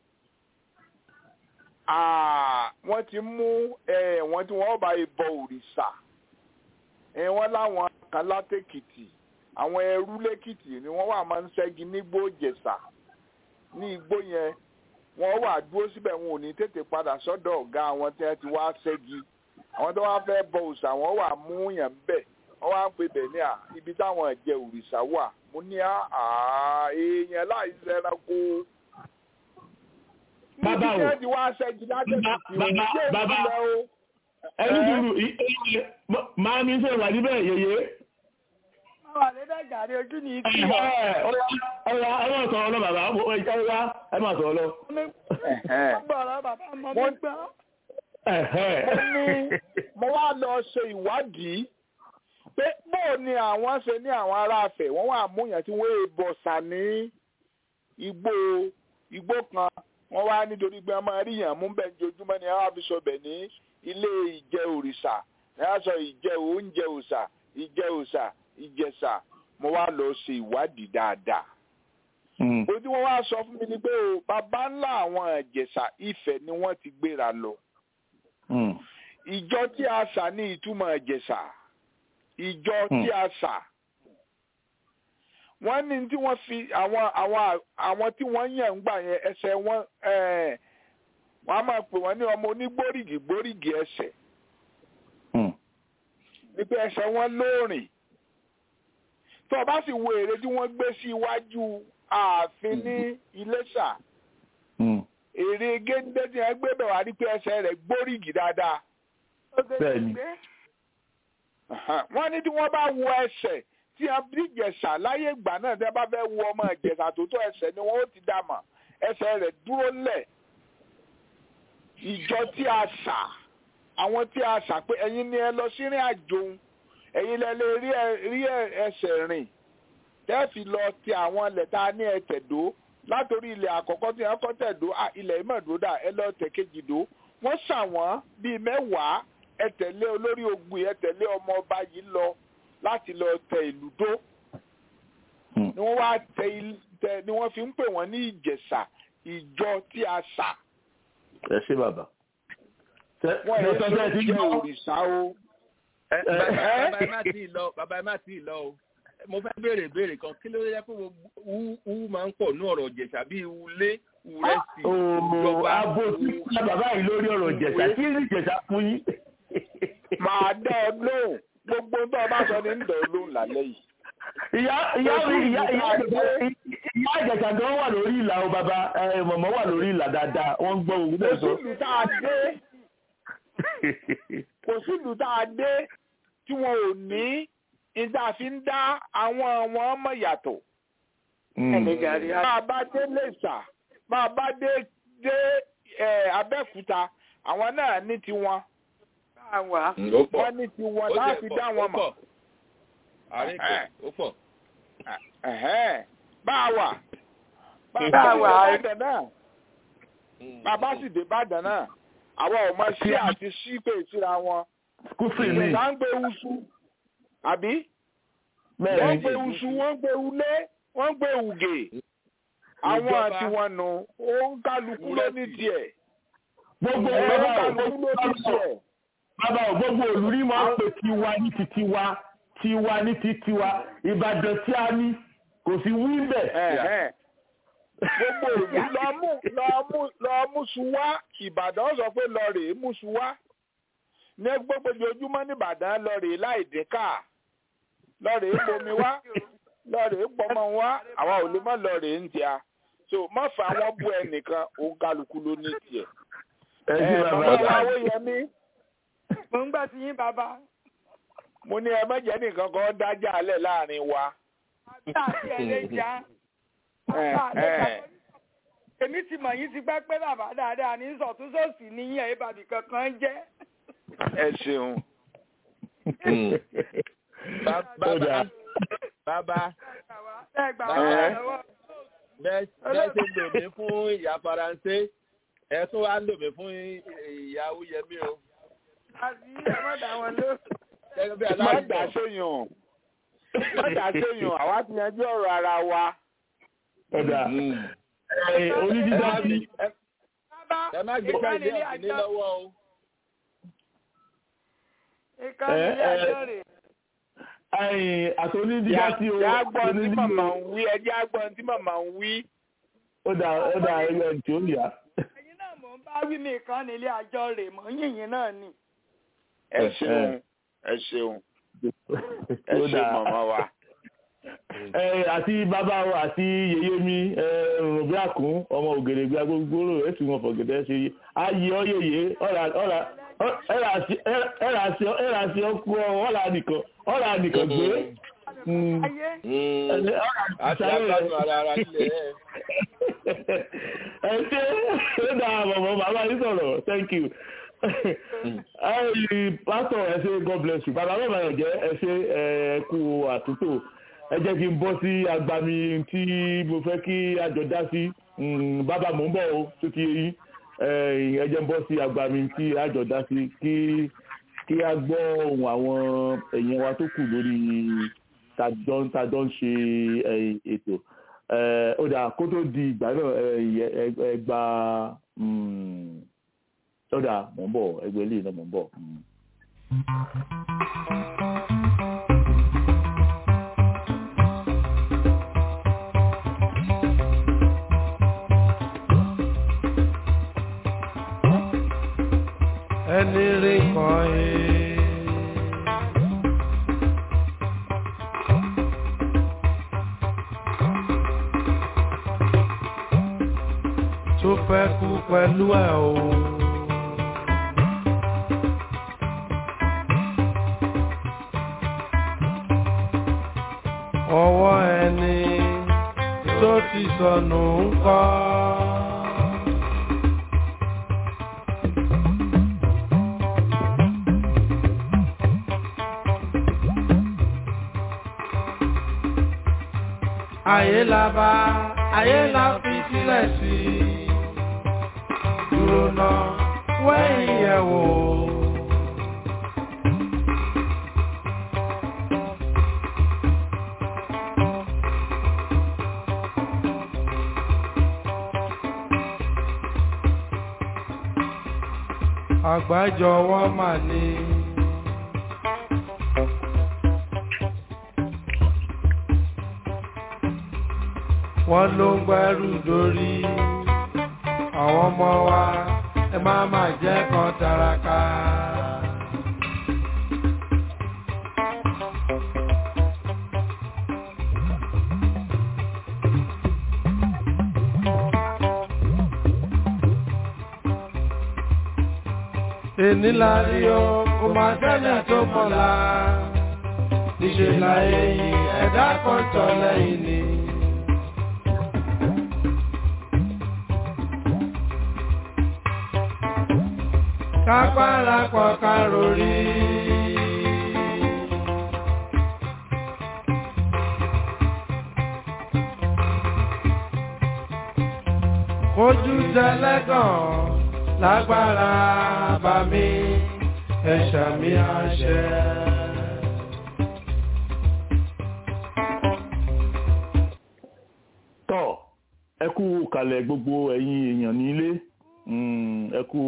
wọ́n ti mú wọ́n tí wọ́n bá bọ òrìṣà wọ́n láwọn kan látèkìtì àwọn ẹrú lẹ́kìtì ni wọ́n wà máa ń ṣẹ́gi nígbó Ìjẹ̀ṣà ní igbó yẹn wọ́n wà dúró síbẹ̀ wọn ò ní tètè padà sọ́dọ̀ ọ̀gá àwọn tí wọ́n ti wá ṣẹ́gi àwọn tó wá fẹ́ bọ òòṣà wọ́n wà mú yàn bẹ̀ wọ́n wá ń pè bẹ̀ ní ibi táwọn ẹ̀jẹ̀ òrìṣà wà mo ní èèyàn láì ṣẹranko níbi tí wọ́n ti wá ṣẹ́gi látèkìtì òun yé ìpínlẹ̀ o. ẹni dùrù máa ní sọ wà níbẹ̀ yẹyẹ. wà níbẹ̀ gàrí ojú ní ikú wa. ọ̀ya ẹ máa sọ̀rọ̀ lọ bàbá ẹ máa sọ̀rọ̀ lọ. gbọ́dọ̀ bàbá mọ́ mi gbọ́. mo wá lọ ṣe ìwádìí pé bóò ni àwọn ṣe ní àwọn aráàfẹ̀ wọ́n wà múyàn tí wọ́n bọ̀ sà ní igbó kan wọ́n wá nítorí pé wọ́n máa rí yàn mú bẹ́ẹ̀ jojúmọ́ ni wọ́n á fi sọ bẹ̀ ní ilé ìjẹ òrìṣà ní a sọ ìjẹ oúnjẹ òòṣà ìjẹ òòṣà Ìjẹ̀ṣà mo wá lọ ṣe ìwádìí dáadáa. ojú wọn wá sọ fún mi ni pé bàbá ńlá àwọn Ìjẹ̀ṣà Ifẹ̀ ni wọ́n ti gbéra lọ. ìjọ tí a ṣà ní ìtumọ̀ Ìjẹ̀ṣà ìjọ tí a ṣà wọ́n ní tí wọ́n fi àwọn tí wọ́n yàn ń gbà yẹn ẹsẹ̀ wọn wọ́n á máa pè wọ́n ní ọmọ onígbórígì ẹsẹ̀ nípa ẹsẹ̀ wọn lóòrìn tó o bá sì wo ère tí wọ́n gbé sí iwájú ààfin ní Iléṣà ère géńdé tí wọ́n gbé bẹ̀ wá rí pé ẹsẹ̀ rẹ̀ gbórígì dáadáa. wọ́n ní tí wọ́n bá wo ẹsẹ̀ tí a bí Ìjẹ̀ṣà láyé ìgbà náà tí a bá fẹ́ wo ọmọ Ìjẹ̀ṣà tó tó ẹsẹ̀ ni wọ́n ó ti dá mọ̀ ẹsẹ̀ rẹ̀ dúró lẹ̀. ìjọ tí a ṣà àwọn tí a ṣà pé ẹ̀yin ni ẹ lọ sí ìrìn àjò ẹ̀yin lẹ lè rí ẹsẹ̀ rìn tẹ́ẹ̀fì lọ ti àwọn ilẹ̀ tá a ní ẹ̀tẹ̀dó látòrí ilẹ̀ àkọ́kọ́ tí wọ́n kọ́ tẹ̀dó ilẹ̀ ìmọ̀dódà ẹ lọ tẹ̀ kejìdó wọ́n ṣà wọ́n bíi 10 ẹ tẹ̀lé olórí ogun ẹ tẹ̀lé ọmọ ọba yìí lọ láti lọ tẹ ìlú dó ni wọ́n wá tẹ ni wọ́n fi ń pè wọ́n ní Ìjẹ̀ṣà ìjọ tí a ṣà. ẹ ṣé bàbá. wọ́n yẹ sọ jẹ́ òrìṣà o. bàbá ẹ má tí ì lọ o mo fẹ́ béèrè ìbéèrè kan kí ló yẹ kó wú máa ń pọ̀ ní ọ̀rọ̀ Ìjẹ̀ṣà bíi wulé wúrẹ́sì ìjọba. abo tí wọ́n ṣe bàbá yìí lórí ọ̀rọ̀ Ìjẹ̀ṣà kí ní Ìjẹ̀ṣà fún yín. màá dá ọ lóhùn gbogbo tó o bá sọ ní ń dọ̀ ọ́ lóhùn lálẹ́ yìí. ìyá Ìjẹ̀ṣà gan wà lórí ìlà o bàbá mọ̀mọ́ wà lórí ìlà dáadáa wọ́n ń gbọ́ òun náà sọ. kò sílùú tá a dé tí wọn ò ní ìdá fi ń dá àwọn ọmọ yàtọ̀. máa bá dé Lẹ́ṣà máa bá dé Abẹ́òkúta àwọn náà ní tiwọn. wọ́n ní tiwọn láti dá wọn mọ̀. bá a wà Ìbàdàn náà bàbá sì dé Ìbàdàn náà àwọn ò mọ sí àti sí pé síra wọn. ìgbà ń gbé usu àbí wọ́n gbé usu wọ́n gbé ulé wọ́n gbé ugè àwọn àti wọn nù ó ń kálukú ló ní tiẹ̀. gbogbo kálukú ló ní tiẹ̀. bàbá ò gbogbo olùrí máa ń pè tiwa ní ti tiwa tiwa ní ti tiwa Ìbàdàn tí a ní kò sí wí bẹ́ẹ̀. gbogbo òbí lọ múṣu wá Ìbàdàn sọ pé lọ rèé múṣu wá ní gbogbo ojoojúmọ́ ní Ìbàdàn lọ rèé láì dínkà lọ rèé bomi wá lọ rèé pọmọ wá àwa ò lè má lọ rèé ń tíya so má fà wọn bú ẹnìkan òun kálukú ló ní tiẹ̀. bàbá ìyàwó yẹn ní. mo ń gbà sí yín bàbá. mo ní ẹ má jẹ́ nìkan kan dájà alẹ́ láàrin wa. àti ẹlẹ́jà. èmi ti mọ̀ yín ti gbá pé bàbá dáadáa ní sọ̀túnṣòsì níyàn ìbàdí kankan jẹ́. ẹ ṣeun. bàbá bẹ́ẹ̀ ṣe lò mí fún ìyá Faransé ẹ tún wá lò mí fún ìyá Oyèmí o. àti ẹ̀mọ́dà wọn ló. má dà séyàn àwa ti yanjú ọ̀rọ̀ ara wa. ọ̀dà onídìdá sí. ẹ má gbé káàdì ọ̀sìn ní lọ́wọ́ o. ìkànnì ilé ẹjọ́ rẹ̀. àti onídìdá sí o. ẹjẹ́ àgbọ̀n tí màmá ń wí ẹjẹ́ àgbọ̀n tí màmá ń wí. ó dà ẹyọ tí ó yà. ẹ̀yin náà mò ń bá wí mi ìkànnì ilé ẹjọ́ rẹ̀ mọ̀ yìnyín náà ni. ẹ ṣeun ẹ ṣeun màmá wa. àti bàbá wa àti yèyé mi rògbé àkún ọmọ ògèrègbè agbógbóró ẹ̀sùn wọn fọ̀gẹ̀dẹ̀ ṣe ayé ọ̀yẹ̀yẹ ẹ̀rà sí ọkú ọ̀là nìkan gbé. àti àgbàdo ara nílẹ̀ ẹ ṣe é dáa bàbá yìí sọ̀rọ̀ thank you. Pastor ẹ ṣé God bless you bàbá bàbá yẹn jẹ́ ẹ ṣé ẹkú àtúntò ẹ jẹ́ kí n bọ́ sí agbami tí mo fẹ́ kí àjọ dá sí bàbá mò ń bọ̀ o tó ti yí ẹ jẹ́ n bọ́ sí agbami tí àjọ dá sí kí a gbọ́ ohùn àwọn èèyàn wa tó kù lórí tàjọ ń ṣe ètò ó dà kó tó di ìgbà náà ẹ gba ọ̀dà mò ń bọ̀ ẹgbẹ́ ilé náà mò ń bọ̀. ẹni rí kan tó fẹ́ kú pẹ̀lú ẹ̀ o. ọwọ́ ẹni tó ti sọnù ń kọ́. ayé la bá ayé la fi sílẹ̀ sí dúró náà wẹ́yìn yẹ̀ wò. àgbájọwọ́ mà ní. wọ́n ló ń gbẹ́rù dórí. Àwọn ọmọ wa ẹ má jẹ́ kan tàràkà. Èní la rí o, kò má sẹ́lẹ̀ tó mọ̀la. Níṣẹ́ láyé yìí, ẹ̀dá kan tọ̀ lẹ́yìn ni. Ká parapọ̀ ká rori. Ojú tẹlẹ́gàn lágbára bá mi ẹ̀ṣà mi àṣẹ. Tọ́ ẹ kú kalẹ̀ gbogbo ẹ̀yin èèyàn nílé, ẹ kú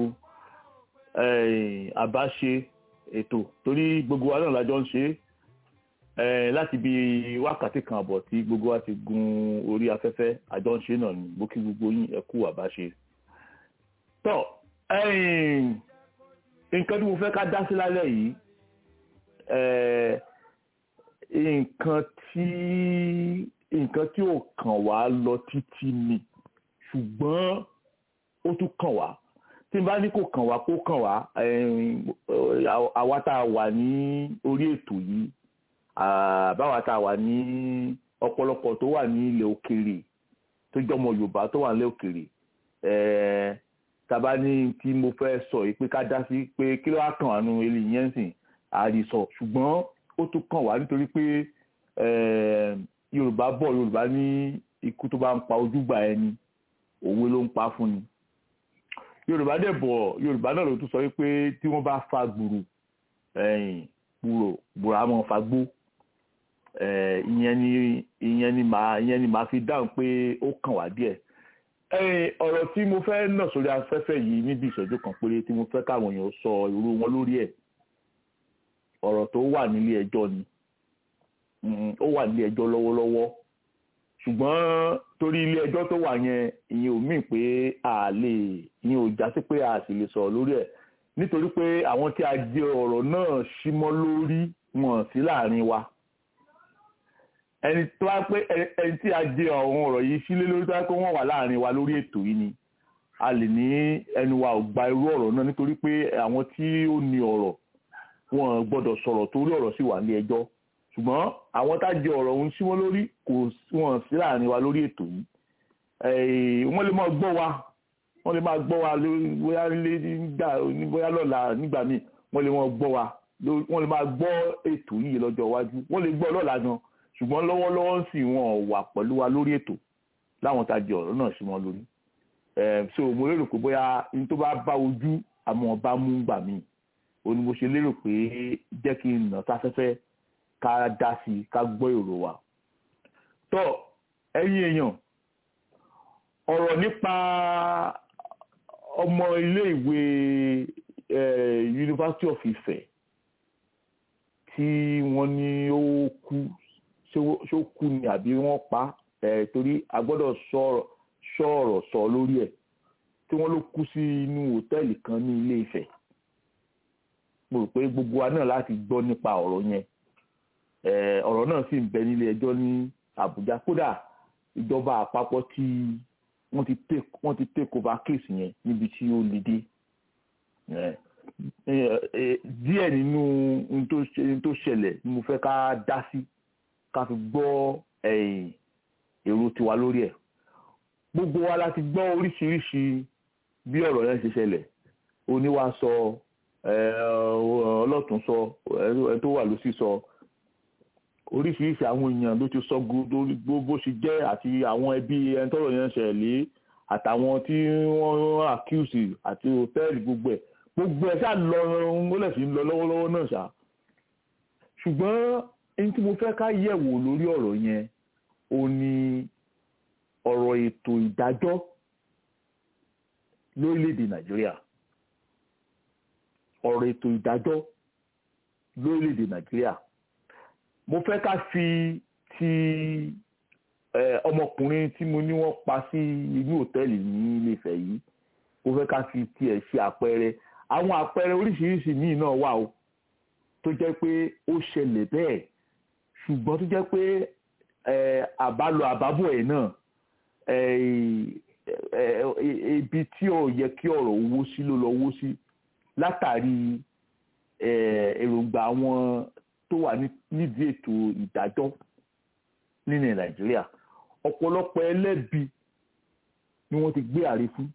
àbáṣe ètò torí gbogbo wa náà lájọ ń ṣe láti bí wákàtí kan àbọ̀ tí gbogbo wa ti gun orí afẹ́fẹ́ àjọ ń ṣe náà ni mo kí gbogbo yín ẹ kú àbáṣe. Tọ́ nǹkan tí mo fẹ́ ká dá sí lálẹ́ yìí nǹkan tí ò kàn wá lọ títí ni ṣùgbọ́n ó tún kàn wá tí n bá ní kò kàn wá kó kàn wá àwa tá a wà ní orí ètò yìí báwa tá a wà ní ọ̀pọ̀lọpọ̀ tó wà ní ilẹ̀ òkèèrè tó jọmọ Yorùbá tó wà nílẹ̀ òkèèrè tàbá ní tí mo fẹ́ sọ yìí pé ká dá sí pé kí ló wá kàn wá nu eléyìí yẹn sìn àrísọ ṣùgbọ́n ó tún kàn wá nítorí pé Yorùbá ní ikú tó bá ń pa ojúgbà ẹni òwe ló ń pa fún ni. Yorùbá náà ló tún sọ wípé tí wọ́n bá fa gbùrù gbùrù àmọ́ fagbó ìyẹn ni màá fi dáhùn pé ó kàn wá díẹ̀. Ọ̀rọ̀ tí mo fẹ́ nà sórí afẹ́fẹ́ yìí níbi ìṣẹ́jú kan péré tí mo fẹ́ káwọn èèyàn sọ irú wọn lórí ẹ̀ ọ̀rọ̀ tó wà nílé ẹjọ́ ni ó wà nílé ẹjọ́ lọ́wọ́lọ́wọ́ ṣùgbọ́n torí ilé ẹjọ́ tó wà yẹn ìyẹn ò mìí pé ìyẹn ò já sí pé a sì lè sọ̀rọ̀ lórí ẹ̀ nítorí pé àwọn tí a jẹ ọ̀rọ̀ náà símọ́ lórí wọn sí láàrin wa ẹni tó wá pé ẹni tí a jẹ àwọn ọ̀rọ̀ yìí sílé lórí tó wá pé wọ́n wà láàrin wa lórí ètò yìí ni a lè ní ẹnu wa ò gba irú ọ̀rọ̀ náà nítorí pé àwọn tí ó ní ọ̀rọ̀ wọn gbọ́dọ̀ sọ̀rọ̀ torí ọ̀rọ̀ sì wà ní ẹjọ́ ṣùgbọ́n àwọn tá jẹ ọ̀rọ̀ ohun sí wọn lórí kò wọ́n sí láàrin wa lórí ètò yìí wọ́n lè máa gbọ́ wa bóyá lọ́la nígbà míì wọ́n lè máa gbọ́ wa wọ́n lè máa gbọ́ ètò yìí lọ́jọ́ iwájú wọ́n lè gbọ́ lọ́la gan ṣùgbọ́n lọ́wọ́lọ́wọ́ sì wọ́n wà pẹ̀lú wa lórí ètò láwọn tá jẹ ọ̀rọ̀ náà sí wọn lórí so mo lérò pé bóyá ní tó bá bá ojú àmọ́ bá mú gbà míì ó ní mo ṣe lérò pé jẹ́ kí n nà sáfẹ́fẹ́ ká dá sí ká gbọ́ èrò wa. Tọ́ ẹ̀yin èèyàn ọ̀rọ̀ nípa ọmọ ilé ìwé University of Ife tí wọ́n ní ó kú ṣé ó kú ni àbí wọ́n pa torí a gbọ́dọ̀ sọ̀rọ̀ sọ lórí ẹ̀ tí wọ́n ló kú sí inú hòtẹ́ẹ̀lì kan ní Ilé Ifẹ̀ mo rò pé gbogbo wa náà láti gbọ́ nípa ọ̀rọ̀ yẹn ọ̀rọ̀ náà sì ń bẹ nílé ẹjọ́ ní Àbújá kódà ìjọba àpapọ̀ tí wọ́n ti take over case yẹn níbi tí ó le dé díẹ̀ nínú ohun tó ṣẹlẹ̀ ni mo fẹ́ ká dá sí ká fi gbọ́ èrò tiwa lórí ẹ̀ gbogbo wa láti gbọ́ oríṣiríṣi bí ọ̀rọ̀ yẹn ṣe ṣẹlẹ̀ oníwà sọ ọlọ́tún sọ ẹ tó wà lósì sọ oríṣiríṣi àwọn èèyàn ló ti sọ bó ṣe jẹ́ àti àwọn ẹbí ẹni tọ́rọ̀ yẹn ṣẹlẹ̀ lé àtàwọn tí wọ́n accuse àti hòtẹ́ẹ̀lì gbogbo ẹ̀ ṣáà lọ ó lẹ̀ sí ń lọ lọ́wọ́lọ́wọ́ náà ṣá ṣùgbọ́n ẹni tí mo fẹ́ ká yẹ̀wò lórí ọ̀rọ̀ yẹn ó ní ọ̀rọ̀ ètò ìdájọ́ lórílẹ̀‐èdè Nàìjíríà ọ̀rọ̀ ètò ìdájọ́ lórílẹ̀‐èdè Nàìjíríà mo fẹ́ ká fi ti ọmọkùnrin tí mo ní wọ́n pa sí inú òtẹ́ẹ̀lì ní Ilé-Ifẹ̀ yìí ó fẹ́ ká fi tiẹ̀ ṣe àpẹẹrẹ àwọn àpẹẹrẹ oríṣiríṣi míì náà wà o tó jẹ́ pé ó ṣẹlẹ̀ bẹ́ẹ̀ ṣùgbọ́n tó jẹ́ pé àbálọ àbábọ̀ ẹ̀ náà ibi tí ó yẹ kí ọ̀rọ̀ owó sí ló lọ owó sí látàrí èròǹgbà àwọn tó wà nídìí ètò ìdájọ́ nílẹ̀ Nàìjíríà ọ̀pọ̀lọpọ̀ ẹlẹ́bi ni wọ́n ti gbé àre fún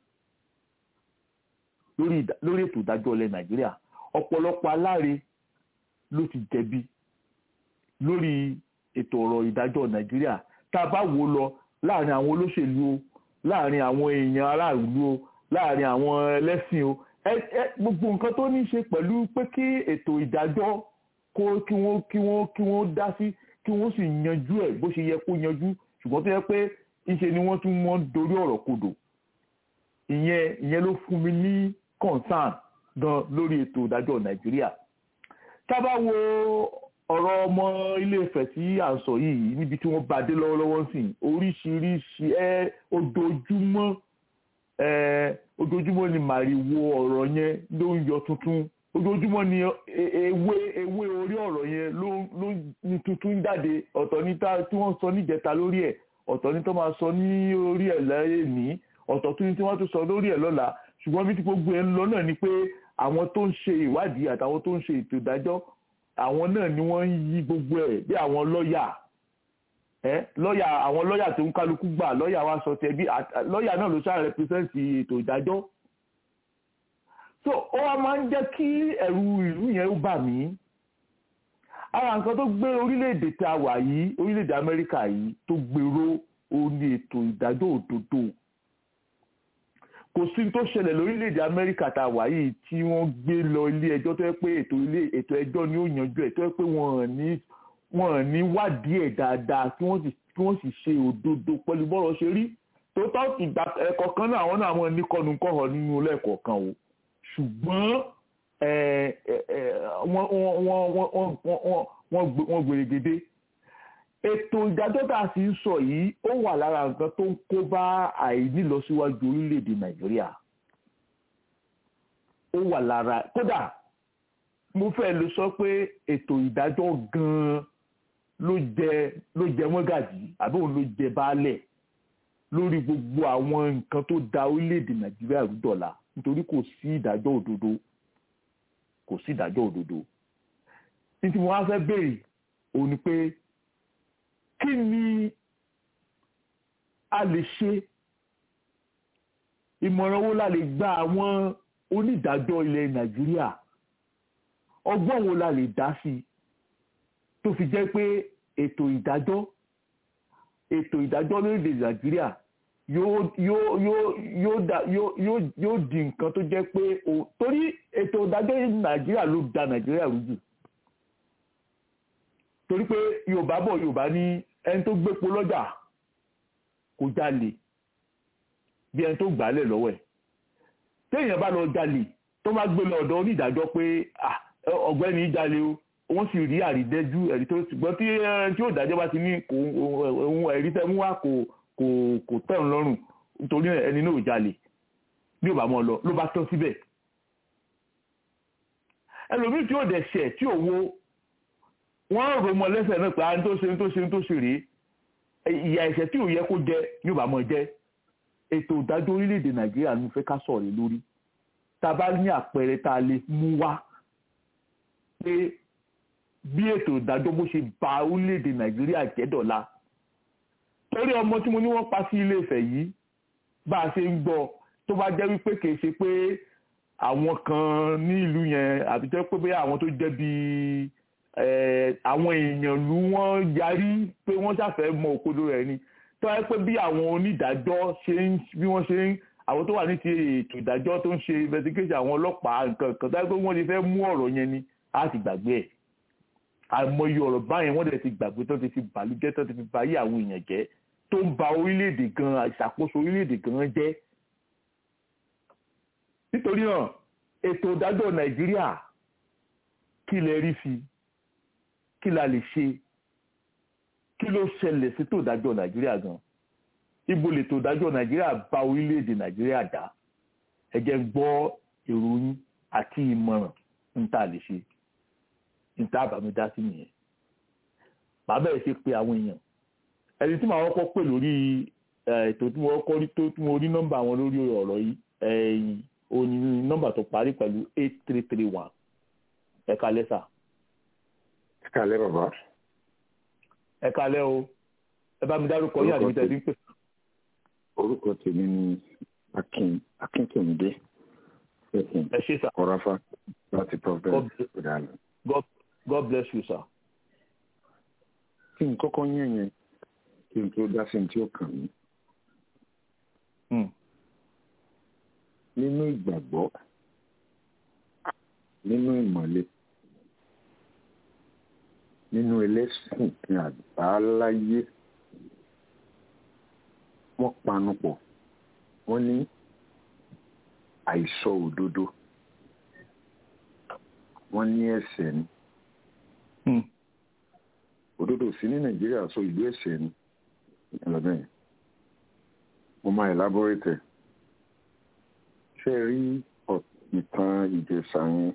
lórí ètò ìdájọ́ ilẹ̀ Nàìjíríà ọ̀pọ̀lọpọ̀ aláre ló ti jẹ̀bi lórí ètò ọ̀rọ̀ ìdájọ́ Nàìjíríà tá a bá wò lọ láàrin àwọn olóṣèlú o láàrin àwọn èèyàn aráàlú o láàrin àwọn ẹlẹ́sìn o gbogbo nǹkan tó ní í ṣe pẹ̀lú pé kí ètò ìdájọ́ kí wọ́n dá sí kí wọ́n sì yanjú ẹ̀ bó ṣe yẹ kó yanjú ṣùgbọ́n tó yẹ pé ìṣe ni wọ́n tún wọ́n dorí ọ̀rọ̀ kodò ìyẹn ló fún mi ní concern gan lórí ètò ìdájọ́ Nàìjíríà tá bá wo ọ̀rọ̀ ọmọ Ilé-Ifẹ̀ tí à ń sọ yìí níbi tí wọ́n bá dé lọ́wọ́lọ́wọ́ sí oríṣiríṣi ojoojúmọ́ ni màrìwò ọ̀rọ̀ yẹn ló ń yọ tuntun ojoojúmọ́ ni ewé orí ọ̀rọ̀ yẹn ló ní tuntun jáde ọ̀tọ̀ ní tí wọ́n sọ níjẹta lórí ẹ̀ ọ̀tọ̀ ní tó máa sọ ní orí ẹ̀ lẹ́yìn ní ọ̀tọ̀ tún ní tí wọ́n tún sọ lórí ẹ̀ lọ́la ṣùgbọ́n bí tí gbogbo ẹ̀ ń lọ náà ni pé àwọn tó ń ṣe ìwádìí àtàwọn tó ń ṣe ètò ìdájọ́ àwọn náà ni wọ́n ń yí gbogbo ẹ̀ bí àwọn àwọn lọ́yà tó ń kálukú gbà lọ́yà wa sọ tẹ̀ bí lọ́yà náà ló ṣáà rẹpírẹ́sẹ̀ntì ètò ìdájọ́ so ó wá máa ń jẹ́ kí ẹ̀rù ìlú yẹn ó bà mí ara nǹkan tó gbé orílẹ̀-èdè tá a wà yìí orílẹ̀-èdè Amẹ́ríkà yìí tó gbèrò ó ní ètò ìdájọ́ òdodo kò sí tó ṣẹlẹ̀ lórílẹ̀-èdè Amẹ́ríkà tá a wà yìí tí wọ́n gbé lọ ilé ẹjọ́ tó yẹ pé ètò ẹjọ́ ni ó yanjú ẹ̀ tó yẹ pé wọ́n ní wádìí ẹ̀ dáadáa kí wọ́n sì ṣe òdodo pẹ̀lú bọ́rọ̀ ṣe rí tó tọ́ ìgbà ẹ̀kọ̀ọ̀kan náà àwọn náà wọ́n ní kọ́nu-kọ́họ nínú lẹ́ẹ̀kọ̀ọ̀kan o ṣùgbọ́n wọ́n gbèrègèdè ètò ìdájọ́ tá a sì ń sọ yìí ó wà lára nǹkan tó ń kó bá àìnílọsíwájú orílẹ̀-èdè Nàìjíríà ó wà lára kódà mo fẹ́ lè sọ pé ètò ìdájọ́ gan-an ló jẹ mọ́gàjì àbí òun ló jẹ baálẹ̀ lórí gbogbo àwọn nǹkan tó da orílẹ̀-èdè Nàìjíríà rú dọ̀la nítorí kò sí ìdájọ́ òdodo ní tí mo wá fẹ́ béèrè òun ni pé kí ni a lè ṣe ìmọ̀ràn wo la lè gba àwọn onídàájọ́ ilẹ̀ Nàìjíríà ọgbọ́n wo la lè dá sí tó fi jẹ́ pé ètò ìdájọ́ lórílẹ̀ Nàìjíríà yóò di nǹkan tó jẹ́ pé torí ètò ìdájọ́ Nàìjíríà ló da Nàìjíríà rú jù torí pé Yorùbá ní ẹni tó gbépo lọ́jà kò jalè bí ẹni tó gbàálẹ̀ lọ́wọ́ ẹ̀ téèyàn bá lọ jalè tó má gbé lọ ọ̀dọ̀ onídàájọ́ pé ọ̀gbẹ́ni jalè o wọ́n sì rí àrídẹ́jú ẹ̀rí tó ṣùgbọ́n tí ó dájọ́ bá ti ní ohun ẹ̀rí tẹ́ mú wá kò tẹ́rùn lọ́rùn nítorí ẹni náà ò jalè bí ò bá mọ́ lọ ló bá tán síbẹ̀ ẹlòmíì tí ó dẹ̀ ṣẹ̀ tí ò wo wọ́n rò mọ́ lẹ́sẹ̀ náà pé tó ṣe rèé ìyà ẹ̀ṣẹ̀ tí ò yẹ kó jẹ ní ò bá mọ́ jẹ́ ètò ìdájọ́ orílẹ̀-èdè Nàìjíríà ló fẹ́ ká sọ̀rọ̀ lórí tá a bá ní àpẹẹrẹ tá a lè mú wá pé bí ètò ìdájọ́ bó ṣe ba orílẹ̀-èdè Nàìjíríà jẹ́ dọ̀la torí ọmọ tí mo ní wọ́n pa sí Ilé-Ifẹ̀ yìí bá a ṣe ń gbọ́ tó bá jẹ́ wípé kìí ṣe pé àwọn kan ní ìlú yẹn àbí jẹ́ pé àwọn tó jẹ́ bíi àwọn èèyàn lù wọ́n yarí pé wọ́n ṣàfẹ́ mọ òkodo rẹ̀ ni tó yẹ pé bí àwọn onídàájọ́ bí wọ́n ṣe ń àwọn tó wà ní ti ètò ìdájọ́ tó ń ṣe investigation àwọn ọlọ́pàá nǹkan kan tó yẹ pé wọ́n ti fẹ́ mú ọ̀rọ̀ yẹn ni á ti gbàgbé ẹ̀ àìmọye ọ̀rọ̀ báyẹn wọ́n dẹ̀ ti gbàgbé tó ti fi bàlújẹ́ tó ti fi báyé àwọn èèyàn jẹ́ tó ń ba orílẹ̀-èdè gan ìṣàkóso orílẹ̀-èdè gan jẹ́ nítorí náà ètò ìdájọ́ Nàìjíríà kí lẹ rí sí kí la lè ṣe kí ló ṣẹlẹ̀ sí tó ìdájọ́ nàìjíríà gan ibo lè tó ìdájọ́ nàìjíríà bá orílẹ̀-èdè nàìjíríà dá ẹ jẹ́ gbọ́ èrò yín àti ìmọ̀ràn ń tà lè ṣe ń tà àbámidá sí nìyẹn bàbá ẹ̀ ṣe pé àwọn èèyàn ẹni tí màá kọ́kọ́ pè lórí ètò tí mo kọ́ rí tó tí mo rí nọ́mbà wọn lórí ọ̀rọ̀ yìí òní nọ́mbà tó parí pẹ̀lú 8331 ẹ kálẹ́ sà. ẹ kálẹ́ bàbá. ẹ kálẹ́ o ẹ bá mi dárúkọ yín àti ìtẹ́sí pé. orúkọ tèmi ni akínkèmídé ẹ ṣé sà. kọráfà láti providence ìdáná. God bless you sir. kí n kọ́kọ́ yẹn kí n tó dá sí ní tí ó kàn mí. nínú ìgbàgbọ́ nínú ìmọ̀le nínú ẹlẹ́sìn ní àbáláyé wọ́n panupọ̀ wọ́n ní àìsọ òdodo wọ́n ní ẹ̀ṣẹ̀ ni òdodo sí ní nàìjíríà sọ ìlú ẹ̀ṣẹ̀ ni ẹlẹ́bẹ̀yìn mo máa elaborate ṣe rí ìtàn ìjẹ̀ṣà yẹn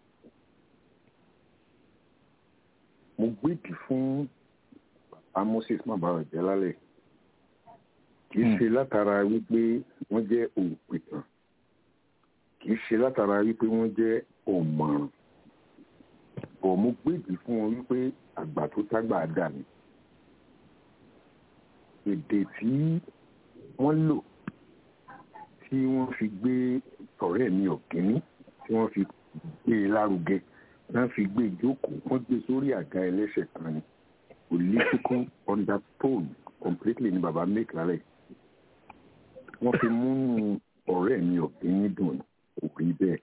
mo gbèdì fún bàbá Moses Mabarajẹ lálẹ́ kì í ṣe látara wípé wọ́n jẹ́ òpìtàn kì í ṣe látara wípé wọ́n jẹ́ ọ̀mọ̀ràn bọ̀ mo gbèdì fún wọn wípé àgbà tó tágbà dà mí èdè tí wọ́n lò tí wọ́n fi gbé ọ̀rẹ́ mi Ọ̀kíní tí wọ́n fi gbé e lárugẹ wọ́n fi gbé ìjókòó wọ́n gbé sórí àga ẹlẹ́sẹ̀ kan ni political undertone completely ni baba make lálẹ́ wọ́n fi múnú ọ̀rẹ́ mi Ọ̀kíní dùn kò rí bẹ́ẹ̀.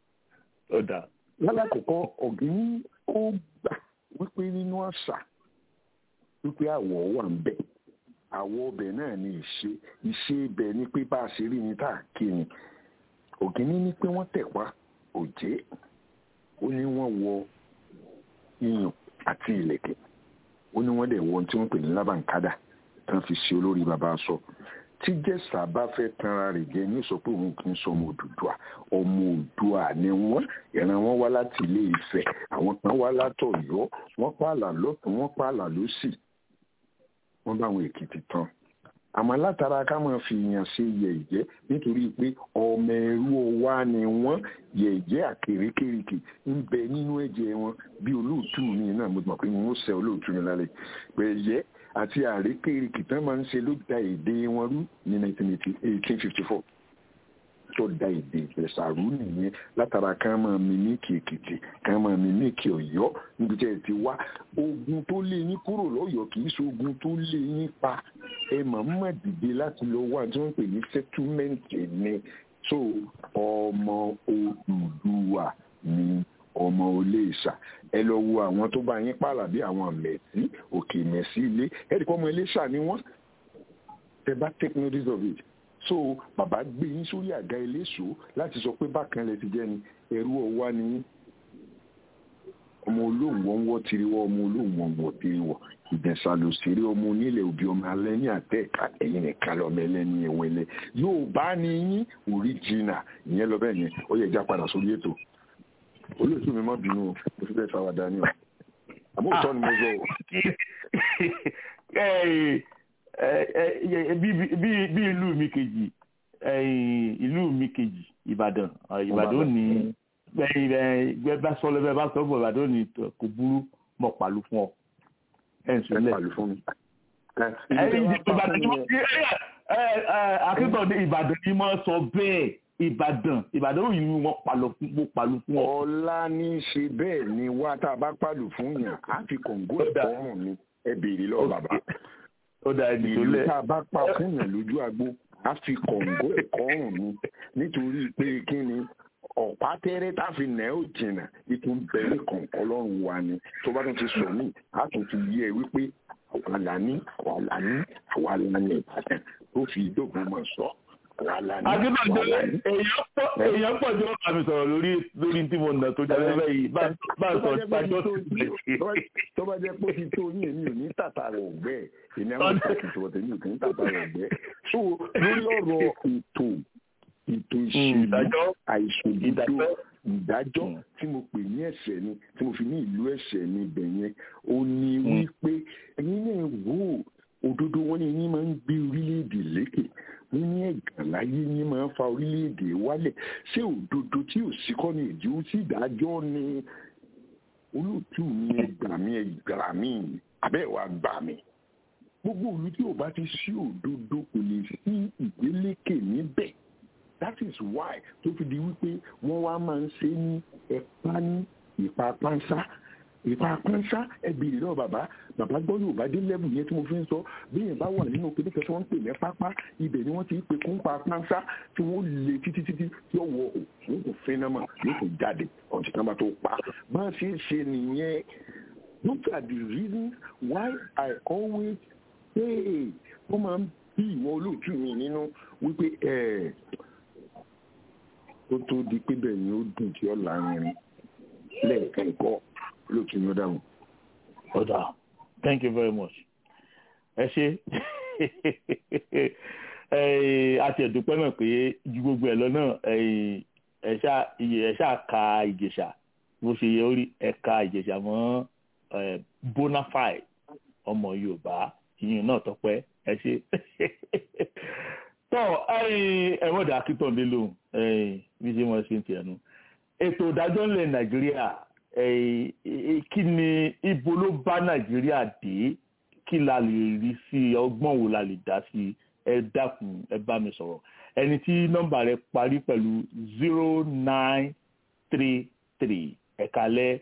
lálákòókò Ọ̀kíní ó gbà wípé nínú àṣà wípé àwọ̀ wà ń bẹ̀ àwọ̀ ọbẹ̀ náà ni ìṣe ibẹ̀ ni pé bá a ṣe rí ni tá a kí ni Ọ̀kíní ní pé wọ́n tẹ̀pá òjé ó ní wọ́n wọ iyùn àti ìlẹ̀kẹ̀ ó ní wọ́n dẹ̀ wọ tí wọ́n pè ní lábàǹkádà tán fi ṣe olórí bàbá aṣọ tí Jẹ̀ṣà bá fẹ́ tanra rẹ̀ jẹ́ ní sọ pé òun kì í sọ ọmọ Odùduwà ni wọ́n ìran wọn wá láti Ilé Ifẹ̀ àwọn kan wá látọ̀yọ́ wọ́n pààlà lọ́tún wọ́n pààlà lósì wọ́n bá àwọn Èkìtì tán àmọ́ látara ká máa fi yàn ṣe yẹ̀yẹ́ nítorí pé ọmọ ẹrú wa ni wọ́n yẹ̀yẹ́ àkèrèkèrèkè ń bẹ nínú ẹ̀jẹ̀ wọn bí olóòtú mi náà mo mọ̀ pé wọ́n ṣe olóòtú mi lálẹ́ pẹ̀yẹ́ àti àrékèrèkè tán máa ń ṣe ló da èdè wọn rú ní 1854 tó da èdè Ìjẹ̀ṣà rú nìyẹn látara ká máa mímíkì Èkìtì ká máa mímíkì Ọ̀yọ́ níbi tí ẹ ti wá ogun tó lé yín kúrò lọ́yọ̀ọ́ kì í ṣe ogun tó lé yín pa ẹ mọ̀ọ́mọ̀ dìde láti lọ wá tí wọ́n pè ní settlement ni so ọmọ Odùduwà ni ọmọ Iléṣà ẹ lọ wo àwọn tó bá yín pààlà bí àwọn Mẹ̀sí Òkè Mẹ̀sí ilé ẹ rí pé ọmọ Iléṣà ni wọ́n ẹ bá take notice of it so bàbá gbé yín sórí àga eléso láti sọ pé bákan lẹ ti jẹ́ ni ẹrú ọwá ni ọmọ olóòwò ń wọ́ tiriwọ́ ọmọ olóòwò ń wọ́ tiriwọ́ Ìjẹ̀ṣà ló ṣeré ọmọ onílẹ̀ òbí ọmọ alẹ́ ní àtẹ́ẹ̀ká ẹ̀yìn nìkan lọ́mọ ẹlẹ́ni ẹ̀wẹ̀lẹ̀ yóò bá ní yín original ìyẹn lọ bẹ́ẹ̀ yẹn ó yẹ já padà sórí ètò olóòtú mi má bínú mo fi bẹ́ẹ̀ sáwádà ní ọ àmọ́ òótọ́ ni mo sọ bí ìlú mi kejì Ìbàdàn ò ní bẹ́ẹ̀ bá sọ lọ́bẹ̀ bá sọ bọ̀ Ìbàdàn ò ní kò burú mọ̀ pàlú fún ọ ẹ̀ ń sọlẹ̀ akẹ́kọ̀ọ́ ní Ìbàdàn ni mo sọ bẹ́ẹ̀ Ìbàdàn ò yìí wọ́n pàlú fún ọ. ọlá ní í ṣe bẹ́ẹ̀ ni wá tá a bá pàlù fún yàn á fi kòǹgó ẹ̀kọ́ hàn ní ẹ béèrè lọ́wọ́ bàbá. ó dà ẹni tó lẹ. ìlú tá a bá pa fún yàn lójú agbo á fi kòǹgó ẹ̀kọ́ hàn ní nítorí pé kí ni ọ̀pá tẹ́rẹ́ tá a fi nà ẹ́ ò jìnnà ìtún bẹ̀rẹ̀ kọ̀ọ̀kan lọ́rùn wa ni tó bá tún ti sọ mí á tún ti yé ẹ wípé àwa là ní Ìbàdàn tó fi dógún mọ̀ sọ Akínbọ̀dé èèyàn pọ̀ jọ àmì sọ̀rọ̀ lórí tí mo nà tó jáde bẹ́yìí bá sọ pàjọ́ sí tó bá jẹ́ pé ó ti tó yín èmi ò ní tàtà rẹ̀ ọ̀gbẹ́ èmi àwọn ìtàkùn ọ̀tẹ̀ mi ò kì í tàtà rẹ̀ ọ̀gbẹ́. so lórí ọ̀rọ̀ ètò ìṣèlú àìṣòdodo ìdájọ́ tí mo pè ní ẹ̀ṣẹ̀ ni tí mo fi ní ìlú ẹ̀ṣẹ̀ ni ibẹ̀ yẹn ó ní wípé ẹ̀yin náà wò òdodo wọn ni yín máa ń gbé orílẹ̀-èdè lékè wọ́n ní ẹ̀gàn láyé yín máa ń fa orílẹ̀-èdè wálẹ̀ ṣé òdodo tí ò sí kọ́ ni ìdí ó sì dájọ́ ni olóòtú mi ẹgbà mí abẹ́wà gbà mí gbogbo òlu tí ò bá ti sí òdodo kò lè sí ìgbélékè níbẹ̀. That is why tó fi di wípé wọ́n wá máa ń ṣe ní ẹ̀pá ní ìpa pánsá ẹbí ìlọ bàbá gbọ́ Yorùbá dé lẹ́bù yẹn tí mo fi ń sọ bí yẹn bá wà nínú pé nípa tí wọ́n ń pè ní pápá ibẹ̀ ni wọ́n ti ń pè kún pa pánsá tí wọ́n lè títí tí ó wọ òun kò fẹ́ náà mà yóò kò jáde ọ̀tí kan bá tó pa bá a ṣe nìyẹn. Look at the reasons why I always say wọ́n máa ń bí ìwọ olóòtú mi nínú wípé ó tó di pé bẹ́ẹ̀ ni ó dùn tí ó láàrin lẹ́ẹ̀kan ẹ̀kọ́ lóòtú ni ó dáhùn. ọ̀dà thank you very much. ẹ ṣe àti ẹ̀dùpẹ́ náà pé ju gbogbo ẹ̀ lọ náà ẹ̀ṣà ka Ìjẹ̀ṣà bó ṣe yẹ orí ẹ̀ka Ìjẹ̀ṣà mọ́ bona fide ọmọ Yorùbá ìyẹn náà tọpẹ́ ẹ ṣe. tọ́ ẹ̀wọ̀dà akíntọ́ndé lóhùn bí ṣe wọ́n ṣe ń tiẹ̀ nu ètò ìdájọ́ ńlẹ̀ Nàìjíríà kí ni ibo ló bá Nàìjíríà dé kí la lè rí sí ọgbọ́n wo la lè dá sí ẹ dákun ẹ bá mi sọ̀rọ̀ ẹni tí nọ́mbà rẹ̀ parí pẹ̀lú 0933 ẹ̀kalẹ́.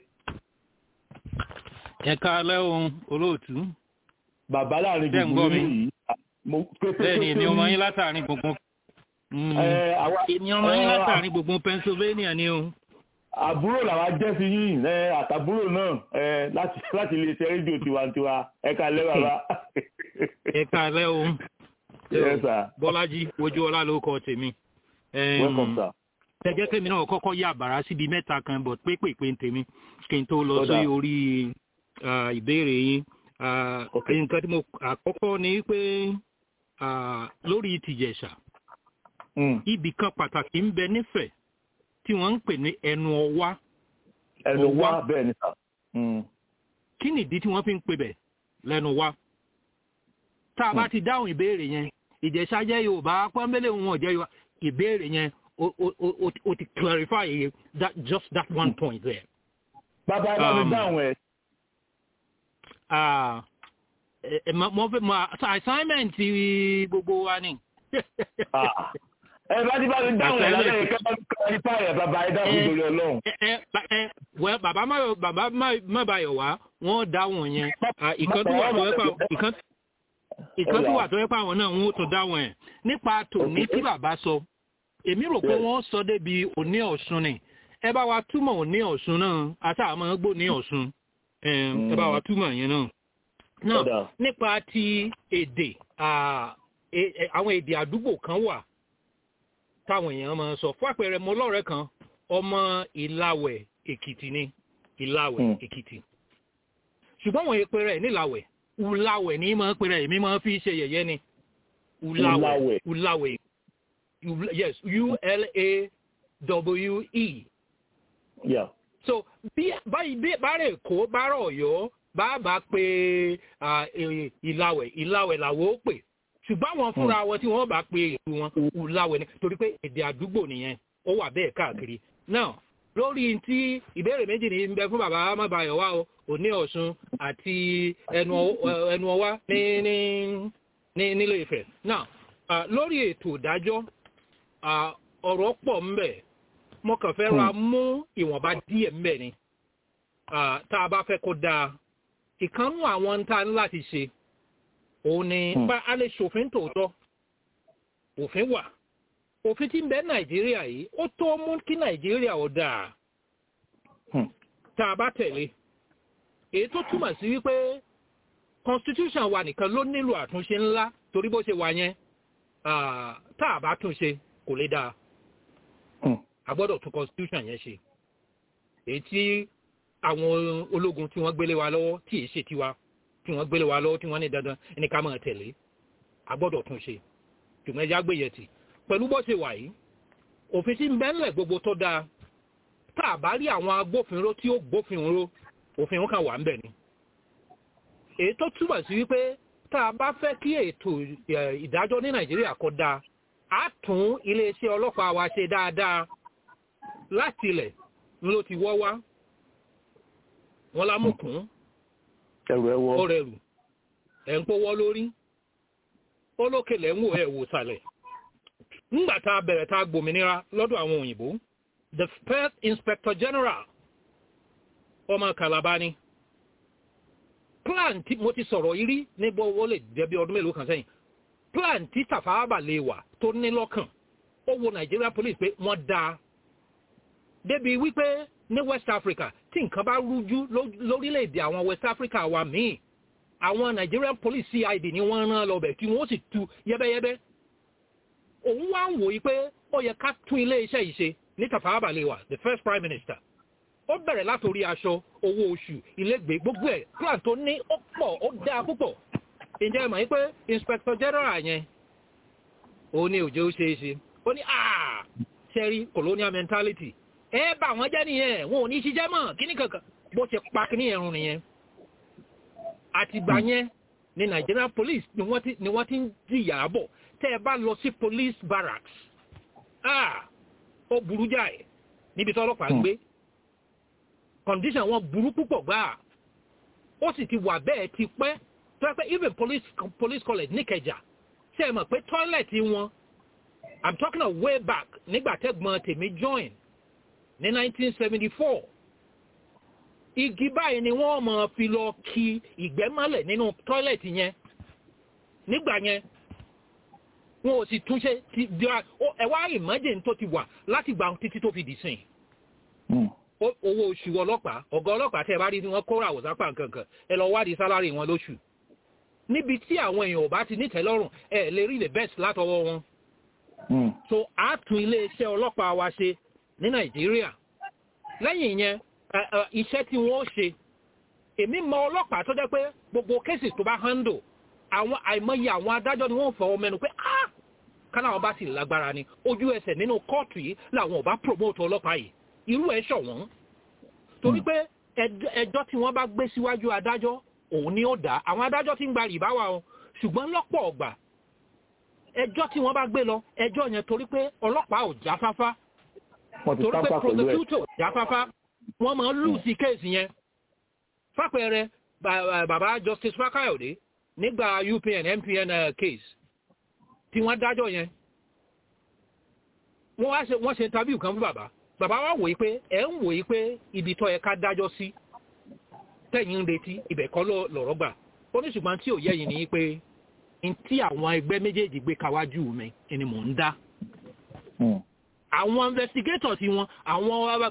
ẹ̀kalẹ́ ohun olóòtú. bàbá láàrin gbogbo yìí. bẹ́ẹ̀ni èmi ọmọ yín látàrin gbogbo. èmi ọmọ yín látàrin gbogbo Pennsylvania ni o. àbúrò làwa jẹ́ sí yín àtàbúrò náà láti lè ṣe rédíò tiwantiwa ẹ̀kalẹ́ bàbá. ẹ̀kalẹ́ ohun. Yes, sir. Bọ́lájí Ojúọlá ló kọ tèmi. Welcome, sir. Ẹjẹ́ tèmi náà kọ́kọ́ yà bàrá síbi mẹ́ta kan but pépèpé tèmi kí n tó lọ sí orí ìbéèrè yín. Nǹkan tí mo àkọ́kọ́ ni pé lórí tìjẹ̀ṣà ibì kan pàtàkì ń bẹ nífẹ̀ẹ́ tí wọ́n ń pè ní ẹnu ọwá. ẹnu ọwá bẹ́ẹ̀ ni sà. Kí nìdí tí wọ́n fi ń pè bẹ̀ lẹ́nu wá? Tá a bá ti dáhùn ìbéèrè yẹn Ìjẹ̀ṣà jẹ́ Yorùbá pọ́nbélé wọn ò jẹ́ Yorùbá ìbéèrè yẹn o ti clarify just that one point there. Bàbá ẹ bá mi dáhùn ẹ. Mo fẹ́ mọ assignment gbogbo wa ni. Ẹ bá ti bá mi dáhùn ẹ lálẹ́ yìí kẹ́kọ̀ọ́ clarify ẹ̀ bàbá ẹ dáhùn lórí Ọlọ́run. Well, bàbá má bàyọ̀ wá wọ́n dáhùn yẹn ìkan tó wà tó yẹ pa ìkan tó wà tó yẹ pa àwọn náà wọ́n tó dáhùn ẹ̀ nípa tòní tí bàbá sọ èmi rò pé wọ́n sọ débi Òní Ọ̀ṣun ni ẹ bá wa túmọ̀ Òní Ọ̀ṣun náà àtàwọn gbò ní Ọ̀ṣun ẹ bá wa túmọ̀ yẹn náà. Náà nípa ti èdè àwọn èdè àdúgbò kan wà táwọn èèyàn máa ń sọ fún àpẹẹrẹ mo lọ́rẹ̀ẹ́ kan ọmọ Ìlàwẹ̀ Èkìtì ni Ìlàwẹ̀ Èkìtì ṣùgbọ́n wọ́n pe rẹ̀ nílàwẹ̀ Ùlàwẹ̀ ní máa pe rẹ̀ èmi máa fi ṣe yẹ̀yẹ́ ni Ùlàwẹ̀ yes Ulawe. Yeah. So báyìí bárẹ̀ Èkó bárẹ̀ Ọ̀yọ́ bá pe Ìlàwẹ̀ làwọ̀ ó pè ṣùgbọ́n àwọn fúnra wọn tí wọ́n bá pe ìlú wọn Ùlàwẹ̀ ni torí pé èdè àdúgbò nìyẹn ó wà bẹ́ẹ̀ káàkiri náà. Lórí tí ìbéèrè méjì ní bẹ fún bàbá Mábàyọ̀ wá o Òní Ọ̀ṣun àti ẹnu ọwá nílé Ifẹ̀. Náà lórí ètò ìdájọ́ ọ̀rọ̀ pọ̀ ńbẹ̀ mo kàn fẹ́ ra mú ìwọ̀nba díẹ̀ ńbẹ̀ ni tá a bá fẹ́ kó dáa ìkànnù àwọn tá ní láti ṣe òun ni bá a lè ṣòfin tòótọ́ òfin wà. Òfin tí ń bẹ Nàìjíríà yìí ó tó mú kí Nàìjíríà ó dáa tá a bá tẹ̀lé èyí tó túmọ̀ sí wípé constitution wa nìkan ló nílò àtúnṣe ńlá torí bó ṣe wà yẹn tá a bá tún ṣe kò lè dáa a gbọ́dọ̀ tún constitution yẹn ṣe èyí tí àwọn ológun tí wọ́n gbélé wa lọ́wọ́ tí èyí ṣe tiwa tí wọ́n gbélé wa lọ́wọ́ tí wọ́n ní dandan ẹni ká máa tẹ̀lé a gbọ́dọ̀ tún ṣe ṣùgbọ́n ẹja gbéyẹ̀tì pẹ̀lú bó ṣe wà yìí òfin tí ń bẹ ńlẹ̀ gbogbo tó dáa tá a bá rí àwọn agbófinró tí ó gbófinró òfin kan wà ń bẹ̀ ni èyí tó túbọ̀ sí wípé tá a bá fẹ́ kí ètò ìdájọ́ ní Nàìjíríà kó dáa á tún iléeṣẹ́ ọlọ́pàá wa ṣe dáadáa láti ilẹ̀ ló ti wọ́ wá wọn lámùkún ọrẹ̀rù ẹ̀ ń pọ́wọ́ lórí olókèlè ń wò ẹ̀ wò sàlẹ̀ nígbà tá a bẹ̀rẹ̀ tá a gbòmìnira lọ́dọ̀ àwọn òyìnbó the first inspector general ọmọ Calabar ni plan tí mo ti sọ̀rọ̀ yìí rí níbo ó lè jẹ́ bí ọdún mélòó kan sẹ́yìn plan tí Tafawa Balewa tó ní lọ́kàn ó wo Nigeria police pé wọ́n dáa débi wípé ní West Africa tí nǹkan bá rújú lórílẹ̀‐èdè àwọn West Africa wa míì àwọn Nigerian police CID ni wọ́n rán lọ bẹ̀ tí wọ́n sì tú yẹ́bẹ́yẹ́bẹ́ òun wá ń wò yí pé ó yẹ ká tún ilé iṣẹ́ yìí ṣe ní Tafawa Balewa the first prime minister ó bẹ̀rẹ̀ látòrí aṣọ owó oṣù ilégbèé gbogbo ẹ̀ plan tó ní ó pọ̀ ó dáa púpọ̀ ǹjẹ́ ẹ mọ̀ yí pé inspector general yẹn ó ní òjò ṣe é ṣe ó ní ṣẹ́rí colonial mentality ẹ bá wọn jẹ́ nìyẹn wọn ò ní ṣiṣẹ́ mọ́ kíní kankan bó ṣe pa kíní ẹ̀rùn nìyẹn àtìgbà yẹn ní Nigerian police ni wọ́n ti ń jìyà bọ̀ tẹ́ ẹ bá lọ sí police barracks ó burú jáì níbi tí ọlọ́pàá gbé condition wọn burú púpọ̀ gbáà ó sì ti wà bẹ́ẹ̀ ti pẹ́ tó yẹ pé even police college níkẹjà ṣe é mọ̀ pé toilet wọn I'm talking of way back nígbà tẹ́gbọ́n tèmi join ní 1974 igi báyìí ni wọ́n máa fi lọ kí ìgbẹ́ mọ́lẹ̀ nínú toilet yẹn nígbà yẹn wọn ò sì túnṣe ẹ wá imagine tó ti wà láti gbà títí tó fi dì sìn owó oṣù ọlọ́pàá ọ̀gá ọlọ́pàá tẹ́ bá rí tí wọ́n kóra àwòsápà nǹkankan ẹ lọ wádìí sálárì wọn lóṣù níbi tí àwọn èèyàn ò bá ti nítẹ́lọ́rùn ẹ lè rí the best látọwọ́ wọn so a tún iléeṣẹ́ ọlọ́pàá wa ṣe ní Nàìjíríà lẹ́yìn yẹn iṣẹ́ tí wọ́n ṣe èmi mọ ọlọ́pàá tó jẹ́ pé gbogbo cases tó bá handle àwọn àìmọye àwọn adájọ́ ni wọ́n fọwọ́ mẹ́nu pé kánáwọn bá sì lágbára ni ojú ẹsẹ̀ nínú kóòtù yìí làwọn ò bá promote ọlọ́pàá yìí irú ẹ̀ ṣọ̀wọ́n torí pé ẹjọ́ tí wọ́n bá gbé síwájú adájọ́ òun ni ó dá àwọn adájọ́ tí ń gba rìbá wa o ṣùgbọ́n lọ́pọ̀ ọgbà ẹjọ́ tí wọ́n bá gbé lọ ẹjọ́ yẹn torí pé ọlọ́pàá ò jáfáfá torí pé prosecutor jáfáfá wọ́n máa ń lù sí kéèsì yẹn fàpẹẹrẹ bàbá Justice Fakayode nígbà UPN MPN case tí wọ́n dájọ́ yẹn wọ́n ṣe interview kan fún bàbá wa wòye pé ẹ̀ ń wòye pé ibi tó yẹ ká dájọ́ sí tẹ̀yìn ń retí ibẹ̀ kọ́ lọ̀rọ̀ gbà ó ní ṣùgbọ́n tí ò yẹ yìí ni pé n tí àwọn ẹgbẹ́ méjèèjì gbé kawájú mi ni mò ń dá àwọn investigators wọn àwọn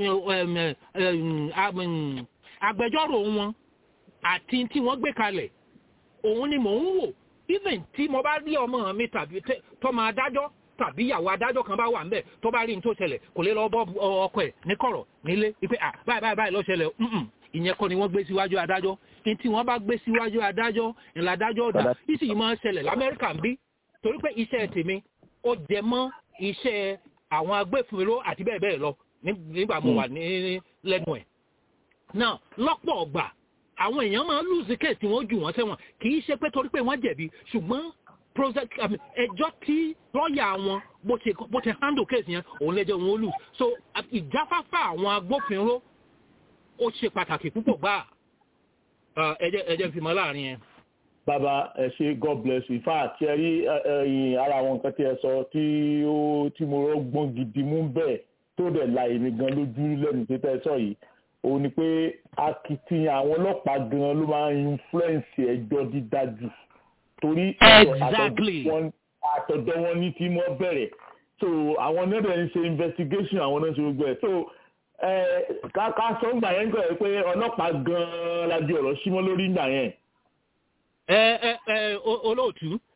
agbẹjọ́rò wọn àti tí wọ́n gbé kalẹ̀ òun ni mò ń wò even tí mo bá rí ọmọ mi tàbí tọ́mọ adájọ́ tàbí ìyàwó adájọ́ kan bá wà ń bẹ̀ tó bá rí ní tó ṣẹlẹ̀ kò lè lọ bọ́ ọkọ ẹ̀ ní kọ̀rọ̀ nílé wípé báyìí ló ṣẹlẹ̀ ìyẹn kọ́ ni wọ́n gbé síwájú adájọ́ ní tí wọ́n bá gbé síwájú adájọ́ ìlà adájọ́ ọ̀dà ìsì yìí máa ń ṣẹlẹ̀ lamẹ́ríkà ń bí torí pé iṣẹ́ tèmi ó jẹ mọ́ iṣẹ́ àwọn agbófinró àti bẹ́ẹ̀ bẹ́ẹ̀ lọ nígbà mo wà ní lẹ́nu ẹ̀. now lọ́pọ̀ ọgbà àwọn èèyàn máa ń lùsí kéèsì tí wọ́n jù wọ́n sẹ́wọ̀n kì í ṣe pé torí pé wọ́n jẹ̀bi ṣùgbọ́n ẹjọ́ tí lọ́ọ̀yà wọn bó ti handle kéèsì yẹn òun lẹ́jọ́ wọn ó lù so ìjáfáfá àwọn agbófinró ó ṣe pàtàkì púpọ̀ gbáà ẹjẹ́ fi mọ́ láàrin yẹn. bàbá ẹ ṣe God bless you ifá àti ẹrí ara àwọn nǹkan tí ẹ sọ tí mo rọgbọ́n gidi mú bẹ́ẹ̀ tó dẹ̀ la èmi gan lójú lẹ́nu tí tẹ́ sọ yìí òun ni pé akitiyan àwọn ọlọ́pàá gan ló máa ń influence ẹjọ́ dídájú torí àtọ̀dọ̀ wọn ní tí wọ́n bẹ̀rẹ̀ so àwọn náà dẹ̀ ń ṣe investigation àwọn náà ṣe gbogbo ẹ̀ so ká sọ ń gbà yẹn gbọ́ pé ọlọ́pàá gan-an la di ọ̀rọ̀ símọ́ lórí ìgbà yẹn. olóòtú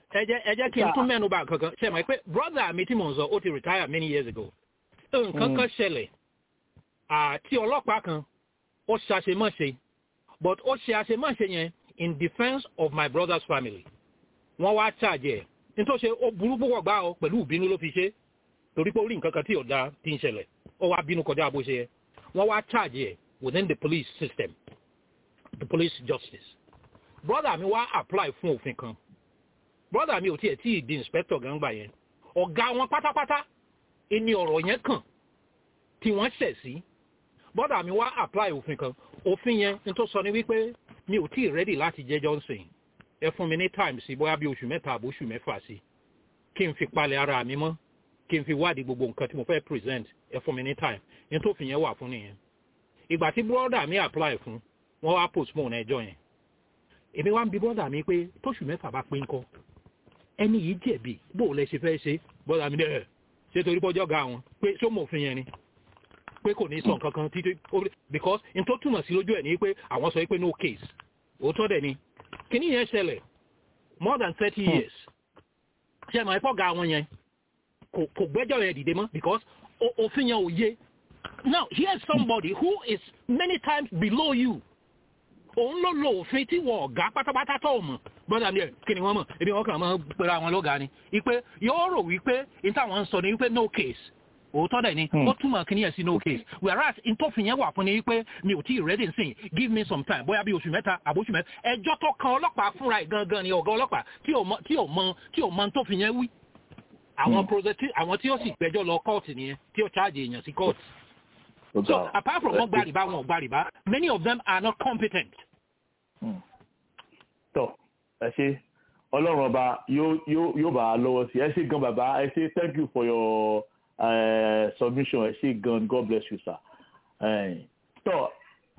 ẹ jẹ́ kí n tún mẹ́nu bà kankan ṣe mọ̀ pé brother mi tí mò ń sọ ó ti retire many years ago nǹkan kan ṣẹlẹ̀ àti ọlọ́pàá kan ó ṣàṣemáṣe but ó ṣe àṣemáṣe yẹn in defence of my brother's family wọ́n wá charge ẹ̀ nítorí ṣe ó burú púpọ̀ gbá ọ pẹ̀lú ìbínú ló fi ṣe torí pé ó rí nǹkan kan tí ò dáa tí ń ṣẹlẹ̀ ó wá bínú kọjá bó ṣe yẹ wọ́n wá charge ẹ̀ within the police system the police justice brother mi wá apply fún òfin kan brother mi ò tiẹ̀ tí ì di inspector gangba yẹn ọ̀gá wọn pátápátá ẹni ọ̀rọ̀ yẹn kàn tí wọ́n ṣẹ̀ sí brother mi wá apply òfin kan òfin yẹn ní tó sọ ni wípé mi ò tí ì ready láti jẹ́jọ́ ń sìn ẹ fún mi ní time sí bóyá bí oṣù 3 àbóṣù 4 sí kí n fi palẹ̀ ara mi mọ́ kí n fi wádìí gbogbo nǹkan tí mo fẹ́ present ẹ fún mi ní time ní tó fi yẹn wà fún nìyẹn ìgbà tí brother mi apply fún wọ́n wá postpone ẹjọ́ yẹn èmi wá ń bi brother mi pé tóṣù 4 bá pé ńkọ́ ẹni yìí jẹ̀bi bó o lẹ ṣe fẹ́ ṣe brother mi dẹ̀ ṣe torí bọ́jọ́ ga wọn pé ṣó mọ̀ òfin yẹn ni pé kò ní sọ nǹkan kan títí because n tó túmọ̀ sí lójú ẹ̀ ní pé àwọn sọ pé no case òótọ́ dẹ̀ ni kíní yẹn ṣẹlẹ̀ more than 30 years ṣe mọ̀ ẹ̀pọ̀ ga wọn yẹn kò gbẹ́jọ́ yẹn dìde mọ́ because òfin yẹn ò yé now here's somebody who is many times below you òun ló lo òfin tí wọ́n ọ̀gá pátápátá tó mọ̀ brother mi ẹ̀ kí ni wọ́n mọ̀ ebi wọ́n kàn máa pera wọn lọ́gàá ni ipe yóò rò wípé n táwọn ń sọ ni wípé no case òótọ́ dẹ̀ ni ó túmọ̀ kí ni ẹ̀ sí no case whereas n tó fi yẹn wà fún ni wípé mi ò tí ì ready nsìn give me some time bóyá bí oṣù 3 àbóṣù 4 ẹjọ́ tó kan ọlọ́pàá fúnra ẹ̀ gangan ni ọ̀gá ọlọ́pàá tí ò mọ n tó fi yẹn wí àwọn tí ó sì gbẹ́jọ́ lọ kóòtù nìyẹn tí ó charge èèyàn sí kóòtù. So apart from wọn gba rìbá wọn ò gba rìbá many of them are not competent. tọ ẹ ṣe ọlọ́run ọba yóò bá a lọ́wọ́ sí ẹ ṣe gan bàbá ẹ ṣe thank you for your submission ẹ ṣe gan God bless you sir. tọ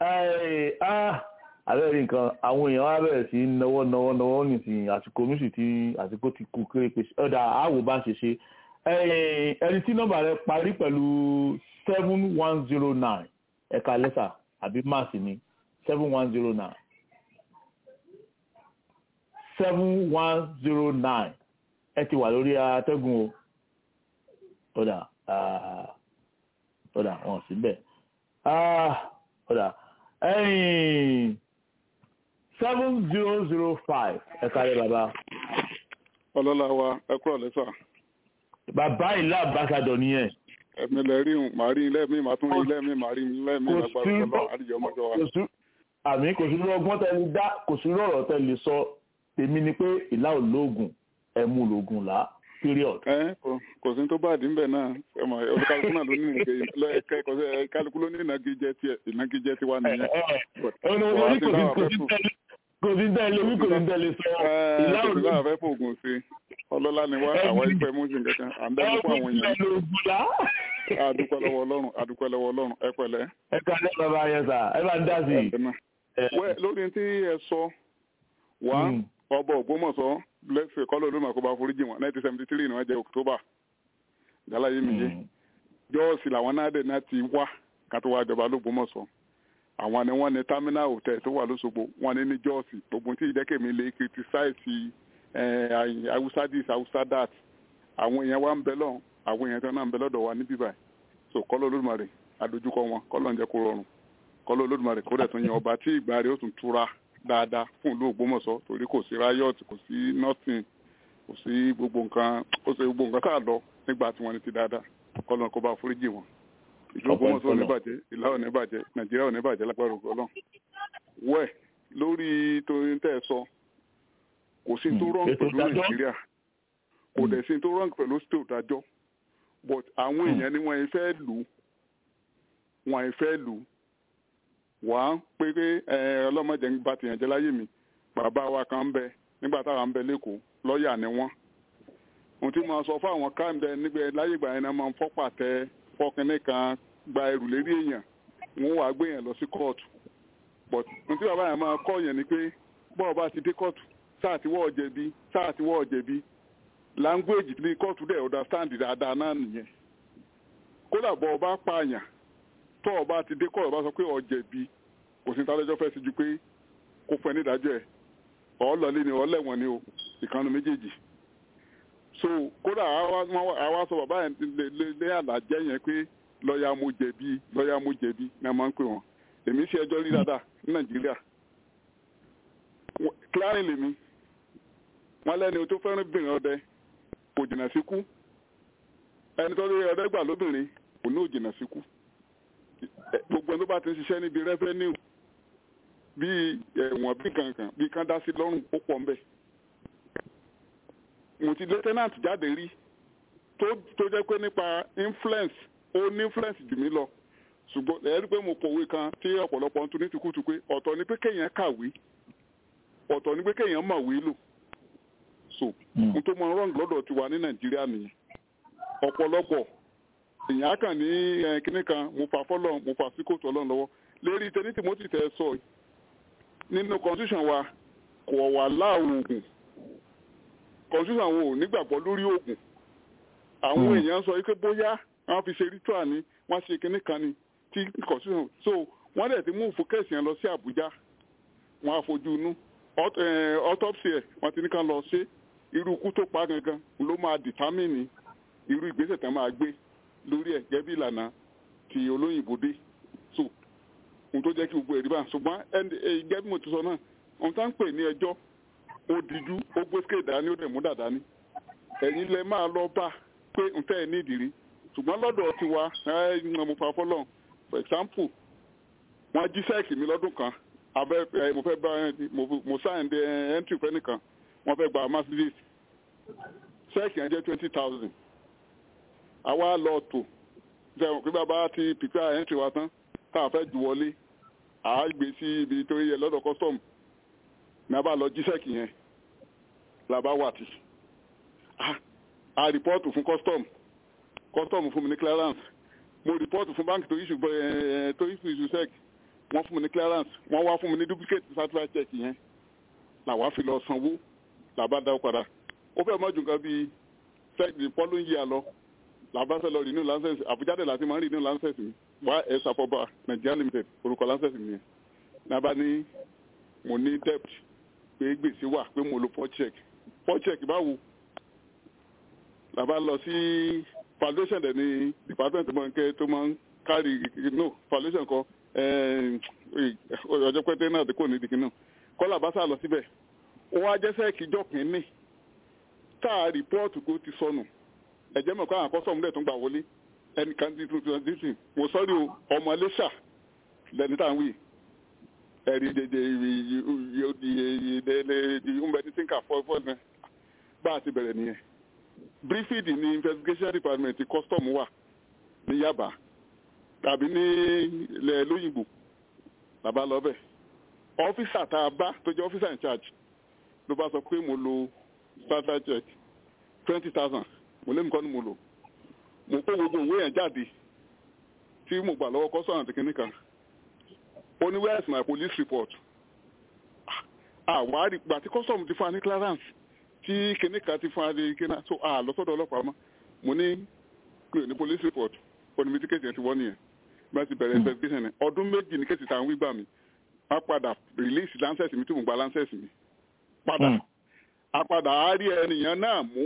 àbẹ̀rẹ̀ nǹkan àwọn èèyàn wá bẹ̀rẹ̀ sí náwó nìsín àsìkò mísì tí àsìkò ti kú kéré pé ọ̀dà àwò bá ṣe ṣe ẹni tí nọ́mbà rẹ parí pẹ̀lú 7109 ẹ̀ka lẹ́sà àbí máàsì ni 7109 7109 ẹ ti wà lórí atẹ́gùn o ọ̀dà wọn síbẹ̀ ọ̀dà 7005 ẹ̀ka lẹ́ bàbá. ọlọ́lá wa ẹ kúrò lẹ́sà. bàbá ìlà àbáṣadọ̀ nìyẹn. ẹ̀mí lẹ rí màá rí ilé mi màá tún rí ilé mi màá rí ilé mi lágbára ọlọ́ àdìjọ ọmọjọ wa. àmì kò sí ọgbọ́n tẹ́lẹ̀ dá kò sí ọ̀rọ̀ tẹ́lẹ̀ sọ tèmi ni pé ìlà olóògùn ẹ̀mú olóògùn là period. kò sí tó bá àdín bẹ̀ náà ẹ̀mọ̀ olùkálukú náà ló ní ìnàgé kálukú ló ní ìnàgíjẹ tiwa nìyẹn. kò sí tẹ́lẹ̀ wí kò sí tẹ́lẹ̀ sọ ìlà olóògùn. ìlà àfẹ́ fògùn sí ọlọ́lá ni wá àwọn ìpẹ́ mú sí nǹkan à ń dẹ́nu fún àwọn èèyàn. adúpẹ́ lọ́wọ́ ọlọ́run ẹ pẹ̀lẹ́. ẹ kàlẹ́ bàbá yẹn sà ẹ bá ń dá sí i. lórí tí ẹ sọ wá ọba Ògbómọ̀ṣọ́ lẹ́sẹ̀ kọ́lọ́ ló máa kó bá foríjì wọn 1973 ni wọ́n jẹ́ October jálàyé mi yé jọ́ọ̀sì làwọn náà dẹ̀ náà ti wá kátó wá jọba lÓgbómọ̀ṣọ́ àwọn ni wọ́n ní terminal hotel tó wà lóṣogbo wọ́n ní jọ́ọ̀sì gbogbo tí ìdẹ́kẹ̀mí lè criticize Hausa this Hausa that àwọn èèyàn wa ń bẹ lọ́hùn àwọn èèyàn tó náà ń bẹ lọ́dọ̀ wa níbí báyìí so kọ́lọ́ Olódùmarè àdójúkọ wọn kọ́lọ́ ń jẹ́ kó rọrùn kọ́lọ́ Olódùmarè kó dẹ̀ tún yan ọba tí ìgbà rẹ̀ ó tún túra dáadáa fún ìlú Ògbómọ̀ṣọ́ torí kò sí riot kò sí nothing kò sí gbogbo nǹkan tá a lọ nígbà tí wọ́n ní ti dáadáa kọ́lọ́ kó bá foríjì wọn ìlú Ògbómọ̀ṣọ́ ò ní bàjẹ́ ìlà ò ní bàjẹ́ Nàìjíríà ò ní bàjẹ́ lágbára Ọlọ́run wẹ̀ lórí torí tẹ́ ẹ sọ kò sí tó rọ́ǹ pẹ̀lú Nàìjíríà kò dẹ̀ sí tó rọ́ǹ pẹ̀lú state dájọ́ but àwọn èèyàn ni wọ́n fẹ́ lù wà á pé ọlọ́mọdé ń bá tìyànjẹ́ láyé mi bàbá wa kan ń bẹ nígbà táwa ń bẹ lẹ́kọ̀ọ́ lọ́ọ̀yà ni wọ́n ohun tí mo sọ fún àwọn káńbẹ nígbà láyé ìgbà yẹn náà máa ń fọ́pàtẹ fọkànnì kan gba ẹrù lérí èèyàn wọ́n wàá gbé yẹn lọ sí kóòtù but ohun tí bàbá yẹn máa kọ́ yẹn ni pé bọ́ọ̀ bá ti dé kóòtù sáà tí wọ́ọ̀ jẹ̀bi language ní kóòtù dẹ̀ understand dáadáa náà nìyẹn kódà bọ́ ọba pààyàn tó ọba ti dé kọ́ ọba sọ pé ó jẹ̀bi kò sí tálẹ́jọ́ fẹ́ sí ju pé kó fẹ́ nídàájọ́ ẹ̀ ọ̀ọ́lọ́lé ni ọ̀ọ́lẹ̀wọ̀n ni o ìkànnì méjèèjì so kódà àwa sọ bàbá yẹn lé àlàjẹ́ yẹn pé lọ́ọ̀yà mo jẹ̀bi ni a máa ń pè wọ́n èmi ṣe ẹjọ́ rí dáadáa ní nàìjíríà clearing lèmi wọ́n lẹ́ni tó fẹ́ràn bìnrin ọdẹ kò jìnnà síkú ẹni tó lórí ọdẹ gbà lóbìnrin kò ní òjìnnà síkú gbogbo ẹni tó bá ti ń ṣiṣẹ́ níbi revenue bíi ẹ̀wọ̀n bí kankan bí kan dá sí lọ́rùn ó pọ̀ ń bẹ̀ mo ti lieutenant jáde rí tó jẹ́ pé nípa influence ó ní influence jù mí lọ ṣùgbọ́n ẹ̀rí pé mo kọ̀wé kan tí ọ̀pọ̀lọpọ̀ tún ní tìkútù pé ọ̀tọ̀ ni pé kéèyàn kàwé ọ̀tọ̀ ni pé kéèyàn mọ̀wé lò so mo tó mọ wrong lọ́dọ̀ tiwa ní nàìjíríà nìyẹn ọ̀pọ̀lọpọ̀ èèyàn kàn ní kíní kan mo fà fọ́lọ́ mo fà sí kóòtù ọlọ́run lọ́wọ́ lérí tẹni Timothy tẹ sọ nínú constitution wa kò wà láàrùn constitution wo nígbàgbọ́ lórí oògùn àwọn èèyàn sọ pé bóyá àwọn fi ṣe ritual ni wọ́n ṣe kinní kan ni tí constitution so wọ́n dẹ̀ ti mú fúkẹ́sì yẹn lọ sí Àbújá wọ́n á fojú inú autopsy ẹ̀ wọ́n ti ní ká lọ ṣe irú ikú tó pa gangan ló máa determine irú ìgbésẹ̀ tán máa gbé lórí ẹ̀ gẹ́gẹ́ bí ìlànà ti olóyìnbó dé so ohun tó jẹ́ kí gbogbo ẹ̀rí bá ṣùgbọ́n gẹ́gẹ́ bí mo ti sọ náà ohun tá ń pè ní ẹjọ́ ó dijú ó gbé skéè dání ó dẹ̀ mú dàdá ní ẹ̀yin lẹ máa lọ bá pé n tẹ́ ẹ ní ìdìrí ṣùgbọ́n lọ́dọ̀ tiwa mo fà fọ́lọ́ for example wọ́n jí sẹ́ẹ̀kì mi lọ́dún kan mo fẹ́ bá mo sign the entry fẹ́ nìkan wọ́n fẹ́ gba Mercedes sẹ́ẹ̀kì yẹn jẹ́ 20,000 àwa lọ tò fẹ́ràn pé bàbá ti prepare entry wa tán tá a fẹ́ jù wọlé àá gbé sí ibi tó yẹ lọ́dọ̀ custom ní a bá lọ jí sẹ́ẹ̀kì yẹn làbá wà tí a rìpọ́ọ̀tù fún custom fún mi ní clearance mo rìpọ́ọ̀tù fún báńkì tó issue sec wọ́n fún mi ní clearance wọ́n wá fún mi ní duplicate certificate check yẹn làwa fi lọ sanwó làbá dá padà ó fẹ́ mọ́jú nǹkan bíi sec the following year lọ làbá fẹ́ lọ renew license àbújáde láti máa ń renew license mi wá ẹ̀ sàfọ́bà Nigeria limited orúkọ license mi yẹn nàbá ní mo ní debt pé gbèsè wà pé mo lo port check báwo làbá lọ sí foundation dẹ̀ ní department tó máa ń carry no foundation kọ ọjọ́ pẹ́tẹ́ náà tí kò ní dìkì náà kọ́lá bá sá lọ síbẹ̀ ó wá jẹ́sẹ̀ kíjọ́ kìíní tá a rìpọ́ọ̀tù kó ti sọnù ẹ̀jẹ̀ mọ̀ kó àwọn akọ́sọ̀mùlẹ̀ tó ń gbà wọlé ẹnìkan ti tuntun dísìn mo sọ́rí o ọmọ iléṣà lẹ́ni tá à ń wí ẹ̀rí dèdè ìyúmbẹ́ni tí ń kà fọ́ọ̀fọ́ bá a ti bẹ̀rẹ̀ nìyẹn briefing ní investigation department custom wà ní Yaba tàbí ní ilẹ̀ lóyìnbó làbá lọ́bẹ̀ ọ́fíìsà tá a bá tó jẹ́ ọ́fíìsà in charge ló bá sọ pé mo lo starter check 20,000 mo lé mi kọ́ ni mo lò mo kó gbogbo òwe yẹn jáde tí mo gbà lọ́wọ́ custom àti kìnnìkan ó ní where is my police report àwárí gbà tí custom ti fún wa ní clearance tí kìnnìkan ti fún wa ní kìnnà so lọ́sọ̀dọ̀ ọlọ́pàá mọ́ mo ní pé ní police report ó ní mi tí kéèsì yẹn ti wọ́n nìyẹn bá ti bẹ̀rẹ̀ investigation ẹ̀ ọdún méjì ní kéèsì táwọn wígbà mi wọ́n padà release lancet mi tí mo gba lancet mi padà àpadà á rí ẹnìyàn náà mú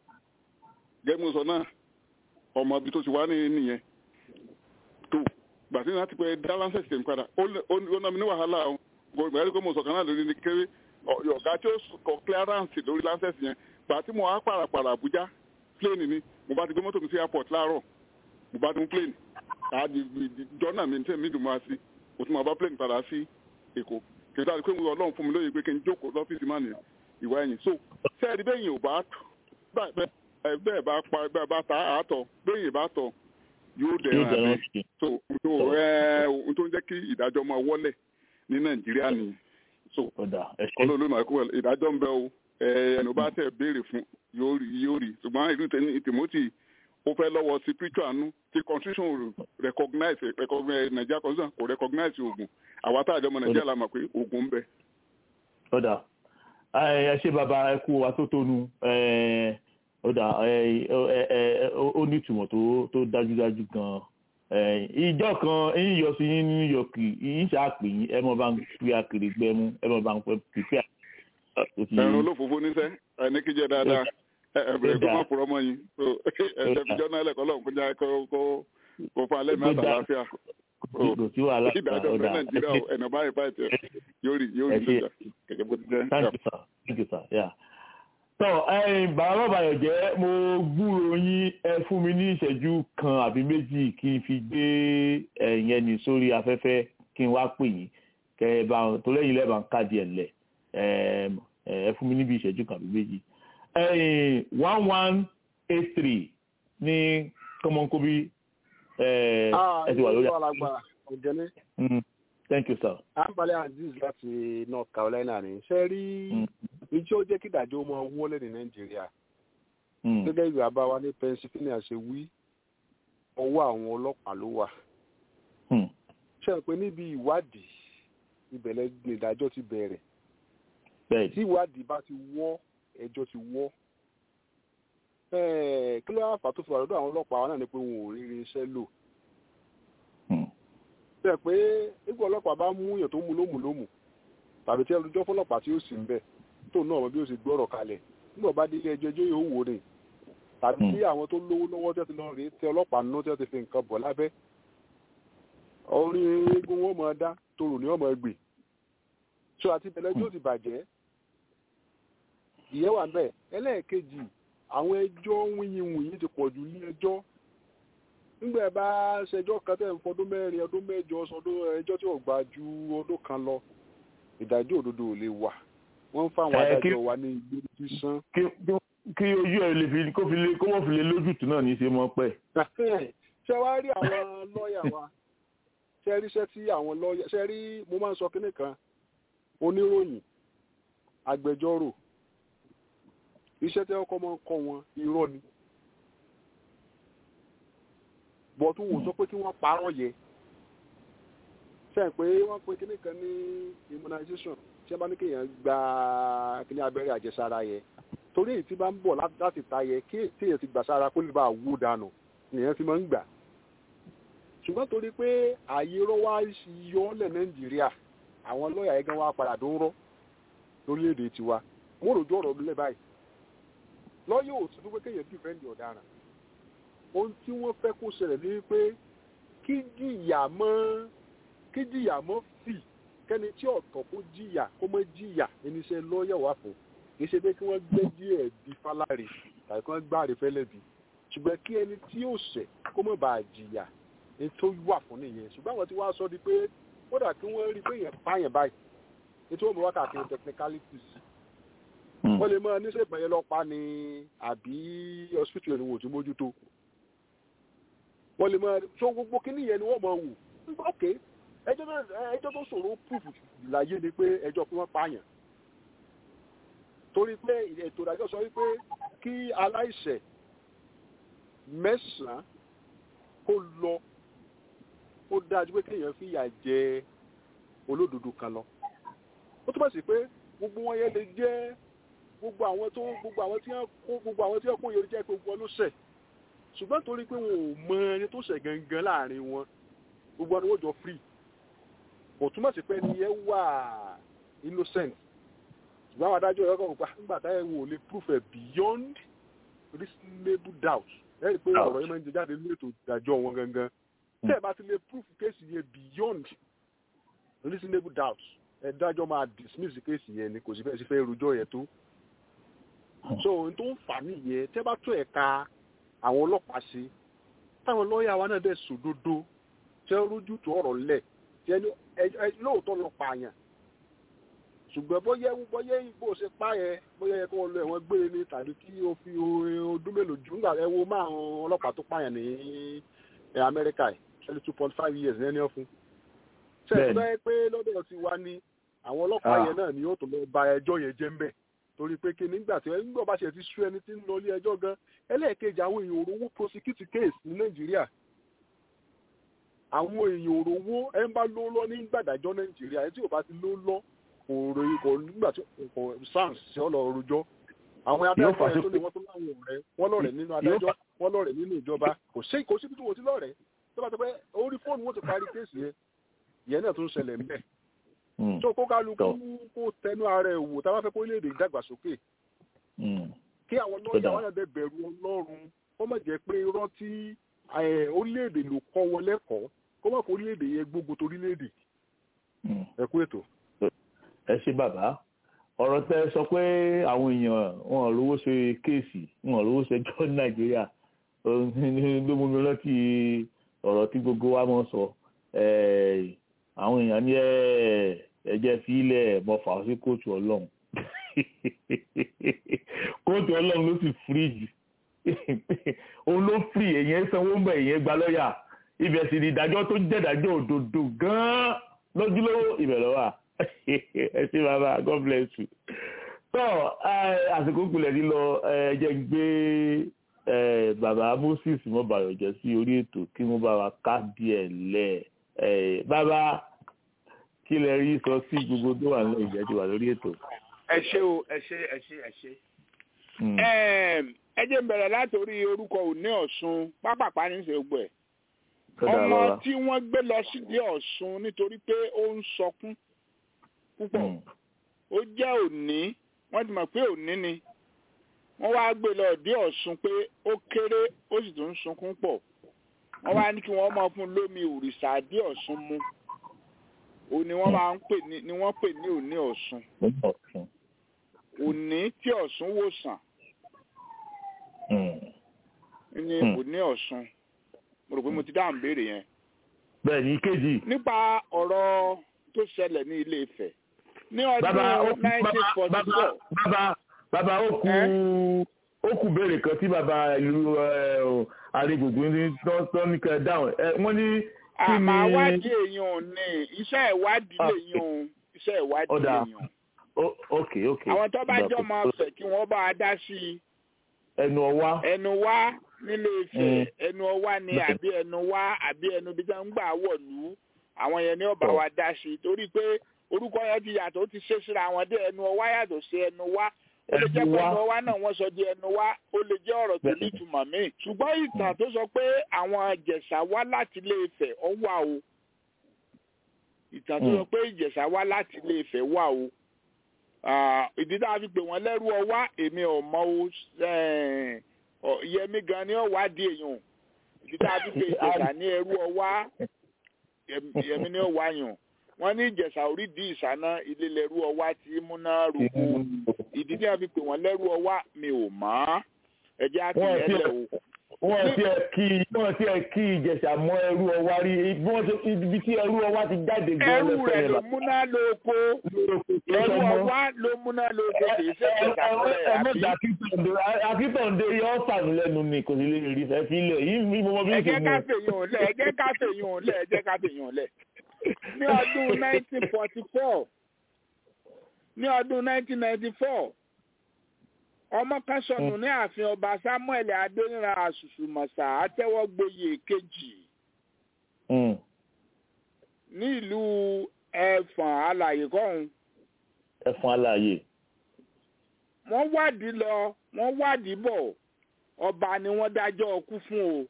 gẹ́gẹ́ sọ náà ọmọ ibi tó ti wá nìyẹn tó gbàtí láti pẹ́ dá lancet mi padà ó ná mi ní wàhálà o gbogbo ẹ̀rí kó mo sọ̀kan náà lórí ní kéré ọ̀gá tí ó kọ clearance lórí lancet yẹn gbàtí mo á pàràpàrà Àbújá plane ni mo bá ti gbé mọ́tò mi sí airport láàárọ̀ mo bá tún plane jọ́nà mi tẹ́ mi dùn máa sí o tún máa bá plane padà sí Èkó kì í sáré pé Ọlọ́run fún mi lóye pé kí n jókòó lọ́fíìsì máa nìyẹn ìwà ẹ̀yìn so sẹ́ẹ̀dì bẹ́yìn ò bá bẹ́ẹ̀ bá ta àátọ̀ bẹ́yìn bá tọ̀ yóò dẹ̀ràn rẹ̀ so ohun tó ń jẹ́ kí ìdájọ́ máa wọlé ní Nàìjíríà nìyẹn so Ọlọ́run máa kó ìdájọ́ ń bẹ o ẹnu bá tẹ̀ béèrè fún yóò rí ṣùgbọ́n ìlú Timothy ó fẹ́ lọ́wọ́ sí píríṣọ́ àánú tí constitution recognize Nigeria constitution kò recognize oògùn àwa tá àjọmọ Nàìjíríà la mọ̀ pé oògùn ń bẹ. ọ̀dà ẹ ṣe bàbá ẹ kú atótónu ọ̀dà ó ní ìtumọ̀ tó dájúdájú gan-an ìjọ kan ẹ̀yìn yọ sí yín ní New York yìí ṣàpè yín ẹ mọ̀ bá ń fi àkèrè gbẹmú ẹ mọ̀ bá ń pẹ́ pípẹ́ ẹ̀rùn olófòfó níṣẹ́ ẹni kíjẹ dáadáa ẹ̀bùrẹ̀ kó má purọ́ mọ́ yín ẹ̀jẹ̀ fìjọ́ náà lẹ̀kọ́ lọ́hùn kó já kó fún alẹ́ mi àtàláfíà ìdájọ́ fẹ́ nàìjíríà ẹ̀nà báyìí báyìí tẹ̀ yóò rí lójà gẹ́gẹ́ bó ti jẹ́. Thank you, sir. Yeah. Tọ́ bàbá bàyọ̀ jẹ́ mo gbúrò yín ẹ fún mi ní ìṣẹ́jú kan àbí méjì kí n fi gbé ẹ̀yẹn ní sórí afẹ́fẹ́ kí n wá pè yín kẹ́ ẹ bá tó lẹ́yìn lẹ́ẹ̀ bá ń káàdì ẹ̀ lẹ̀ ẹ fún mi níbi ìṣẹ́jú kan àbí méjì. 1183 ní kọ́mọ́nkóbí ẹ ti wà lórí ọ̀gẹ́ni. Thank you, sir. Ambale Aziz láti North Carolina ni. Ṣé rí ijó jẹ́ kí ìdájọ́ máa wọlé ní Nàìjíríà? Gẹ́gẹ́ bí àbá wa ní Pennsylvania ṣe wí, ọwọ́ àwọn ọlọ́pàá ló wà. Ṣé ẹ pé níbi ìwádìí ìbẹ̀lẹ̀ ìdájọ́ ti bẹ̀rẹ̀? Tí ìwádìí bá ti wọ́, ẹjọ́ ti wọ́. Kí ló wá fà tó fi wà lọ́dọ̀ àwọn ọlọ́pàá wa náà ni pé wọn ò rí irinṣẹ́ lò. Ṣé pé nígbà ọlọ́pàá bá mú èèyàn tó mú lómù tàbí tí ẹlòjọ́ fọlọ́pàá tí ó sì ń bẹ̀ tó náà mọ bí ó sì gbọ́rọ̀ kalẹ̀ nígbà bá délé ẹjọ́ yóò wò rè tàbí tí àwọn tó lówó lọ́wọ́ tẹ́ ti lọ rèé tẹ ọlọ́pàá nínú tẹ́ ti fi nǹkan bọ̀ lábẹ́ orí eégún wọn máa dá torò ní ọmọ ẹgbẹ́ ṣọ àti ìbẹ̀lẹ̀ ẹjọ́ ti bàjẹ́ ìyẹn wà bẹ́ẹ̀ ẹlẹ́ẹ̀kejì àwọn ẹjọ́ wíyìnwíyìn ti pọ̀ jù ní ẹjọ́ nígbà bá ṣẹjọ́ kan tẹ̀ ń fọdún mẹ́rin ọdún mẹ́jọ sọdún ẹjọ́ tí ò gbà ju ọdún kan lọ ìdájọ́ òdodo ò lè wà wọ́n ń fáwọn adájọ́ wa ní ìgbéró sísan. kí ojú ẹ̀ lè fi kó wọ́n fi lè lójútùú náà ní í ṣe mọ́ pẹ́. ṣé wàá rí àwọn lọ́ọ̀yà wa ṣe rí iṣẹ́ tí àwọn lọ́ọ̀yà ṣe rí mo máa ń sọ kínní kan oníròyìn agbẹjọ́rò iṣẹ́ tí ọkọ̀ máa ń kọ́ wọn irọ́ ni. bọ̀ tó wò sọ pé kí wọ́n parọ́ yẹ sẹ́yìn pé wọ́n pe kíní kan ní immunization tí wọ́n bá ní kéèyàn gba kíní abẹ́rẹ́ àjẹsára yẹ torí èyí tí bá ń bọ̀ láti ta yẹ kí èyàn ti gbà sára kó lè bá wú dànù nìyẹn ti máa ń gbà ṣùgbọ́n torí pé ààyè rọ́ wá yọ ọ́ lẹ̀ Nàìjíríà àwọn lọ́ọ̀yà yẹn gan wá padà tó ń rọ́ lórílẹ̀‐èdè tiwa wọ́n rò jọ ọ̀rọ̀ lẹ̀ báyìí lọ́ọ̀yà ò tún pé kéèyàn dìfẹ́ǹdì ọ̀daràn ohun tí wọ́n fẹ́ kó ṣẹlẹ̀ ní pé kí jìyà mọ́ fì kẹ́ni tí ọ̀tọ̀ kó jìyà kó mọ́ jìyà ẹniṣẹ́ lọ́ọ̀yà wà fún kì í ṣe pé kí wọ́n gbé díẹ̀ bí fáláre tàbí kí wọ́n gbáre fẹ́lẹ́bí ṣùgbọ́n kí ẹni tí ó ṣẹ̀ kó mọ́ bá jìyà ní tó wà fún nìyẹn ṣùgbọ́n àwọn tí wọ́n á sọ di pé kódà kí wọ́n rí pé èèyàn pààyàn báyìí ètò òmùú wákàtí technicalities wọ́n lè mọ níṣẹ́ ìpẹ́yẹ lọ́pàá ni àbí hospital ẹni wò tí mójútó wọ́n lè mọ tó gbogbo kíní yẹn ni wọ́n mọ wò ok ẹjọ́ tó ṣòro púpù láyé ni pé ẹjọ́ pé wọ́n pààyàn torí pé ètò ìdájọ́ sọ wípé kí aláìṣẹ̀ 9 kó lọ ó dájú pé kéèyàn fìyà jẹ olódodo kan lọ ó túbọ̀ sí pé gbogbo wọn yẹn lè jẹ́ gbogbo àwọn tí wọ́n kó yọrí jẹ́ pé gbogbo wọn ló ṣẹ̀ ṣùgbọ́n torí pé wọn ò mọ ẹni tó ṣẹ̀ gangan láàrin wọn gbogbo ọdún wọ́n jọ free kò túmọ̀ sí pé ẹni yẹn wà innocent ṣùgbọ́n àwọn adájọ́ ẹ̀rọ kan nígbà táyẹ̀ wò lè proof ẹ̀ beyond reasonable doubt ẹ̀rí pé ọ̀rọ̀ yẹn máa ń jẹ jáde ní ètò ìdájọ́ wọn gangan tẹ́ ẹ̀ bá ti lè proof kéèsì yẹn beyond reasonable doubt ẹ̀dájọ́ máa dismiss kéèsì yẹn ni kò sí fẹ́ẹ́ sí fẹ́ẹ́ rojọ́ yẹn tó so ohun tó ń fà nìyẹn tẹ́ bá tó ẹ̀ka àwọn ọlọ́pàá ṣe táwọn lọ́ọ̀yà wa náà dẹ̀ sòdodo tẹ́ rójú tó ọ̀rọ̀ lẹ̀ tẹ́ lóòótọ́ lọ pààyàn ṣùgbọ́n bóyá ìbò ṣe pa yẹn bóyá yẹ kó lọ ẹ̀wọ̀n gbére ni tàbí kí o fi ọdún mélòó jù nígbà ẹ wo máa àwọn ọlọ́pàá tó pààyàn ní Amẹ́ríkà ẹ̀ 2.5 years lẹ́ni ọ̀fun ṣẹ́yìn tó yẹ pé lọ́dọ̀ ti wá ní àwọn ọlọ́pàá yẹn náà ni yóò tó lọ ba ẹjọ́ yẹn jẹ́ ń bẹ̀ torí pé kí nígbà tí nígbà bá ṣe ti sú ẹni tí ń lọ ilé ẹjọ́ gan ẹlẹ́ẹ̀kejì àwọn èèyàn òrówó prosecute case ní Nàìjíríà àwọn èèyàn òrówó ẹ ń bá ló lọ ní gbàdájọ́ Nàìjíríà ẹ tí ò bá ti ló lọ kò nígbà tí kò SARS ṣe ọ lọ rojọ́ àwọn adájọ́ yẹn tó lè wọ́n tó láwọn ọ̀rẹ́ wọ́n lọ́rẹ̀ nínú adájọ́ wọ́n lọ́rẹ̀ nínú ìjọba kò síbi tí wọ́n ti lọ́rẹ̀ tó bá ti pẹ́ orí fóònù wọ́n ti parí kéèsì yẹn náà tó ń ṣẹlẹ̀ ń bẹ̀ tó kó kálukú kó tẹnu ara ẹ̀ wò tá a bá fẹ́ kó léde ìdàgbàsókè kí àwọn lọ́ọ̀yà wọn yàtọ̀ bẹ̀rù ọlọ́run kó má jẹ́ pé irọ́ tí orílẹ̀-èdè ló kọ́ wọn lẹ́kọ̀ọ́ kó má fọ orílẹ̀-èdè yẹn gbógun tó orílẹ̀-èdè. ẹ kú ètò. ẹ ṣe bàbá ọ̀rọ̀ tẹ́ sọ pé àwọn èèyàn wọn ò rówó ṣe kéèsì wọn ò rówó ṣe jọ́ ní nàìjíríà ló mú mi rántí ọ̀rọ̀ tí gbogbo wa mọ̀ sọ àwọn èèyàn ní ẹ̀jẹ̀ fi ilẹ̀ mọ̀fà sí kóòtù ọlọ́run kóòtù ọlọ́run ló sì fíríjì òun ló fìrì èyàn sanwó ń bẹ̀ èyàn gba lọ́ọ̀yà ibẹ̀ sì ni ìdájọ́ tó jẹ́dájọ́ òdodo gan-an lójúlówó ibẹ̀ lọ́wọ́ ẹ ṣé bàbá God bless you. tó àsìkò ìpìlẹ̀ lílọ jẹ́ gbé bàbá Moses Mọ́bàyọ̀jẹ́ sí orí ètò kí wọ́n bá wa ká díẹ̀ lẹ̀ bàbá kí lẹ rí sọ sí gbogbo tó wà nílẹ̀ ìjẹ́ ti wà lórí ètò. ẹ ṣé o ẹ ṣé. ẹ jẹ́ n bẹ̀rẹ̀ látòrí orúkọ Òní Ọ̀ṣun pápápá ní í ṣe gbogbo ẹ̀. ọmọ tí wọ́n gbé lọ sílé Ọ̀ṣun nítorí pé ó ń sọkún púpọ̀ ó jẹ́ Òní wọ́n ti mọ̀ pé Òní ni wọ́n wá gbé lọ dé Ọ̀ṣun pé ó kéré ó sì tún ń sunkún pọ̀ wọ́n wá ní kí wọ́n máa fún lómi òrìṣà dé Ọ̀ṣun mu òun ni wọ́n máa ń pè ní Òní Ọ̀ṣun Òní tí Ọ̀ṣun wò sàn ní Òní Ọ̀ṣun mo rò pé mo ti dáhùn béèrè yẹn. bẹ́ẹ̀ ni kejì. nípa ọ̀rọ̀ tó ṣẹlẹ̀ ní Ilé Ifẹ̀ ní ọdún 1944. bàbá ó kù béèrè kan tí bàbá ìlú Arígbùngbùn ní tọ́níkà dáhùn wọ́n ní kí ni. àmọ́ wádìí èèyàn ní iṣẹ́ ìwádìí lèèyàn iṣẹ́ ìwádìí lèèyàn. ok. àwọn tó bá jọ máa fẹ́ kí wọ́n bá a dá sí i. ẹnu ọwá nílé Ifẹ̀ ẹnu ọwá ni àbí ẹnu wá àbí ẹnu bí wọ́n ń gbà wọ̀lú àwọn yẹn ní ọba wa dá sí i torí pé orúkọ yẹn ti yàtọ̀ ó ti ṣe síra àwọn dé ẹnu ọwá yàtọ̀ sí ẹnu wá ó lè jẹ́ pé ẹnu ọwá náà wọ́n sọ di ẹnu wá ó lè jẹ́ ọ̀rọ̀ tó nítumọ̀ míì ṣùgbọ́n ìtàn tó sọ pé àwọn Ìjẹ̀ṣà wá láti Ilé Ifẹ̀ ó wà o ìtàn tó sọ pé Ìjẹ̀ṣà wá láti Ilé Ifẹ̀ wà o ìdí tá a fi pè wọ́n lẹ́rú ọwá èmi ò mọ̀ o Yẹmí gan ni ó wádìí èèyàn ìdí tá a fi pè Ìjẹ̀ṣà ní ẹrú ọwá Yẹmí ni ó wá yàn wọ́n ní Ìjẹ̀ṣà orídìí ìṣáná ilé lẹ́rú ọwá tí múná rògbò ìdí tí a fi pè wọ́n lẹ́rú ọwá mi ò mọ̀ ẹ̀jẹ̀ á kìí ẹ̀lẹ̀ o. wọ́n ti ẹ̀ kí Ìjẹ̀ṣà mọ́ ẹrú ọwá rí ibi tí ẹrú ọwá ti jáde gan ẹrú rẹ̀ ló múná lóko ẹrú ọwá ló múná lóko kì í ṣe Ìjẹ̀ṣà mọ́lẹ̀ àbí. Akíntọ̀ǹdé yọ fàmì lẹ́nu ni kò sí lè rí fẹ́ fílẹ̀ yìí bí mo bí ṣe mú. ẹ jẹ́ ká fèyàn lẹ̀ ní ọdún 1944 ní ọdún 1994 ọmọ kan sọnù ní ààfin ọba Samuel Adéníran Àṣùṣùmọ̀sà àtẹ́wọ́gboyè kejì ní ìlú Ẹ̀fọ̀n Alàyè kọ́hún. Ẹ̀fọ̀n Alàyè. wọ́n wádìí lọ wọ́n wádìí bọ̀ ọba ni wọ́n dájọ́ ọkú fún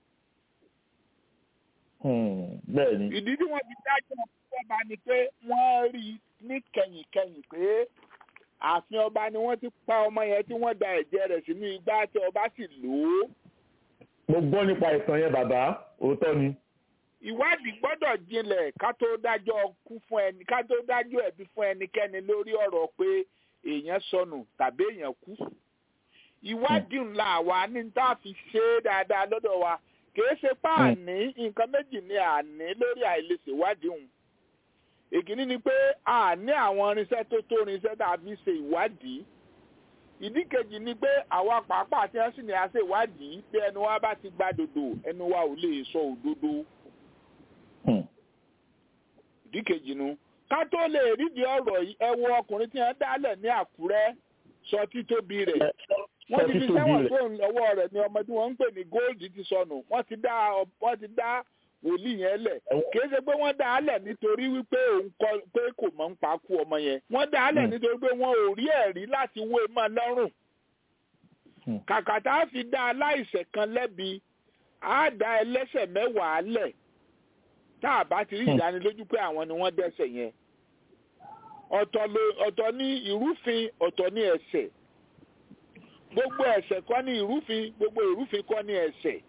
o. bẹ́ẹ̀ni. ìdí tí wọ́n fi dájọ́ ọba ni pé wọ́n rí ní kẹ̀yìnkẹ̀yìn pé ààfin ọba ni wọ́n ti pa ọmọ yẹn tí wọ́n da ẹ̀jẹ̀ rẹ̀ sínú igbá tí ọba sì lò ó. mo gbọ́ nípa ìtàn yẹn bàbá òótọ́ ni. ìwádìí gbọ́dọ̀ jinlẹ̀ ká tó dájọ́ ẹ̀bi fún ẹnikẹ́ni lórí ọ̀rọ̀ pé èèyàn sọnù tàbí èèyàn kú. ìwádìí ńlá àwa ní tá a fi ṣe é dáadáa lọ́dọ̀ wa kìí ṣe páàní nǹkan méjì ni àní lórí àìlèṣèwádìí òun. èkíní ni pé a ní àwọn irinṣẹ́ tó irinṣẹ́ tá a fi ṣe ìwádìí. ìdí kejì ni pé àwa pàápàá tí wọ́n sì ní a ṣe ìwádìí pé ẹnu wa bá ti gba dòdò ẹnu wa ò lè sọ òdodo. ìdí kejì nu ká tó lè rídìí ọ̀rọ̀ yìí ẹ wo ọkùnrin tí wọ́n dálẹ̀ ní Àkúrẹ́ sọ títóbi rẹ̀ wọ́n ti fi sẹ́wọ̀n fóònù lọ́wọ́ rẹ̀ ní ọmọ tí wọ́n ń pè ní Gold ti sọnù wọ́n ti dá wòlíì yẹn lẹ̀ kì í ṣe pé wọ́n dá a lẹ̀ nítorí wípé òun kọ pé kò mọ̀ ń pa kú ọmọ yẹn wọ́n dá a lẹ̀ nítorí pé wọ́n ò rí ẹ̀rí láti wé mọ́ lọ́rùn kàkà tá a fi dá aláìṣẹ̀ kan lẹ́bi á dá ẹlẹ́ṣẹ̀ 10 lẹ̀ tá a bá ti rí ìdánilójú pé àwọn ni wọ́n dẹ́ṣẹ̀ yẹn ọ̀tọ̀ ní ìrúfin ọ̀tọ̀ ní ẹ̀ṣẹ̀ gbogbo ẹ̀ṣẹ̀ kọ́ ni ìrúfin gbogbo ìrúfin kọ́ ni ẹ̀ṣẹ̀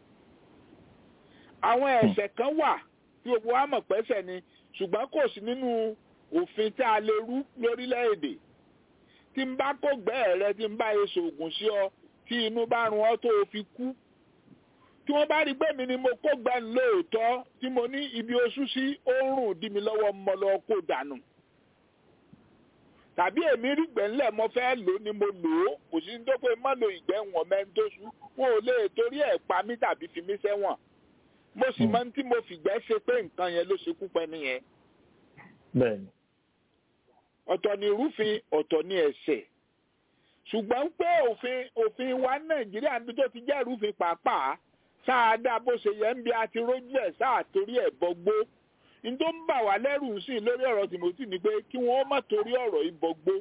àwọn ẹ̀ṣẹ̀ kan wà tí gbogbo wa mọ̀ pẹ́ṣẹ̀ ni ṣùgbọ́n kò sí nínú òfin tí a lè rú lórílẹ̀‐èdè tí n bá kó gbẹ́ rẹ tí n bá èso ògùn sí ọ tí inú bá run ọ tó o fi kú tí wọ́n bá rí pé mi ni mo kó gbẹ́ lóòótọ́ tí mo ní ibi oṣù sí ó ń rùn dí mi lọ́wọ́ mo lọ kó dànù tàbí èmi rí gbẹ̀ńlẹ̀ mo fẹ́ lò ní mo lò ó kò sí ní tó pé má lo ìgbẹ́ wọn mẹ́ńtóṣù wọn ò lè torí ẹ̀ pa mí tàbí fi mí sẹ́wọ̀n mo sì mọ tí mo fìgbẹ́ ṣe pé nǹkan yẹn ló ṣekú pẹ́ nìyẹn. bẹ́ẹ̀ni. ọ̀tọ̀ ni irúfin ọ̀tọ̀ ni ẹ̀ṣẹ̀ ṣùgbọ́n pé òfin wa Nàìjíríà níbi tó ti jẹ́ irúfin pàápàá sáà dá bó ṣe yẹ ń bí a ti rójú ẹ̀ sáà torí ẹ̀ bọgbó ní tó ń bà wá lẹ́rù sí lórí ọ̀rọ̀ Timothy ni pé kí wọ́n má torí ọ̀rọ̀ yìí bọgbó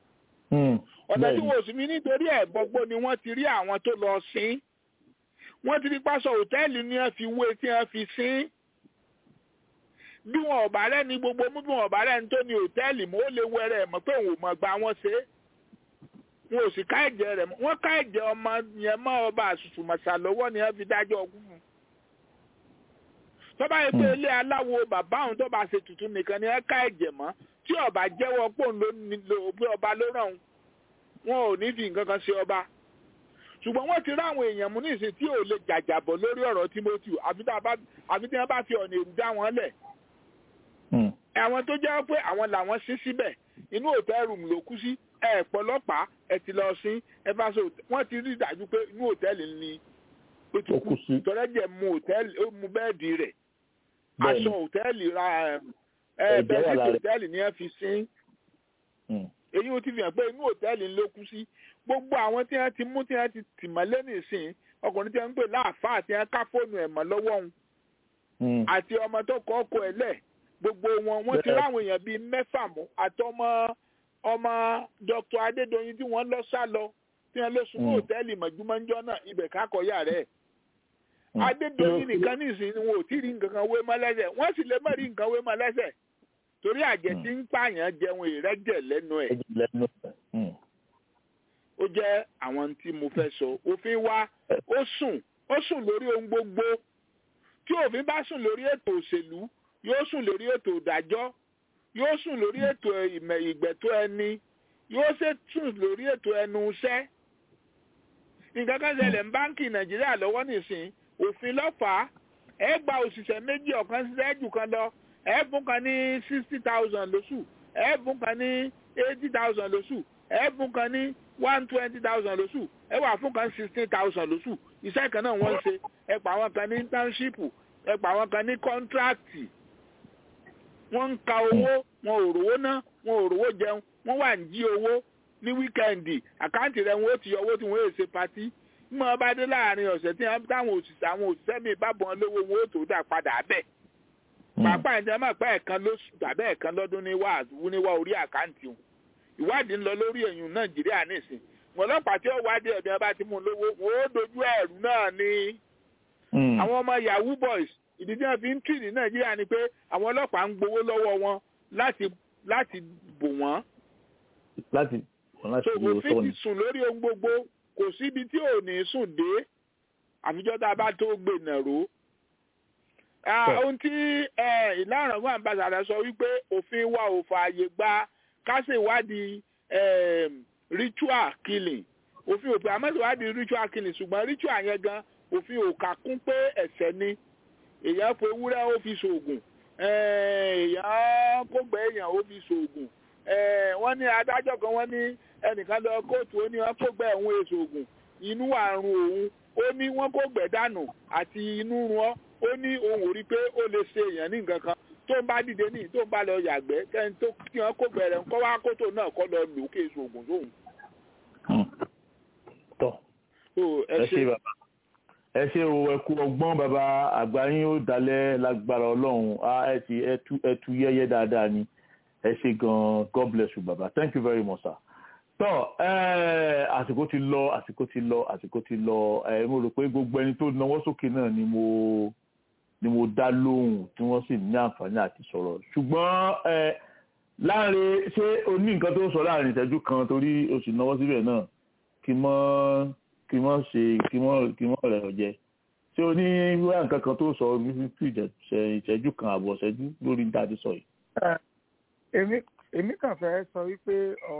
ọ̀nà tí wọ́n sì ní nítorí ẹ̀ bọgbó ni wọ́n ti rí àwọn tó lọ sin wọ́n ti rí pásọ hòtẹ́ẹ̀lì ní wọ́n fi wé tí wọ́n fi sin bí wọn ọ̀bà rẹ̀ ní gbogbo mú bí wọn ọ̀bà rẹ̀ ní tó ní hòtẹ́ẹ̀lì mọ́ ó lè wẹ̀rẹ̀ mọ́ pé òun ò mọ̀ gba wọn ṣe wọn ò sì ká ẹ̀jẹ̀ rẹ̀ wọ́n ká ẹ̀jẹ̀ ọmọ yẹn mọ́ ọba àṣùṣùmọ̀ṣà lọ́wọ́ ni wọ́n fi dájọ́ ọkùn fún tọ́ba yìí pé ilé aláwo bàbá òun tó bá ṣe tuntun nìkan ni wọ́n ká ẹ̀jẹ̀ mọ́ tí ọba jẹ́wọ́ pò ń lo pé ọba ló ràn wọn ò ní fi nǹkan kan ṣe ọba ṣùgbọ́n wọ́n ti ráwọn èèyàn mú nísìn tí ò lè jàjàbọ̀ lórí ọ̀rọ̀ Timothy àfi tí wọ́n bá fi ọ̀nà èrú dá wọn lẹ̀. àwọn tó jẹ́ pé àwọn làwọn sí síbẹ̀ inú hòtẹ́ẹ̀lì rúùmù ló kú sí ẹ̀ pọlọ́pàá ẹ̀ ti lọ sí ẹ bá sọ wọ́n ti rí dájú pé inú hòtẹ́ẹ̀lì ni ó ti kú tọ́lẹ́jẹ̀ mu hòtẹ́ẹ̀lì ó mu bẹ́ẹ̀dì rẹ̀ aṣọ hòtẹ́ẹ̀lì ra bẹ́ẹ̀dì hòtẹ́ẹ̀lì ni wọ́n fi sí èyí ó ti fi hàn pé inú hòtẹ́ẹ̀lì ló kú sí gbogbo àwọn tí wọ́n ti mú tí wọ́n ti tì mọ́lé nìsín ọkùnrin tí wọ́n ń pè láàfáà tí wọ́n ká fóònù ẹ̀ mọ́ lọ́wọ́ òun àti ọmọ tó kọ́ ọkọ̀ ẹ̀ lẹ̀ gbogbo wọn ti ráwọn èèyàn bíi mẹ́fà mú àtọmọ Dr. Adédoyin tí wọ́n lọ sá lọ tí wọ́n lọ sùn ní hòtẹ́ẹ̀lì mọ̀júmọ́njọ́ náà ibẹ̀ kákọ̀ọ́yà rẹ̀ Adédoyin nìkan nìsín ni wọn ò tí rí nǹkan kan wé mọ́ lẹ́sẹ̀ wọ́n sì lè má rí nǹkan wé mọ́ lẹ́sẹ̀ torí àjẹ́ tí ń pààyàn jẹun ìrẹ́jẹ̀ lẹ́nu ẹ̀ ó jẹ́ àwọn tí mo fẹ́ sọ òfin wa ó sùn lórí ohun gbogbo tí òfin bá sùn lórí ètò òṣèlú yóò sùn lórí ètò ìdájọ́ yóò sùn lórí ètò ìgbẹ̀tọ́ ẹni yóò ṣe sùn lórí ètò ẹnu iṣẹ́ nǹkan kan ṣẹlẹ̀ ní báńkì Nàìjíríà lọ́wọ́ nìsín òfin lọ́fàá ẹ gba òṣìṣẹ́ méjì ọ̀kan ṣiṣẹ́ jù kan lọ ẹ fún kan ní 60,000 lóṣù ẹ fún kan ní 80,000 lóṣù ẹ fún kan ní 120,000 lóṣù ẹ wà fún kan 16,000 lóṣù iṣẹ́ kan náà wọ́n ń ṣe ẹ pa àwọn kan ní internship ẹ pa àwọn kan ní kọ́ńtráàtì wọ́n ń ka owó wọn ò rówó ná wọn ò rówó jẹun wọ́n wà ń jí owó ní wíkẹ́ǹdì àkáǹtì rẹ̀ wọn ó ti yọ owó tí wọ́n yóò ṣe patí mọ́ ọ bá dé láàrin ọ̀sẹ̀ tí táwọn òṣìṣẹ́ mi bá bọ̀ lówó wọn ó tó dà padà bẹ́ẹ̀ pàápàá ìjọba máa pẹ́ ẹ̀kan lóṣù tàbí ẹ̀kan lọ́dún níwá orí àkáǹtì wọn ìwádìí ń lọ lórí èèyàn Nàìjíríà nísìn wọn ọlọ́pàá tí ó wádìí ẹ̀bí ọba tí mò ń lówó wọn ó dojú ẹ̀rú náà ní. àwọn ọmọ yahoo boys ìdí tí wọn fi ń tì ní Nàìjíríà ni pé àwọn ọlọ́pàá ń gbowó lọ́wọ́ wọn láti bò wọ́n. láti gbowó sọ́ọ̀nì. òfin ti sùn lórí ohun gbogbo kò síbi tí ò ní sùn dé àfijọ́ tá a bá tó gbé nàró. ohun tí ìlànà fún àǹbàṣàdà sọ wípé òfin wa ò fààyè gba kásì ìwádìí ritual killing òfin òpin àmọ́síwádìí ritual killing ṣùgbọ́n ritual yẹn gan òfin ò kà kún pé ẹ̀ṣẹ̀ ni èèyàn fo ewúrẹ́ ó fi ṣoògùn èèyàn kó gbẹ́ èèyàn ó fi ṣoògùn wọ́n ní adájọ́ kan wọ́n ní ẹnìkan lọ kóòtù ó ní wọ́n kó gbẹ́ òun èso ògùn inú àrùn òun ó ní wọ́n kó gbẹ́ dànù àti inú run ó ní òun ò rí pé ó lè ṣe èèyàn ní nǹkan kan tó ń bá dìde ní tó ń bá lọ yàgbẹ́ kẹ́ni tó kí wọ́n kó bẹ̀rẹ̀ ńkọ́ wá kótó náà kọ́ lọ lò kí èso ògùn sóhun. tọ́ ẹ ṣe bàbá ẹ ṣe o ẹ kú ọgbọ́n bàbá àgbà yín ó dalẹ̀ lágbára Ọlọ́run ẹ tú yẹ́yẹ́ dáadáa ni ẹ ṣe gan God bless you bàbá thank you very much sir. tọ́ àsìkò ti lọ mo rò pé gbogbo ẹni tó náwó sókè náà ni mo dá lóhùn tí wọ́n sì ní àǹfààní àti sọ̀rọ̀ ṣùgbọ́n láàrin ṣé o ní nǹkan tó ń sọ láàrin ìṣẹ́jú kan torí o sì náwó síbẹ̀ náà kí mọ́ rẹ̀ ọ̀jẹ́ ṣé o ní wíwá nǹkan kan tó sọ fífi ìṣẹ́jú kan àbọ̀ ìṣẹ́jú lórí ní tàbí sọ yìí. èmi kàn fẹ́ sọ wípé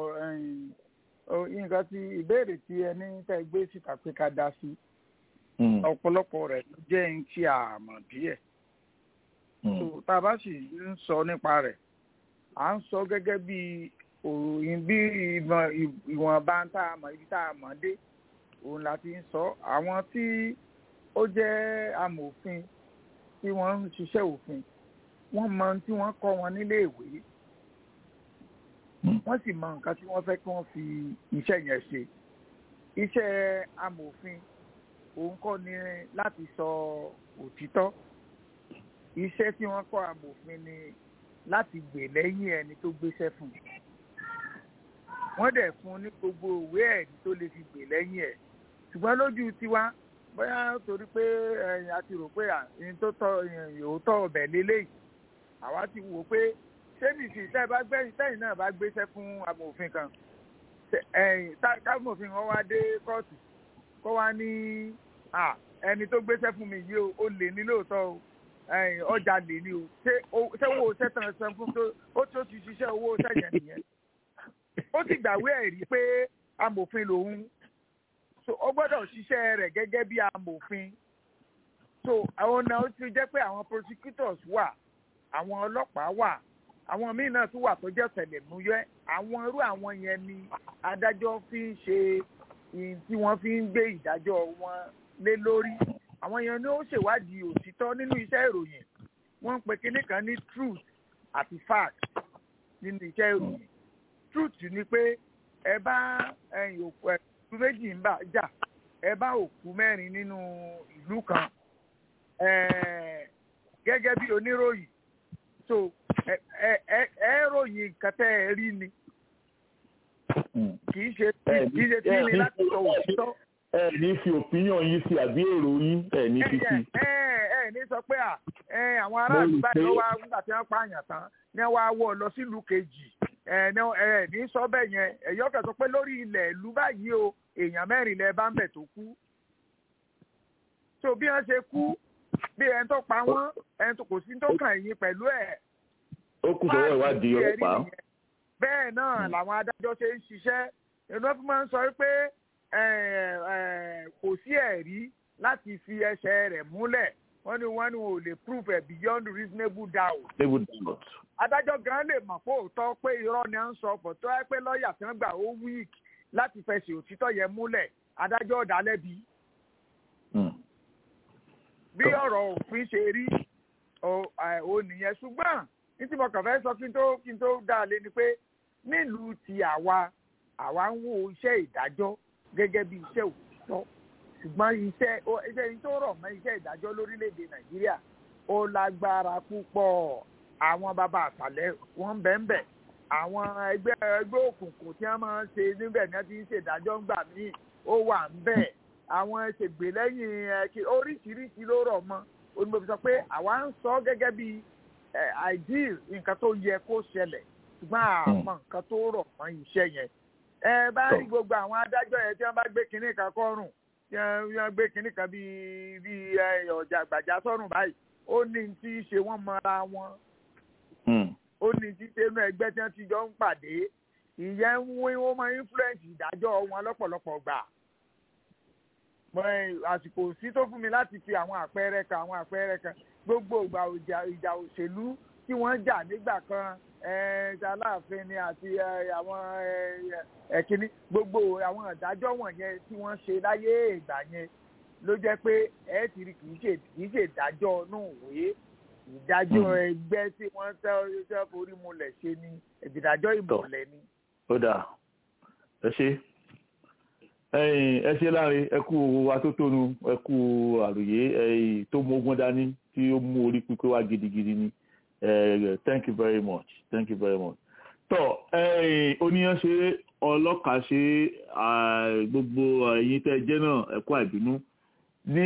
nǹkan tí ìbéèrè tí ẹni tẹ́ gbé síta pé ká dá sí ọ̀pọ̀lọpọ̀ rẹ̀ ló jẹ́ ń tí a mọ̀ díẹ̀. tá a bá sì ń sọ nípa rẹ̀ à ń sọ gẹ́gẹ́ bí òròyìn bí ìwọ̀nba tá a mọ̀ ibi tá a mọ̀ dé òun la ti ń sọ. àwọn tí ó jẹ́ amòfin tí wọ́n ń ṣiṣẹ́ òfin wọ́n mọ tí wọ́n kọ́ wọn nílé ìwé wọ́n sì mọ nǹkan tí wọ́n fẹ́ kí wọ́n fi iṣẹ́ yẹn ṣe. iṣẹ́ amòfin òun kọ́ ni láti sọ òtítọ́. iṣẹ́ tí wọ́n kọ́ amòfin ni láti gbè lẹ́yìn ẹni tó gbéṣẹ́ fún un. wọ́n dẹ̀ fún un ní gbogbo ìwé ẹ̀rí tó lè fi gbè lẹ́yìn ẹ̀. ṣùgbọ́n lójú tiwa bóyá torí pé a ti rò pé ẹni tó tọ́ òótọ́ ọbẹ̀ lélẹ́yìí àwa ti wò pé ṣé nìsí tẹ́yìn náà bá gbéṣẹ́ fún amòfin kan kámòfin wọn wá dé kóòtù kó wá ní ẹni tó gbéṣẹ́ fún mi yìí ó lè ní lóòótọ́ o ọjà lè ní o ṣé owó sẹ́tàn san fún ó tó ti ṣiṣẹ́ owó sẹ́yìn nìyẹn ó sì gbàwé ẹ̀rí pé amòfin lòun so ó gbọ́dọ̀ ṣiṣẹ́ rẹ̀ gẹ́gẹ́ bí amòfin so àwọn náà ó ti jẹ́ pé àwọn prosecutors wà àwọn ọlọ́pàá wà àwọn míì náà tún wà tó jẹ́ ọ̀tẹlẹ̀múyẹ́ àwọn irú àwọn yẹn ni adájọ́ fi ń ṣe tí wọ́n fi ń gbé ìdájọ́ wọn lé lórí àwọn yẹn ni ó ṣèwádìí òtítọ́ nínú iṣẹ́ ìròyìn wọ́n ń pe kinní kan ní truth àti fact nínú iṣẹ́ ìròyìn truth ni pé ẹ bá òkú méjì ń bà jà ẹ bá òkú mẹ́rin nínú ìlú kan gẹ́gẹ́ bí oníròyìn so ẹ ròyìn nǹkan tẹ́ ẹ rí ni kì í ṣe tí ní láti sọ òtítọ́. ẹ ní fi opinion yín sí àbí èrò yín ẹ ní fi sí. ẹ ní sọ pé àwọn aráàlú báyìí ló wá nígbà tí wọ́n pààyàn tán ní wọ́n á wọ̀ lọ sílùú kejì ní sọ bẹ́ẹ̀ yẹn ẹ̀yọ́ kẹ́ sọ pé lórí ilẹ̀ ìlú báyìí o èèyàn mẹ́rin lẹ bá ń bẹ̀ tó kú. so bí wọ́n ṣe kú bí ẹni tó pa wọ́n ẹni tó kò sí tó kàn yín pẹ̀lú ẹ̀. ó kù sọ́wọ́ ìwádìí ọlọ́pàá. bẹ́ẹ̀ náà làwọn adájọ́ ṣe ń ṣiṣẹ́ ìnáwó fún máa ń sọ pé kò sí ẹ̀rí láti fi ẹsẹ̀ rẹ̀ múlẹ̀ wọ́n ní ò lè prove it beyond reasonable doubt. adájọ́ gan lè mọ̀ pé òótọ́ pé irọ́ ni à ń sọ pọ̀ tó ẹ pé lọ́ọ̀yà tí wọ́n gbà ó weak láti fẹsẹ̀ òtítọ́ yẹn múlẹ̀ adájọ́ ọ̀dà lẹ́bi. bí ọ̀rọ̀ òfin ṣe rí ò nìyẹn ṣùgbọ́n ní tí mo kàn fẹ́ sọ kí n tó dá a lé ni pé nílùú ti àwa ń wo iṣẹ́ ìdájọ́ gẹ́gẹ́ bí iṣẹ́ òtítọ́ ṣùgbọ́n iṣẹ́ yìí tó rọ̀ mọ́ iṣẹ́ ìdájọ́ lórílẹ̀‐èdè nàìjíríà ó lágbára púpọ̀ àwọn bàbá àtàlẹ́ wọn bẹ́ẹ̀ àwọn ẹgbẹ́ òkùnkùn tí wọ́n máa ń ṣe níbẹ̀ ní wọ́n ti ń ṣèdájọ́ ńgbà míì ó wà ń bẹ̀ àwọn ṣègbè lẹ́yìn oríṣiríṣi ló rọ̀ mọ́ onímọ̀ fi sọ pé àwa ń sọ gẹ́gẹ́ bí ideal nǹkan tó yẹ kó ṣẹlẹ̀ ṣùgbọ́n àmọ́ nǹkan tó rọ̀ mọ́ iṣẹ́ yẹn ẹ bá rí gbogbo àwọn adájọ́ yẹn tí wọ́n bá gbé kinní kan kọ́rùn tí wọ́n gbé kinní kan bíi ọjà gbàjà sọ́rùn báyìí ó ní tí í ṣe wọ́n mọra wọn ó ní tí ṣe inú ẹgbẹ́ tí wọ́n ti jọ ń pàdé ìyẹn ń wọ́n máa influence ìdájọ́ wọn lọ́pọ̀lọpọ̀ gbà àsìkò sí tó fún mi láti fi àwọn àpẹẹrẹ kan gbogbo ìjà òṣèlú tí wọ́n jà nígbà kan Aláàfin ni àti àwọn ẹ̀kíní gbogbo àwọn ìdájọ́ wọ̀nyẹn tí wọ́n ṣe láyé ìgbà yẹn ló jẹ́ pé ẹ ti rí kì í ṣe ìdájọ́ inú ìwé ìdájọ́ ẹgbẹ́ tí wọ́n tẹ́ forí mulẹ̀ ṣe ni ìdájọ́ ìmọ̀lẹ̀ ni. ó dáa ẹ ṣe láre ẹ kú atótónu ẹ kú àròyé tó mú ogún dání tí ó mú orí pípé wá gidigidi ni. Thank you very much. Tọ́ oníyan ṣe ọlọ́kà ṣe gbogbo ẹ̀yin tẹ́ jẹ́ náà ẹ̀kọ́ àìbínú ní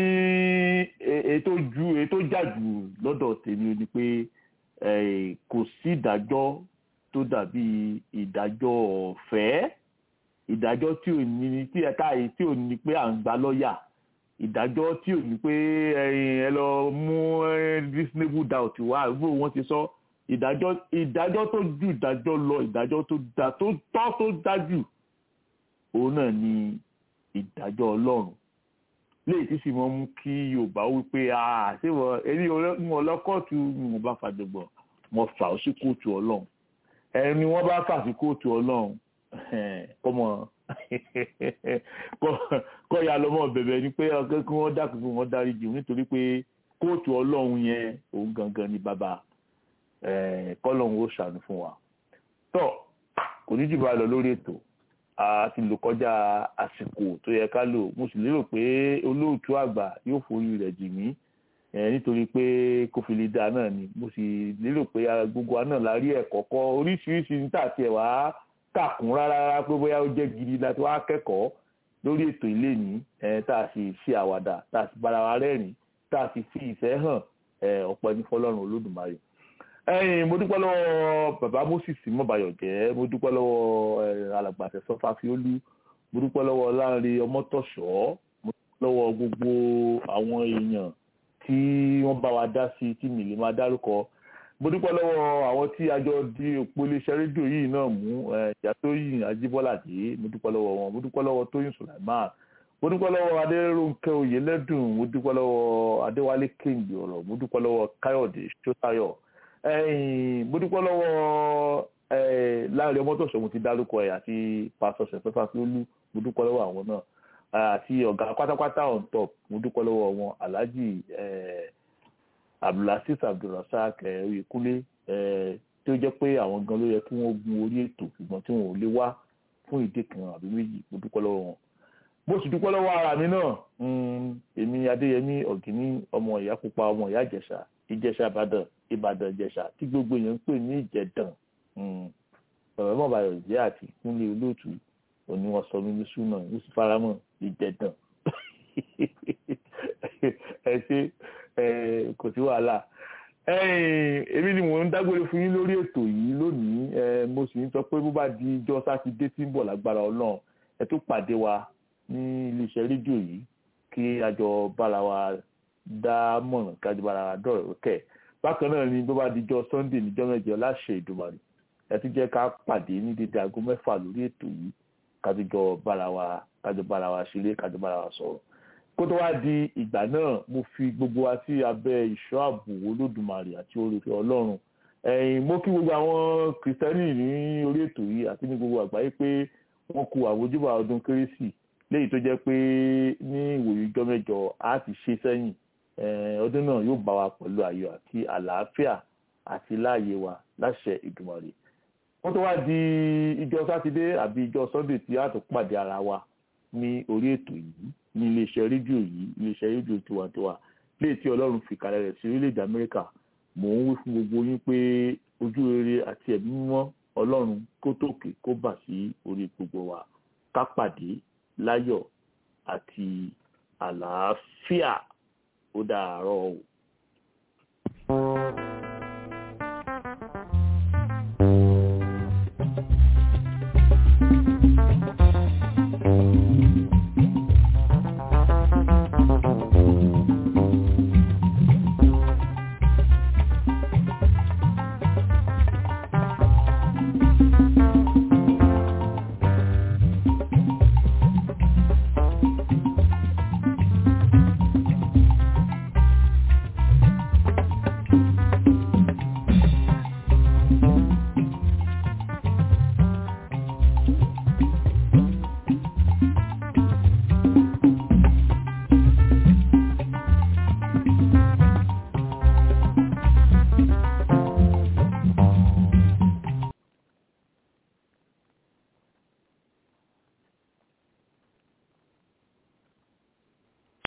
ètò jàjù lọ́dọ̀ tèmi ni pé kò sí ìdájọ́ tó dàbí ìdájọ́ ọ̀fẹ́ ìdájọ́ tí ò ní tí ẹ̀ka yìí tí ò ní pé à ń gba lọ́ọ̀yà, ìdájọ́ tí ò ní pé ẹ lọ mú reasonable doubt wá àbúrò wọn ti sọ ìdájọ́ tó ju ìdájọ́ lọ, ìdájọ́ tó tọ́ tó dájú òun náà ni ìdájọ́ Ọlọ́run léyìí tí sì mọ́ mú kí Yorùbá wípé àṣewọ̀ èyí wọn lọ kóòtù ni wọ́n bá fàjọgbọ̀n wọ́n fà ó sí kóòtù Ọlọ́run ẹni wọ́n bá fà sí kóòtù Ọlọ́run kọ́mọ kọ́ ya lọ́mọ bẹ̀bẹ̀ ni pé kí wọ́n dákun kí wọ́n dáríjì nítorí pé kóòtù Ọlọ́run yẹn òun gangan ni bàbá kọ́lọ́run ó ṣàánú fún wa. tọ́ kò ní jù bá lọ lórí ètò a ti lò kọjá àsìkò tó yẹ ká lò, mo sì lérò pé olóòtú àgbà yóò forí rẹ̀ jì mí nítorí pé kófìlì dáa náà ni, mo sì lérò pé gbogbo wa náà la rí ẹ̀kọ́ kọ́ oríṣiríṣi ní tààtì ẹ̀ wá kàkún rárá pé bóyá ó jẹ́ gidi láti wá kẹ́kọ̀ọ́ lórí ètò ilé ní tá a sì ṣe àwàdà tá a sì bára wa rẹ́rìn-ín tá a sì fi ìfẹ́ hàn ọ̀pọ̀ ẹni fọlọ́run Olódùmarè. Mo dúpẹ́ lọ́wọ́ bàbá Moses Mọ́bayọ̀jẹ́, mo dúpẹ́ lọ́wọ́ alàgbà Àfẹ́sọ́ Fáfiólú, mo dúpẹ́ lọ́wọ́ Láńre Ọmọ́tọ̀ṣọ́, mo dúpẹ́ lọ́wọ́ gbogbo àwọn èèyàn tí wọ́n bá wa dá sí tí mi lè máa dárúkọ, mo dúpẹ́ lọ́wọ́ àwọn tí a jọ di òpó iléeṣẹ́ rédíò yìí náà mú Ìyátóyìn Ajíbọ́ládé, mo dúpẹ́ lọ́wọ́ wọn, mo dúpẹ́ lọ́wọ́ Tóyìn Sùlàìmán, mo dúpẹ́ lọ́wọ́ Adérónkẹ́ Oyèlẹ́dùn, mo dúpẹ́ lọ́wọ́ Adéwálé Kéǹgbè ọ̀rọ̀, mo dúpẹ́ lọ́wọ́ Káyọ̀dé Ṣótáyọ̀, mo dúpẹ́ lọ́wọ́ Láńre Ọmọ́tọ̀ṣọ́ mo ti dárúkọ ẹ̀ àti pásítọ̀ Ṣẹ̀fẹ́ Fáfiólú, mo dúpẹ́ lọ́wọ́ àwọn náà àti ọ̀gá pátápátá on top, mo dúpẹ́ lọ́wọ́ wọn Alhaji Abdulaziz Abdulrasaq Oyèkúnlé tí ó jẹ́ pé àwọn gan ló yẹ kí wọ́n gun orí ètò ṣùgbọ́n tí wọn ò lè wá fún ìdí kan àbí méjì, mo dúpẹ́ lọ́wọ́ wọn. mo sì dúpẹ́ lọ́wọ́ ara mi náà, èmi Adéyẹmí Ọ̀gíní ọmọ ìyá pupa ọmọ ìyá Ìjẹ̀ṣà Ìbàdàn Ìjẹ̀ṣà tí gbogbo èèyàn ń pè ní Ìjẹ̀dàn. Bàbá Mọ́bayọ̀jẹ́ àti Kúnlé Olóòtú òní wọn sọ mí ní súnà ní sì faramọ́ Ìjẹ̀dàn. ẹ ṣe kò sí wàhálà. Èmi ni mò ń dágbére fún yín lórí ètò yìí lónìí, mo sì ń sọ pé bó bá di ijọ́ sátidé tí ń bọ̀ lágbára Ọlọ́run ẹ tó pàdé wa ní iléeṣẹ́ rédíò yìí kí a jọ bára wa dá mọ̀ràn ká jọ bára wa dọ̀rọ̀ kẹ̀. Bákan náà ni bó bá di ijọ́ Sunday níjọ́ mẹ́jọ láṣẹ Ìdùmarè ẹ tún jẹ́ ká pàdé ní dédé aago 6 lórí ètò yìí ká jọ bára wa ṣeré ká jọ bára wa sọ̀rọ̀. Kó tó wá di ìgbà náà mo fi gbogbo wa sí abẹ́ ìṣọ́ ààbò Olódùmarè àti oore-ọ̀fẹ́ Ọlọ́run. Mo kí gbogbo àwọn Kìrìsìtẹ́nì ní orí ètò yìí àti ní gbogbo àgbáyé pé wọ́n kú àwòjúbà ọdún Kérésì léyìí tó jẹ́ pé ní ìwòye ọjọ́ mẹ́jọ á ti ṣe sẹ́yìn. Ọdún náà yóò bá wa pẹ̀lú ayọ̀ àti àlàáfíà àti láàyè wa láṣẹ Ìdùmarè. Wọ́n tó wá di ìjọ sátidé àbí ìjọ Sunday tí a tó pàdé ara wa ní orí ètò yìí ní iléeṣẹ́ rédíò yìí, iléeṣẹ́ rédíò tiwantiwa léè tí Ọlọ́run fi kalẹ̀ rẹ̀ sí orílẹ̀-èdè Amẹ́ríkà. Mò ń wí fún gbogbo yín pé ojú rere àti ẹ̀mí mímọ́ Ọlọ́run kó tókè kó bà sí orí gbogbo wa, ká pàdé láyọ̀ àti àlàáfíà. Ó dàárọ̀ o.